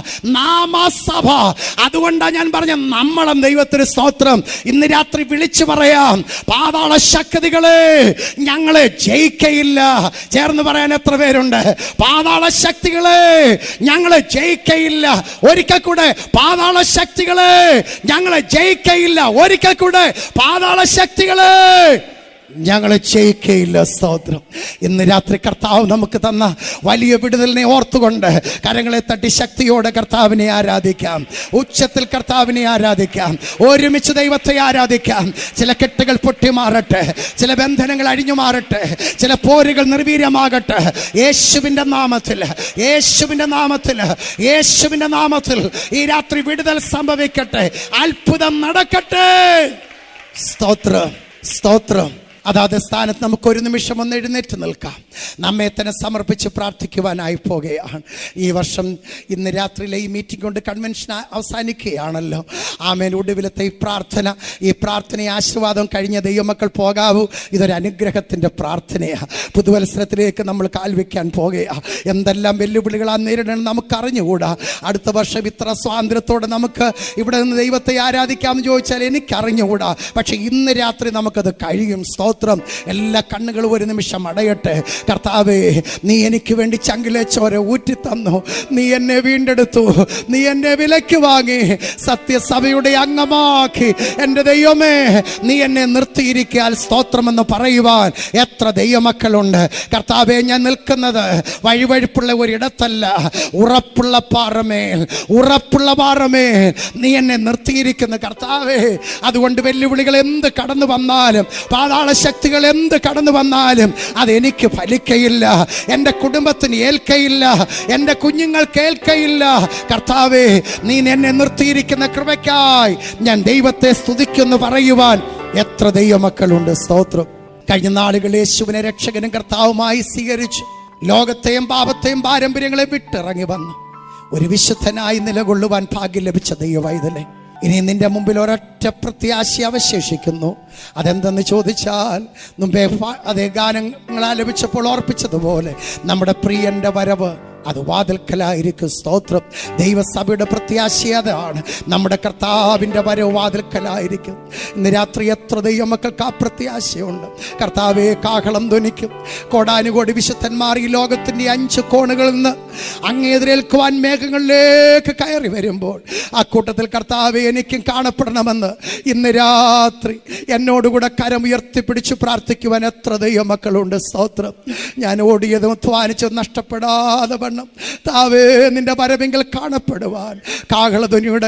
നാമസഭ. അതുകൊണ്ടാണ് ഞാൻ പറഞ്ഞ നമ്മളും ദൈവത്തിന് സ്തോത്രം. ഇന്ന് രാത്രി വിളിച്ചു പറയാം, പാതാള ശക്തികളെ ഞങ്ങളെ ജയിക്കയില്ല. ചേർന്ന് പറയാൻ എത്ര പേരുണ്ട്? പാതാള ശക്തികളെ ഞങ്ങളെ ജയിക്കയില്ല. ഒരിക്കൽ കൂടെ, പാതാള ശക്തികളെ ഞങ്ങളെ ജയിക്കയില്ല. ഒരിക്കൽ കൂടെ, പാതാള ശക്തികളെ ഞങ്ങളെ ജയിക്കയില്ല. സ്തോത്രം. ഇന്ന് രാത്രി കർത്താവ് നമുക്ക് തന്ന വലിയ വിടുതലിനെ ഓർത്തുകൊണ്ട് കരങ്ങളെ തട്ടി ശക്തിയോടെ കർത്താവിനെ ആരാധിക്കാം. ഉച്ചത്തിൽ കർത്താവിനെ ആരാധിക്കാം. ഒരുമിച്ച് ദൈവത്തെ ആരാധിക്കാം. ചില കെട്ടുകൾ പൊട്ടി മാറട്ടെ, ചില ബന്ധനങ്ങൾ അഴിഞ്ഞു മാറട്ടെ, ചില പോരുകൾ നിർവീര്യമാകട്ടെ. യേശുവിന്റെ നാമത്തിൽ, യേശുവിന്റെ നാമത്തിൽ, യേശുവിന്റെ നാമത്തിൽ ഈ രാത്രി വിടുതൽ സംഭവിക്കട്ടെ. അത്ഭുതം നടക്കട്ടെ. സ്തോത്രം, സ്തോത്രം. അതാത് സ്ഥാനത്ത് നമുക്ക് ഒരു നിമിഷം ഒന്ന് എഴുന്നേറ്റ് നിൽക്കാം. നമ്മെ തന്നെ സമർപ്പിച്ച് പ്രാർത്ഥിക്കുവാനായി പോകുകയാണ്. ഈ വർഷം ഇന്ന് രാത്രിയിലെ ഈ മീറ്റിംഗ് കൊണ്ട് കൺവെൻഷൻ അവസാനിക്കുകയാണല്ലോ. ആമേൻ. ഒടുവിലത്തെ ഈ പ്രാർത്ഥന ആശീർവാദം കഴിഞ്ഞ ദൈവമക്കൾ പോകാവൂ. ഇതൊരു അനുഗ്രഹത്തിൻ്റെ പ്രാർത്ഥനയാണ്. പുതുവത്സരത്തിലേക്ക് നമ്മൾ കാൽവെക്കാൻ പോകുകയാണ്. എന്തെല്ലാം വെല്ലുവിളികളാണ് നേരിടണം നമുക്കറിഞ്ഞുകൂടാ. അടുത്ത വർഷം ഇത്ര സ്വാതന്ത്ര്യത്തോടെ നമുക്ക് ഇവിടെ നിന്ന് ദൈവത്തെ ആരാധിക്കാമെന്ന് ചോദിച്ചാൽ എനിക്കറിഞ്ഞുകൂടാ. പക്ഷെ ഇന്ന് രാത്രി നമുക്കത് കഴിയും. സ്തോത്രം. എല്ലാ കണ്ണുകളും ഒരു നിമിഷം അടയട്ടെ. കർത്താവേ, നീ എനിക്ക് വേണ്ടി ചങ്കിലെ ചോര ഊറ്റി തന്നു. നീ എന്നെ വീണ്ടെടുത്തു. നീ എന്നെ വിലയ്ക്ക് വാങ്ങി സത്യസഭയുടെ അംഗമാക്കി. എൻ്റെ ദൈവമേ, നീ എന്നെ നിർത്തിയിരിക്കാൻ സ്തോത്രമെന്ന് പറയുവാൻ എത്ര ദൈവമക്കളുണ്ട്. കർത്താവേ, ഞാൻ നിൽക്കുന്നത് വഴിവഴിപ്പുള്ള ഒരിടത്തല്ല, ഉറപ്പുള്ള പാറമേൽ നീ എന്നെ നിർത്തിയിരിക്കുന്നു കർത്താവേ. അതുകൊണ്ട് വെല്ലുവിളികൾ എന്ത് കടന്നു വന്നാലും, പാതാള ശക്തികൾ എന്ത് കടന്നു വന്നാലും അതെനിക്ക് ഫലിക്കയില്ല, എൻ്റെ കുടുംബത്തിന് ഏൽക്കയില്ല, എൻ്റെ കുഞ്ഞുങ്ങൾക്ക് ഏൽക്കയില്ല. കർത്താവേ, നീ എന്നെ നിർത്തിയിരിക്കുന്ന കൃപയ്ക്കായി ഞാൻ ദൈവത്തെ സ്തുതിക്കുന്നു പറയുവാൻ എത്ര ദൈവമക്കളുണ്ട്. സ്തോത്രം. കഴിഞ്ഞ നാളുകൾ യേശുവിനെ രക്ഷകനും കർത്താവുമായി സ്വീകരിച്ചു ലോകത്തെയും പാപത്തെയും പാരമ്പര്യങ്ങളെ വിട്ടിറങ്ങി വന്നു ഒരു വിശുദ്ധനായി നിലകൊള്ളുവാൻ ഭാഗ്യം ലഭിച്ച ദൈവവൈതലേ, ഇനി നിന്റെ മുമ്പിൽ ഒരൊറ്റ പ്രത്യാശ അവശേഷിക്കുന്നു. അതെന്തെന്ന് ചോദിച്ചാൽ, മുമ്പേ അതേ ഗാനങ്ങൾ ആലപിച്ചപ്പോൾ ഓർപ്പിച്ചതുപോലെ നമ്മുടെ പ്രിയന്റെ വരവ് അത് വാതിൽക്കലായിരിക്കും. സ്തോത്രം. ദൈവസഭയുടെ പ്രത്യാശ അതാണ്. നമ്മുടെ കർത്താവിൻ്റെ വരവ് വാതിൽക്കലായിരിക്കും. ഇന്ന് രാത്രി എത്ര ദൈവമക്കൾക്ക് ആ പ്രത്യാശയുണ്ട്. കർത്താവേ, കാഹളം ധ്വനിക്കും. കോടാനുകോടി വിശുദ്ധന്മാർ ഈ ലോകത്തിൻ്റെ 5 കോണുകളിൽ നിന്ന് അങ്ങേതിരേൽക്കുവാൻ മേഘങ്ങളിലേക്ക് കയറി വരുമ്പോൾ ആ കൂട്ടത്തിൽ കർത്താവേ എനിക്കും കാണപ്പെടണമെന്ന് ഇന്ന് രാത്രി എന്നോടുകൂടെ കരമുയർത്തിപ്പിടിച്ച് പ്രാർത്ഥിക്കുവാൻ എത്ര ദൈവമക്കളുണ്ട്. സ്തോത്രം. ഞാൻ ഓടിയതും അധ്വാനിച്ചതും നഷ്ടപ്പെടാതെ താവേ, നിന്റെ വരവെങ്കിൽ കാണപ്പെടുവാൻ കാഹളധ്വനിയുടെ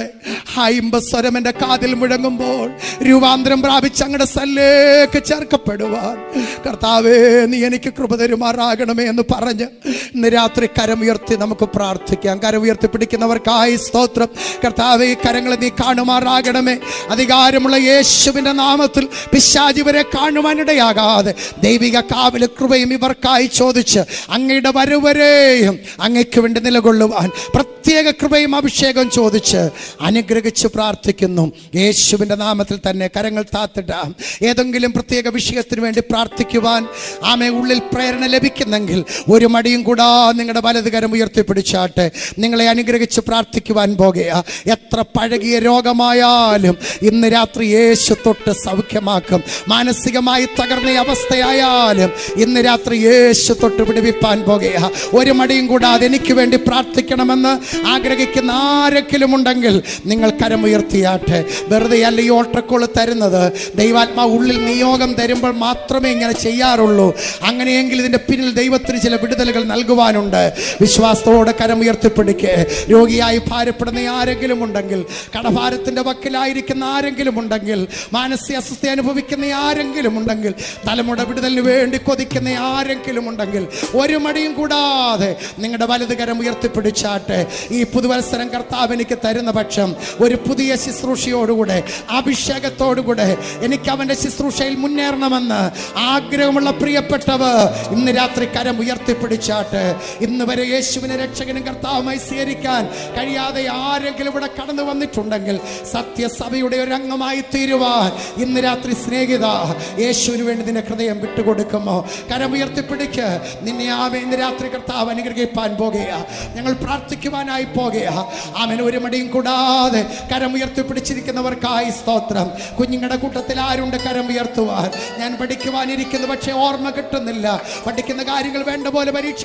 സ്വരം എൻ്റെ കാതിൽ മുഴങ്ങുമ്പോൾ രൂപാന്തരം പ്രാപിച്ച് അങ്ങയുടെ സല്ലേക്ക് ചേർക്കപ്പെടുവാൻ കർത്താവേ, നീ എനിക്ക് കൃപ തരുമാറാകണമേ എന്ന് പറഞ്ഞ് ഇന്ന് രാത്രി കരമുയർത്തി നമുക്ക് പ്രാർത്ഥിക്കാം. കരമുയർത്തി പിടിക്കുന്നവർക്കായി സ്തോത്രം. കർത്താവേ, ഈ കരങ്ങളെ നീ കാണുമാറാകണമേ. അധികാരമുള്ള യേശുവിൻ്റെ നാമത്തിൽ പിശാച് ഇവരെ കാണുവാനിടയാകാതെ ദൈവിക കാവലും കൃപയും ഇവർക്കായി ചോദിച്ച് അങ്ങയുടെ വരവരെയും അങ്ങയ്ക്ക് വേണ്ടി നിലകൊള്ളുവാൻ പ്രത്യേക കൃപയും അഭിഷേകം ചോദിച്ച് അനുഗ്രഹിച്ച് പ്രാർത്ഥിക്കുന്നു. യേശുവിൻ്റെ നാമത്തിൽ തന്നെ കരങ്ങൾ താത്തിടാം. ഏതെങ്കിലും പ്രത്യേക വിഷയത്തിന് വേണ്ടി പ്രാർത്ഥിക്കുവാൻ ഉള്ളിൽ പ്രേരണ ലഭിക്കുന്നെങ്കിൽ ഒരു മടിയും കൂടാ നിങ്ങളുടെ വലത് കരം ഉയർത്തിപ്പിടിച്ചാട്ടെ. നിങ്ങളെ അനുഗ്രഹിച്ച് പ്രാർത്ഥിക്കുവാൻ പോകുക. എത്ര പഴകിയ രോഗമായാലും ഇന്ന് രാത്രി യേശു തൊട്ട് സൗഖ്യമാക്കും. മാനസികമായി തകർന്ന അവസ്ഥയായാലും ഇന്ന് രാത്രി യേശു തൊട്ട് വിടുവിപ്പാൻ പോകുക. ഒരു മടിയും കൂടാതെ എനിക്ക് വേണ്ടി പ്രാർത്ഥിക്കണമെന്ന് ആഗ്രഹിക്കുന്ന ആരെങ്കിലും ഉണ്ടെങ്കിൽ നിങ്ങൾ കരമുയർത്തിയാട്ടെ. വെറുതെ അല്ല ഈ ഓൾട്ടർക്കോൾ തരുന്നത്. ദൈവാത്മാ ഉള്ളിൽ നിയോഗം തരുമ്പോൾ മാത്രമേ ഇങ്ങനെ ചെയ്യാറുള്ളൂ. അങ്ങനെയെങ്കിൽ ഇതിൻ്റെ പിന്നിൽ ദൈവത്തിന് ചില വിടുതലുകൾ നൽകുവാനുണ്ട്. വിശ്വാസത്തോടെ കരമുയർത്തിപ്പിടിക്ക്. രോഗിയായി ഭാരപ്പെടുന്ന ആരെങ്കിലും ഉണ്ടെങ്കിൽ, കടഭാരത്തിൻ്റെ വക്കിലായിരിക്കുന്ന ആരെങ്കിലും ഉണ്ടെങ്കിൽ, മാനസിക അസ്വസ്ഥ അനുഭവിക്കുന്ന ആരെങ്കിലും ഉണ്ടെങ്കിൽ, തലമുറ വിടുതലിന് വേണ്ടി കൊതിക്കുന്ന ആരെങ്കിലും ഉണ്ടെങ്കിൽ ഒരു മടിയും കൂടാതെ നിങ്ങളുടെ വലത് കരം ഉയർത്തിപ്പിടിച്ചാട്ടെ. ഈ പുതുവത്സരം കർത്താവ് എനിക്ക് തരുന്ന പക്ഷം ഒരു പുതിയ ശുശ്രൂഷയോടുകൂടെ, അഭിഷേകത്തോടുകൂടെ എനിക്ക് അവൻ്റെ ശുശ്രൂഷയിൽ മുന്നേറണമെന്ന് ആഗ്രഹമുള്ള പ്രിയപ്പെട്ടവർ ഇന്ന് രാത്രി കരം ഉയർത്തിപ്പിടിച്ചാട്ടെ. ഇന്ന് വരെ യേശുവിനെ രക്ഷകനും കർത്താവുമായി സ്വീകരിക്കാൻ കഴിയാതെ ആരെങ്കിലും ഇവിടെ കടന്നു വന്നിട്ടുണ്ടെങ്കിൽ സത്യസഭയുടെ ഒരു അംഗമായി തീരുവാൻ ഇന്ന് രാത്രി സ്നേഹിത യേശുവിന് വേണ്ടി നിന്റെ ഹൃദയം വിട്ടുകൊടുക്കുമോ? കരം ഉയർത്തിപ്പിടിക്ക്. നിന്നെ ഇന്ന് രാത്രി കർത്താവ് അനുഗ്രഹിപ്പാൻ പോകുക. ഞങ്ങൾ പ്രാർത്ഥിക്കുവാനായി പോകുക. ആമേൻ. ഒരു മടിയും കൂടാതെ കരം ഉയർത്തിപ്പിടിച്ചിരിക്കുന്നവർക്കായി സ്തോത്രം. കുഞ്ഞുങ്ങളുടെ കൂട്ടത്തിൽ ആരുണ്ട് കരം ഉയർത്തുവാൻ? ഞാൻ പഠിക്കുവാനിരിക്കുന്നു, പക്ഷേ ഓർമ്മ കിട്ടുന്നില്ല. പഠിക്കുന്ന കാര്യങ്ങൾ വേണ്ട പോലെ പരീക്ഷ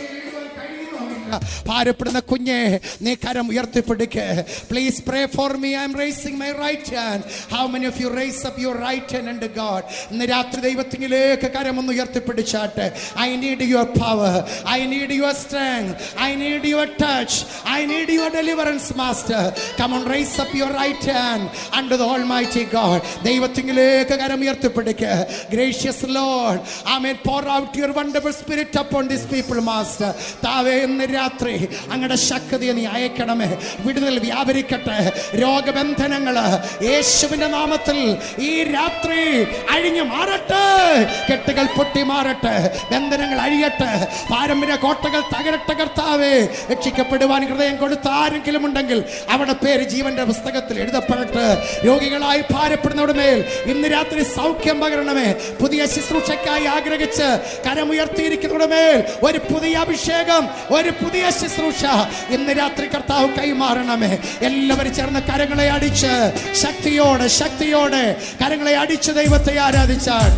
ഭാരപ്പെടുന്ന കുഞ്ഞെ നീ കരം ഉയർത്തിപ്പിടിക്ക്. Please pray for me. I am rising my right hand. How many of you rise up your right hand and God? ഇന്ന് രാത്രി ദൈവത്തിലേക്ക് കരം ഒന്ന് ഉയർത്തിപ്പിടിച്ചാട്ടെ. I need your power. I need your strength. I need your touch. I need your deliverance master. Come on, rise up your right hand under the almighty God. ദൈവത്തിലേക്ക് കരം ഉയർത്തിപ്പിടിക്ക്. Gracious Lord, amen, pour out your wonderful spirit upon these people, master. താവേ, ഇന്ന് രാത്രി അങ്ങയുടെ ശക്തിയെ നീ അയക്കണമേ. വിടുതൽ വ്യാപരിക്കട്ടെ. രോഗബന്ധനങ്ങള് യേശുവിന്റെ നാമത്തിൽ ഈ രാത്രി അഴിഞ്ഞു മാറട്ടെ. കെട്ടുകൾ പൊട്ടി മാറട്ടെ. ബന്ധനങ്ങൾ അഴിയട്ടെ. പാരമ്പര്യ കോട്ടകൾ തകരട്ടെ. കർത്താവേ, രക്ഷിക്കപ്പെടുവാൻ ഹൃദയം കൊടുത്ത ആരെങ്കിലും ഉണ്ടെങ്കിൽ അവിടെ പേര് ജീവന്റെ പുസ്തകത്തിൽ എഴുതപ്പെടട്ടെ. രോഗികളായി ഭാരപ്പെടുന്നവരുടെ മേൽ ഇന്ന് രാത്രി സൗഖ്യം പകരണമേ. പുതിയ ശുശ്രൂഷയ്ക്കായി ആഗ്രഹിച്ച് കരമുയർത്തിയിരിക്കുന്നവരുടെ മേൽ ഒരു പുതിയ അഭിഷേകം, ഒരു പുതിയ ശുശ്രൂഷ ഇന്ന് രാത്രി കർത്താവ് കൈമാറണമേ. എല്ലാവരും ചേർന്ന് കരങ്ങളെ അടിച്ച് ശക്തിയോടെ ശക്തിയോടെ കരങ്ങളെ അടിച്ച് ദൈവത്തെ ആരാധിച്ചാൽ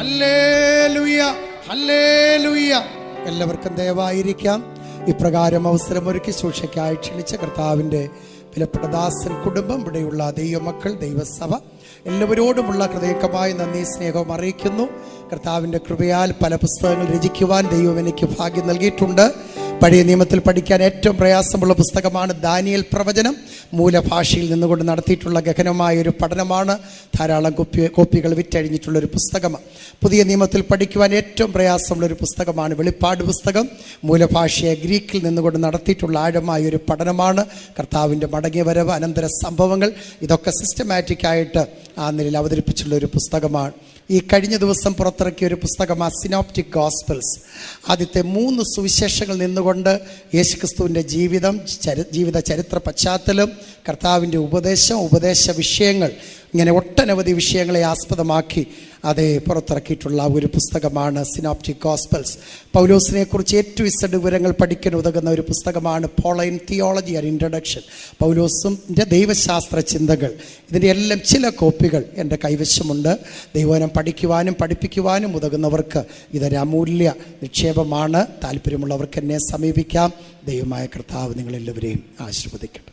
ഹല്ലേലൂയ, ഹല്ലേലൂയ. എല്ലാവർക്കും ദയവായിരിക്കാം. ഇപ്രകാരം അവസരമൊരുക്കി ശുശ്രൂഷയ്ക്കായി ക്ഷണിച്ച കർത്താവിൻ്റെ വിലപ്പെട്ട ദാസൻ കുടുംബം, ഇവിടെയുള്ള ദൈവമക്കൾ, ദൈവസഭ എല്ലാവരോടുമുള്ള ഹൃദയംഗമായ നന്ദി സ്നേഹവും അറിയിക്കുന്നു. കർത്താവിൻ്റെ കൃപയാൽ പല പുസ്തകങ്ങൾ രചിക്കുവാൻ ദൈവം എനിക്ക് ഭാഗ്യം നൽകിയിട്ടുണ്ട്. പഴയ നിയമത്തിൽ പഠിക്കാൻ ഏറ്റവും പ്രയാസമുള്ള പുസ്തകമാണ് ദാനിയേൽ പ്രവചനം. മൂലഭാഷയിൽ നിന്നുകൊണ്ട് നടത്തിയിട്ടുള്ള ഗഹനമായ ഒരു പഠനമാണ്. ധാരാളം കോപ്പികൾ വിറ്റഴിഞ്ഞിട്ടുള്ളൊരു പുസ്തകമാണ്. പുതിയ നിയമത്തിൽ പഠിക്കുവാൻ ഏറ്റവും പ്രയാസമുള്ളൊരു പുസ്തകമാണ് വെളിപ്പാട് പുസ്തകം. മൂലഭാഷയെ ഗ്രീക്കിൽ നിന്നുകൊണ്ട് നടത്തിയിട്ടുള്ള ആഴമായ ഒരു പഠനമാണ്. കർത്താവിൻ്റെ മടങ്ങിയ വരവ്, അനന്തര സംഭവങ്ങൾ, ഇതൊക്കെ സിസ്റ്റമാറ്റിക്കായിട്ട് ആ നിലയിൽ അവതരിപ്പിച്ചുള്ള ഒരു പുസ്തകമാണ്. ഈ കഴിഞ്ഞ ദിവസം പുറത്തിറക്കിയ ഒരു പുസ്തകമാണ് സിനോപ്റ്റിക് ഗോസ്പൽസ്. ആദ്യത്തെ 3 സുവിശേഷങ്ങൾ നിന്നുകൊണ്ട് യേശുക്രിസ്തുവിൻ്റെ ജീവിത ചരിത്ര പശ്ചാത്തലം, കർത്താവിൻ്റെ ഉപദേശ വിഷയങ്ങൾ, ഇങ്ങനെ ഒട്ടനവധി വിഷയങ്ങളെ ആസ്പദമാക്കി അത് പുറത്തിറക്കിയിട്ടുള്ള ഒരു പുസ്തകമാണ് സിനോപ്റ്റിക് ഗോസ്പൽസ്. പൗലോസിനെ കുറിച്ച് A-Z വിവരങ്ങൾ പഠിക്കാൻ ഉതകുന്ന ഒരു പുസ്തകമാണ് പോളൈൻ തിയോളജി ആൻഡ് ഇൻട്രഡക്ഷൻ. പൗലോസിൻ്റെ ദൈവശാസ്ത്ര ചിന്തകൾ, ഇതിൻ്റെ എല്ലാം ചില കോപ്പികൾ എൻ്റെ കൈവശമുണ്ട്. ദൈവവചനം പഠിക്കുവാനും പഠിപ്പിക്കുവാനും ഉതകുന്നവർക്ക് ഇതൊരു അമൂല്യ നിക്ഷേപമാണ്. താല്പര്യമുള്ളവർക്ക് എന്നെ സമീപിക്കാം. ദൈവമായ കർത്താവ് നിങ്ങളെല്ലാവരെയും ആശീർവദിക്കട്ടെ.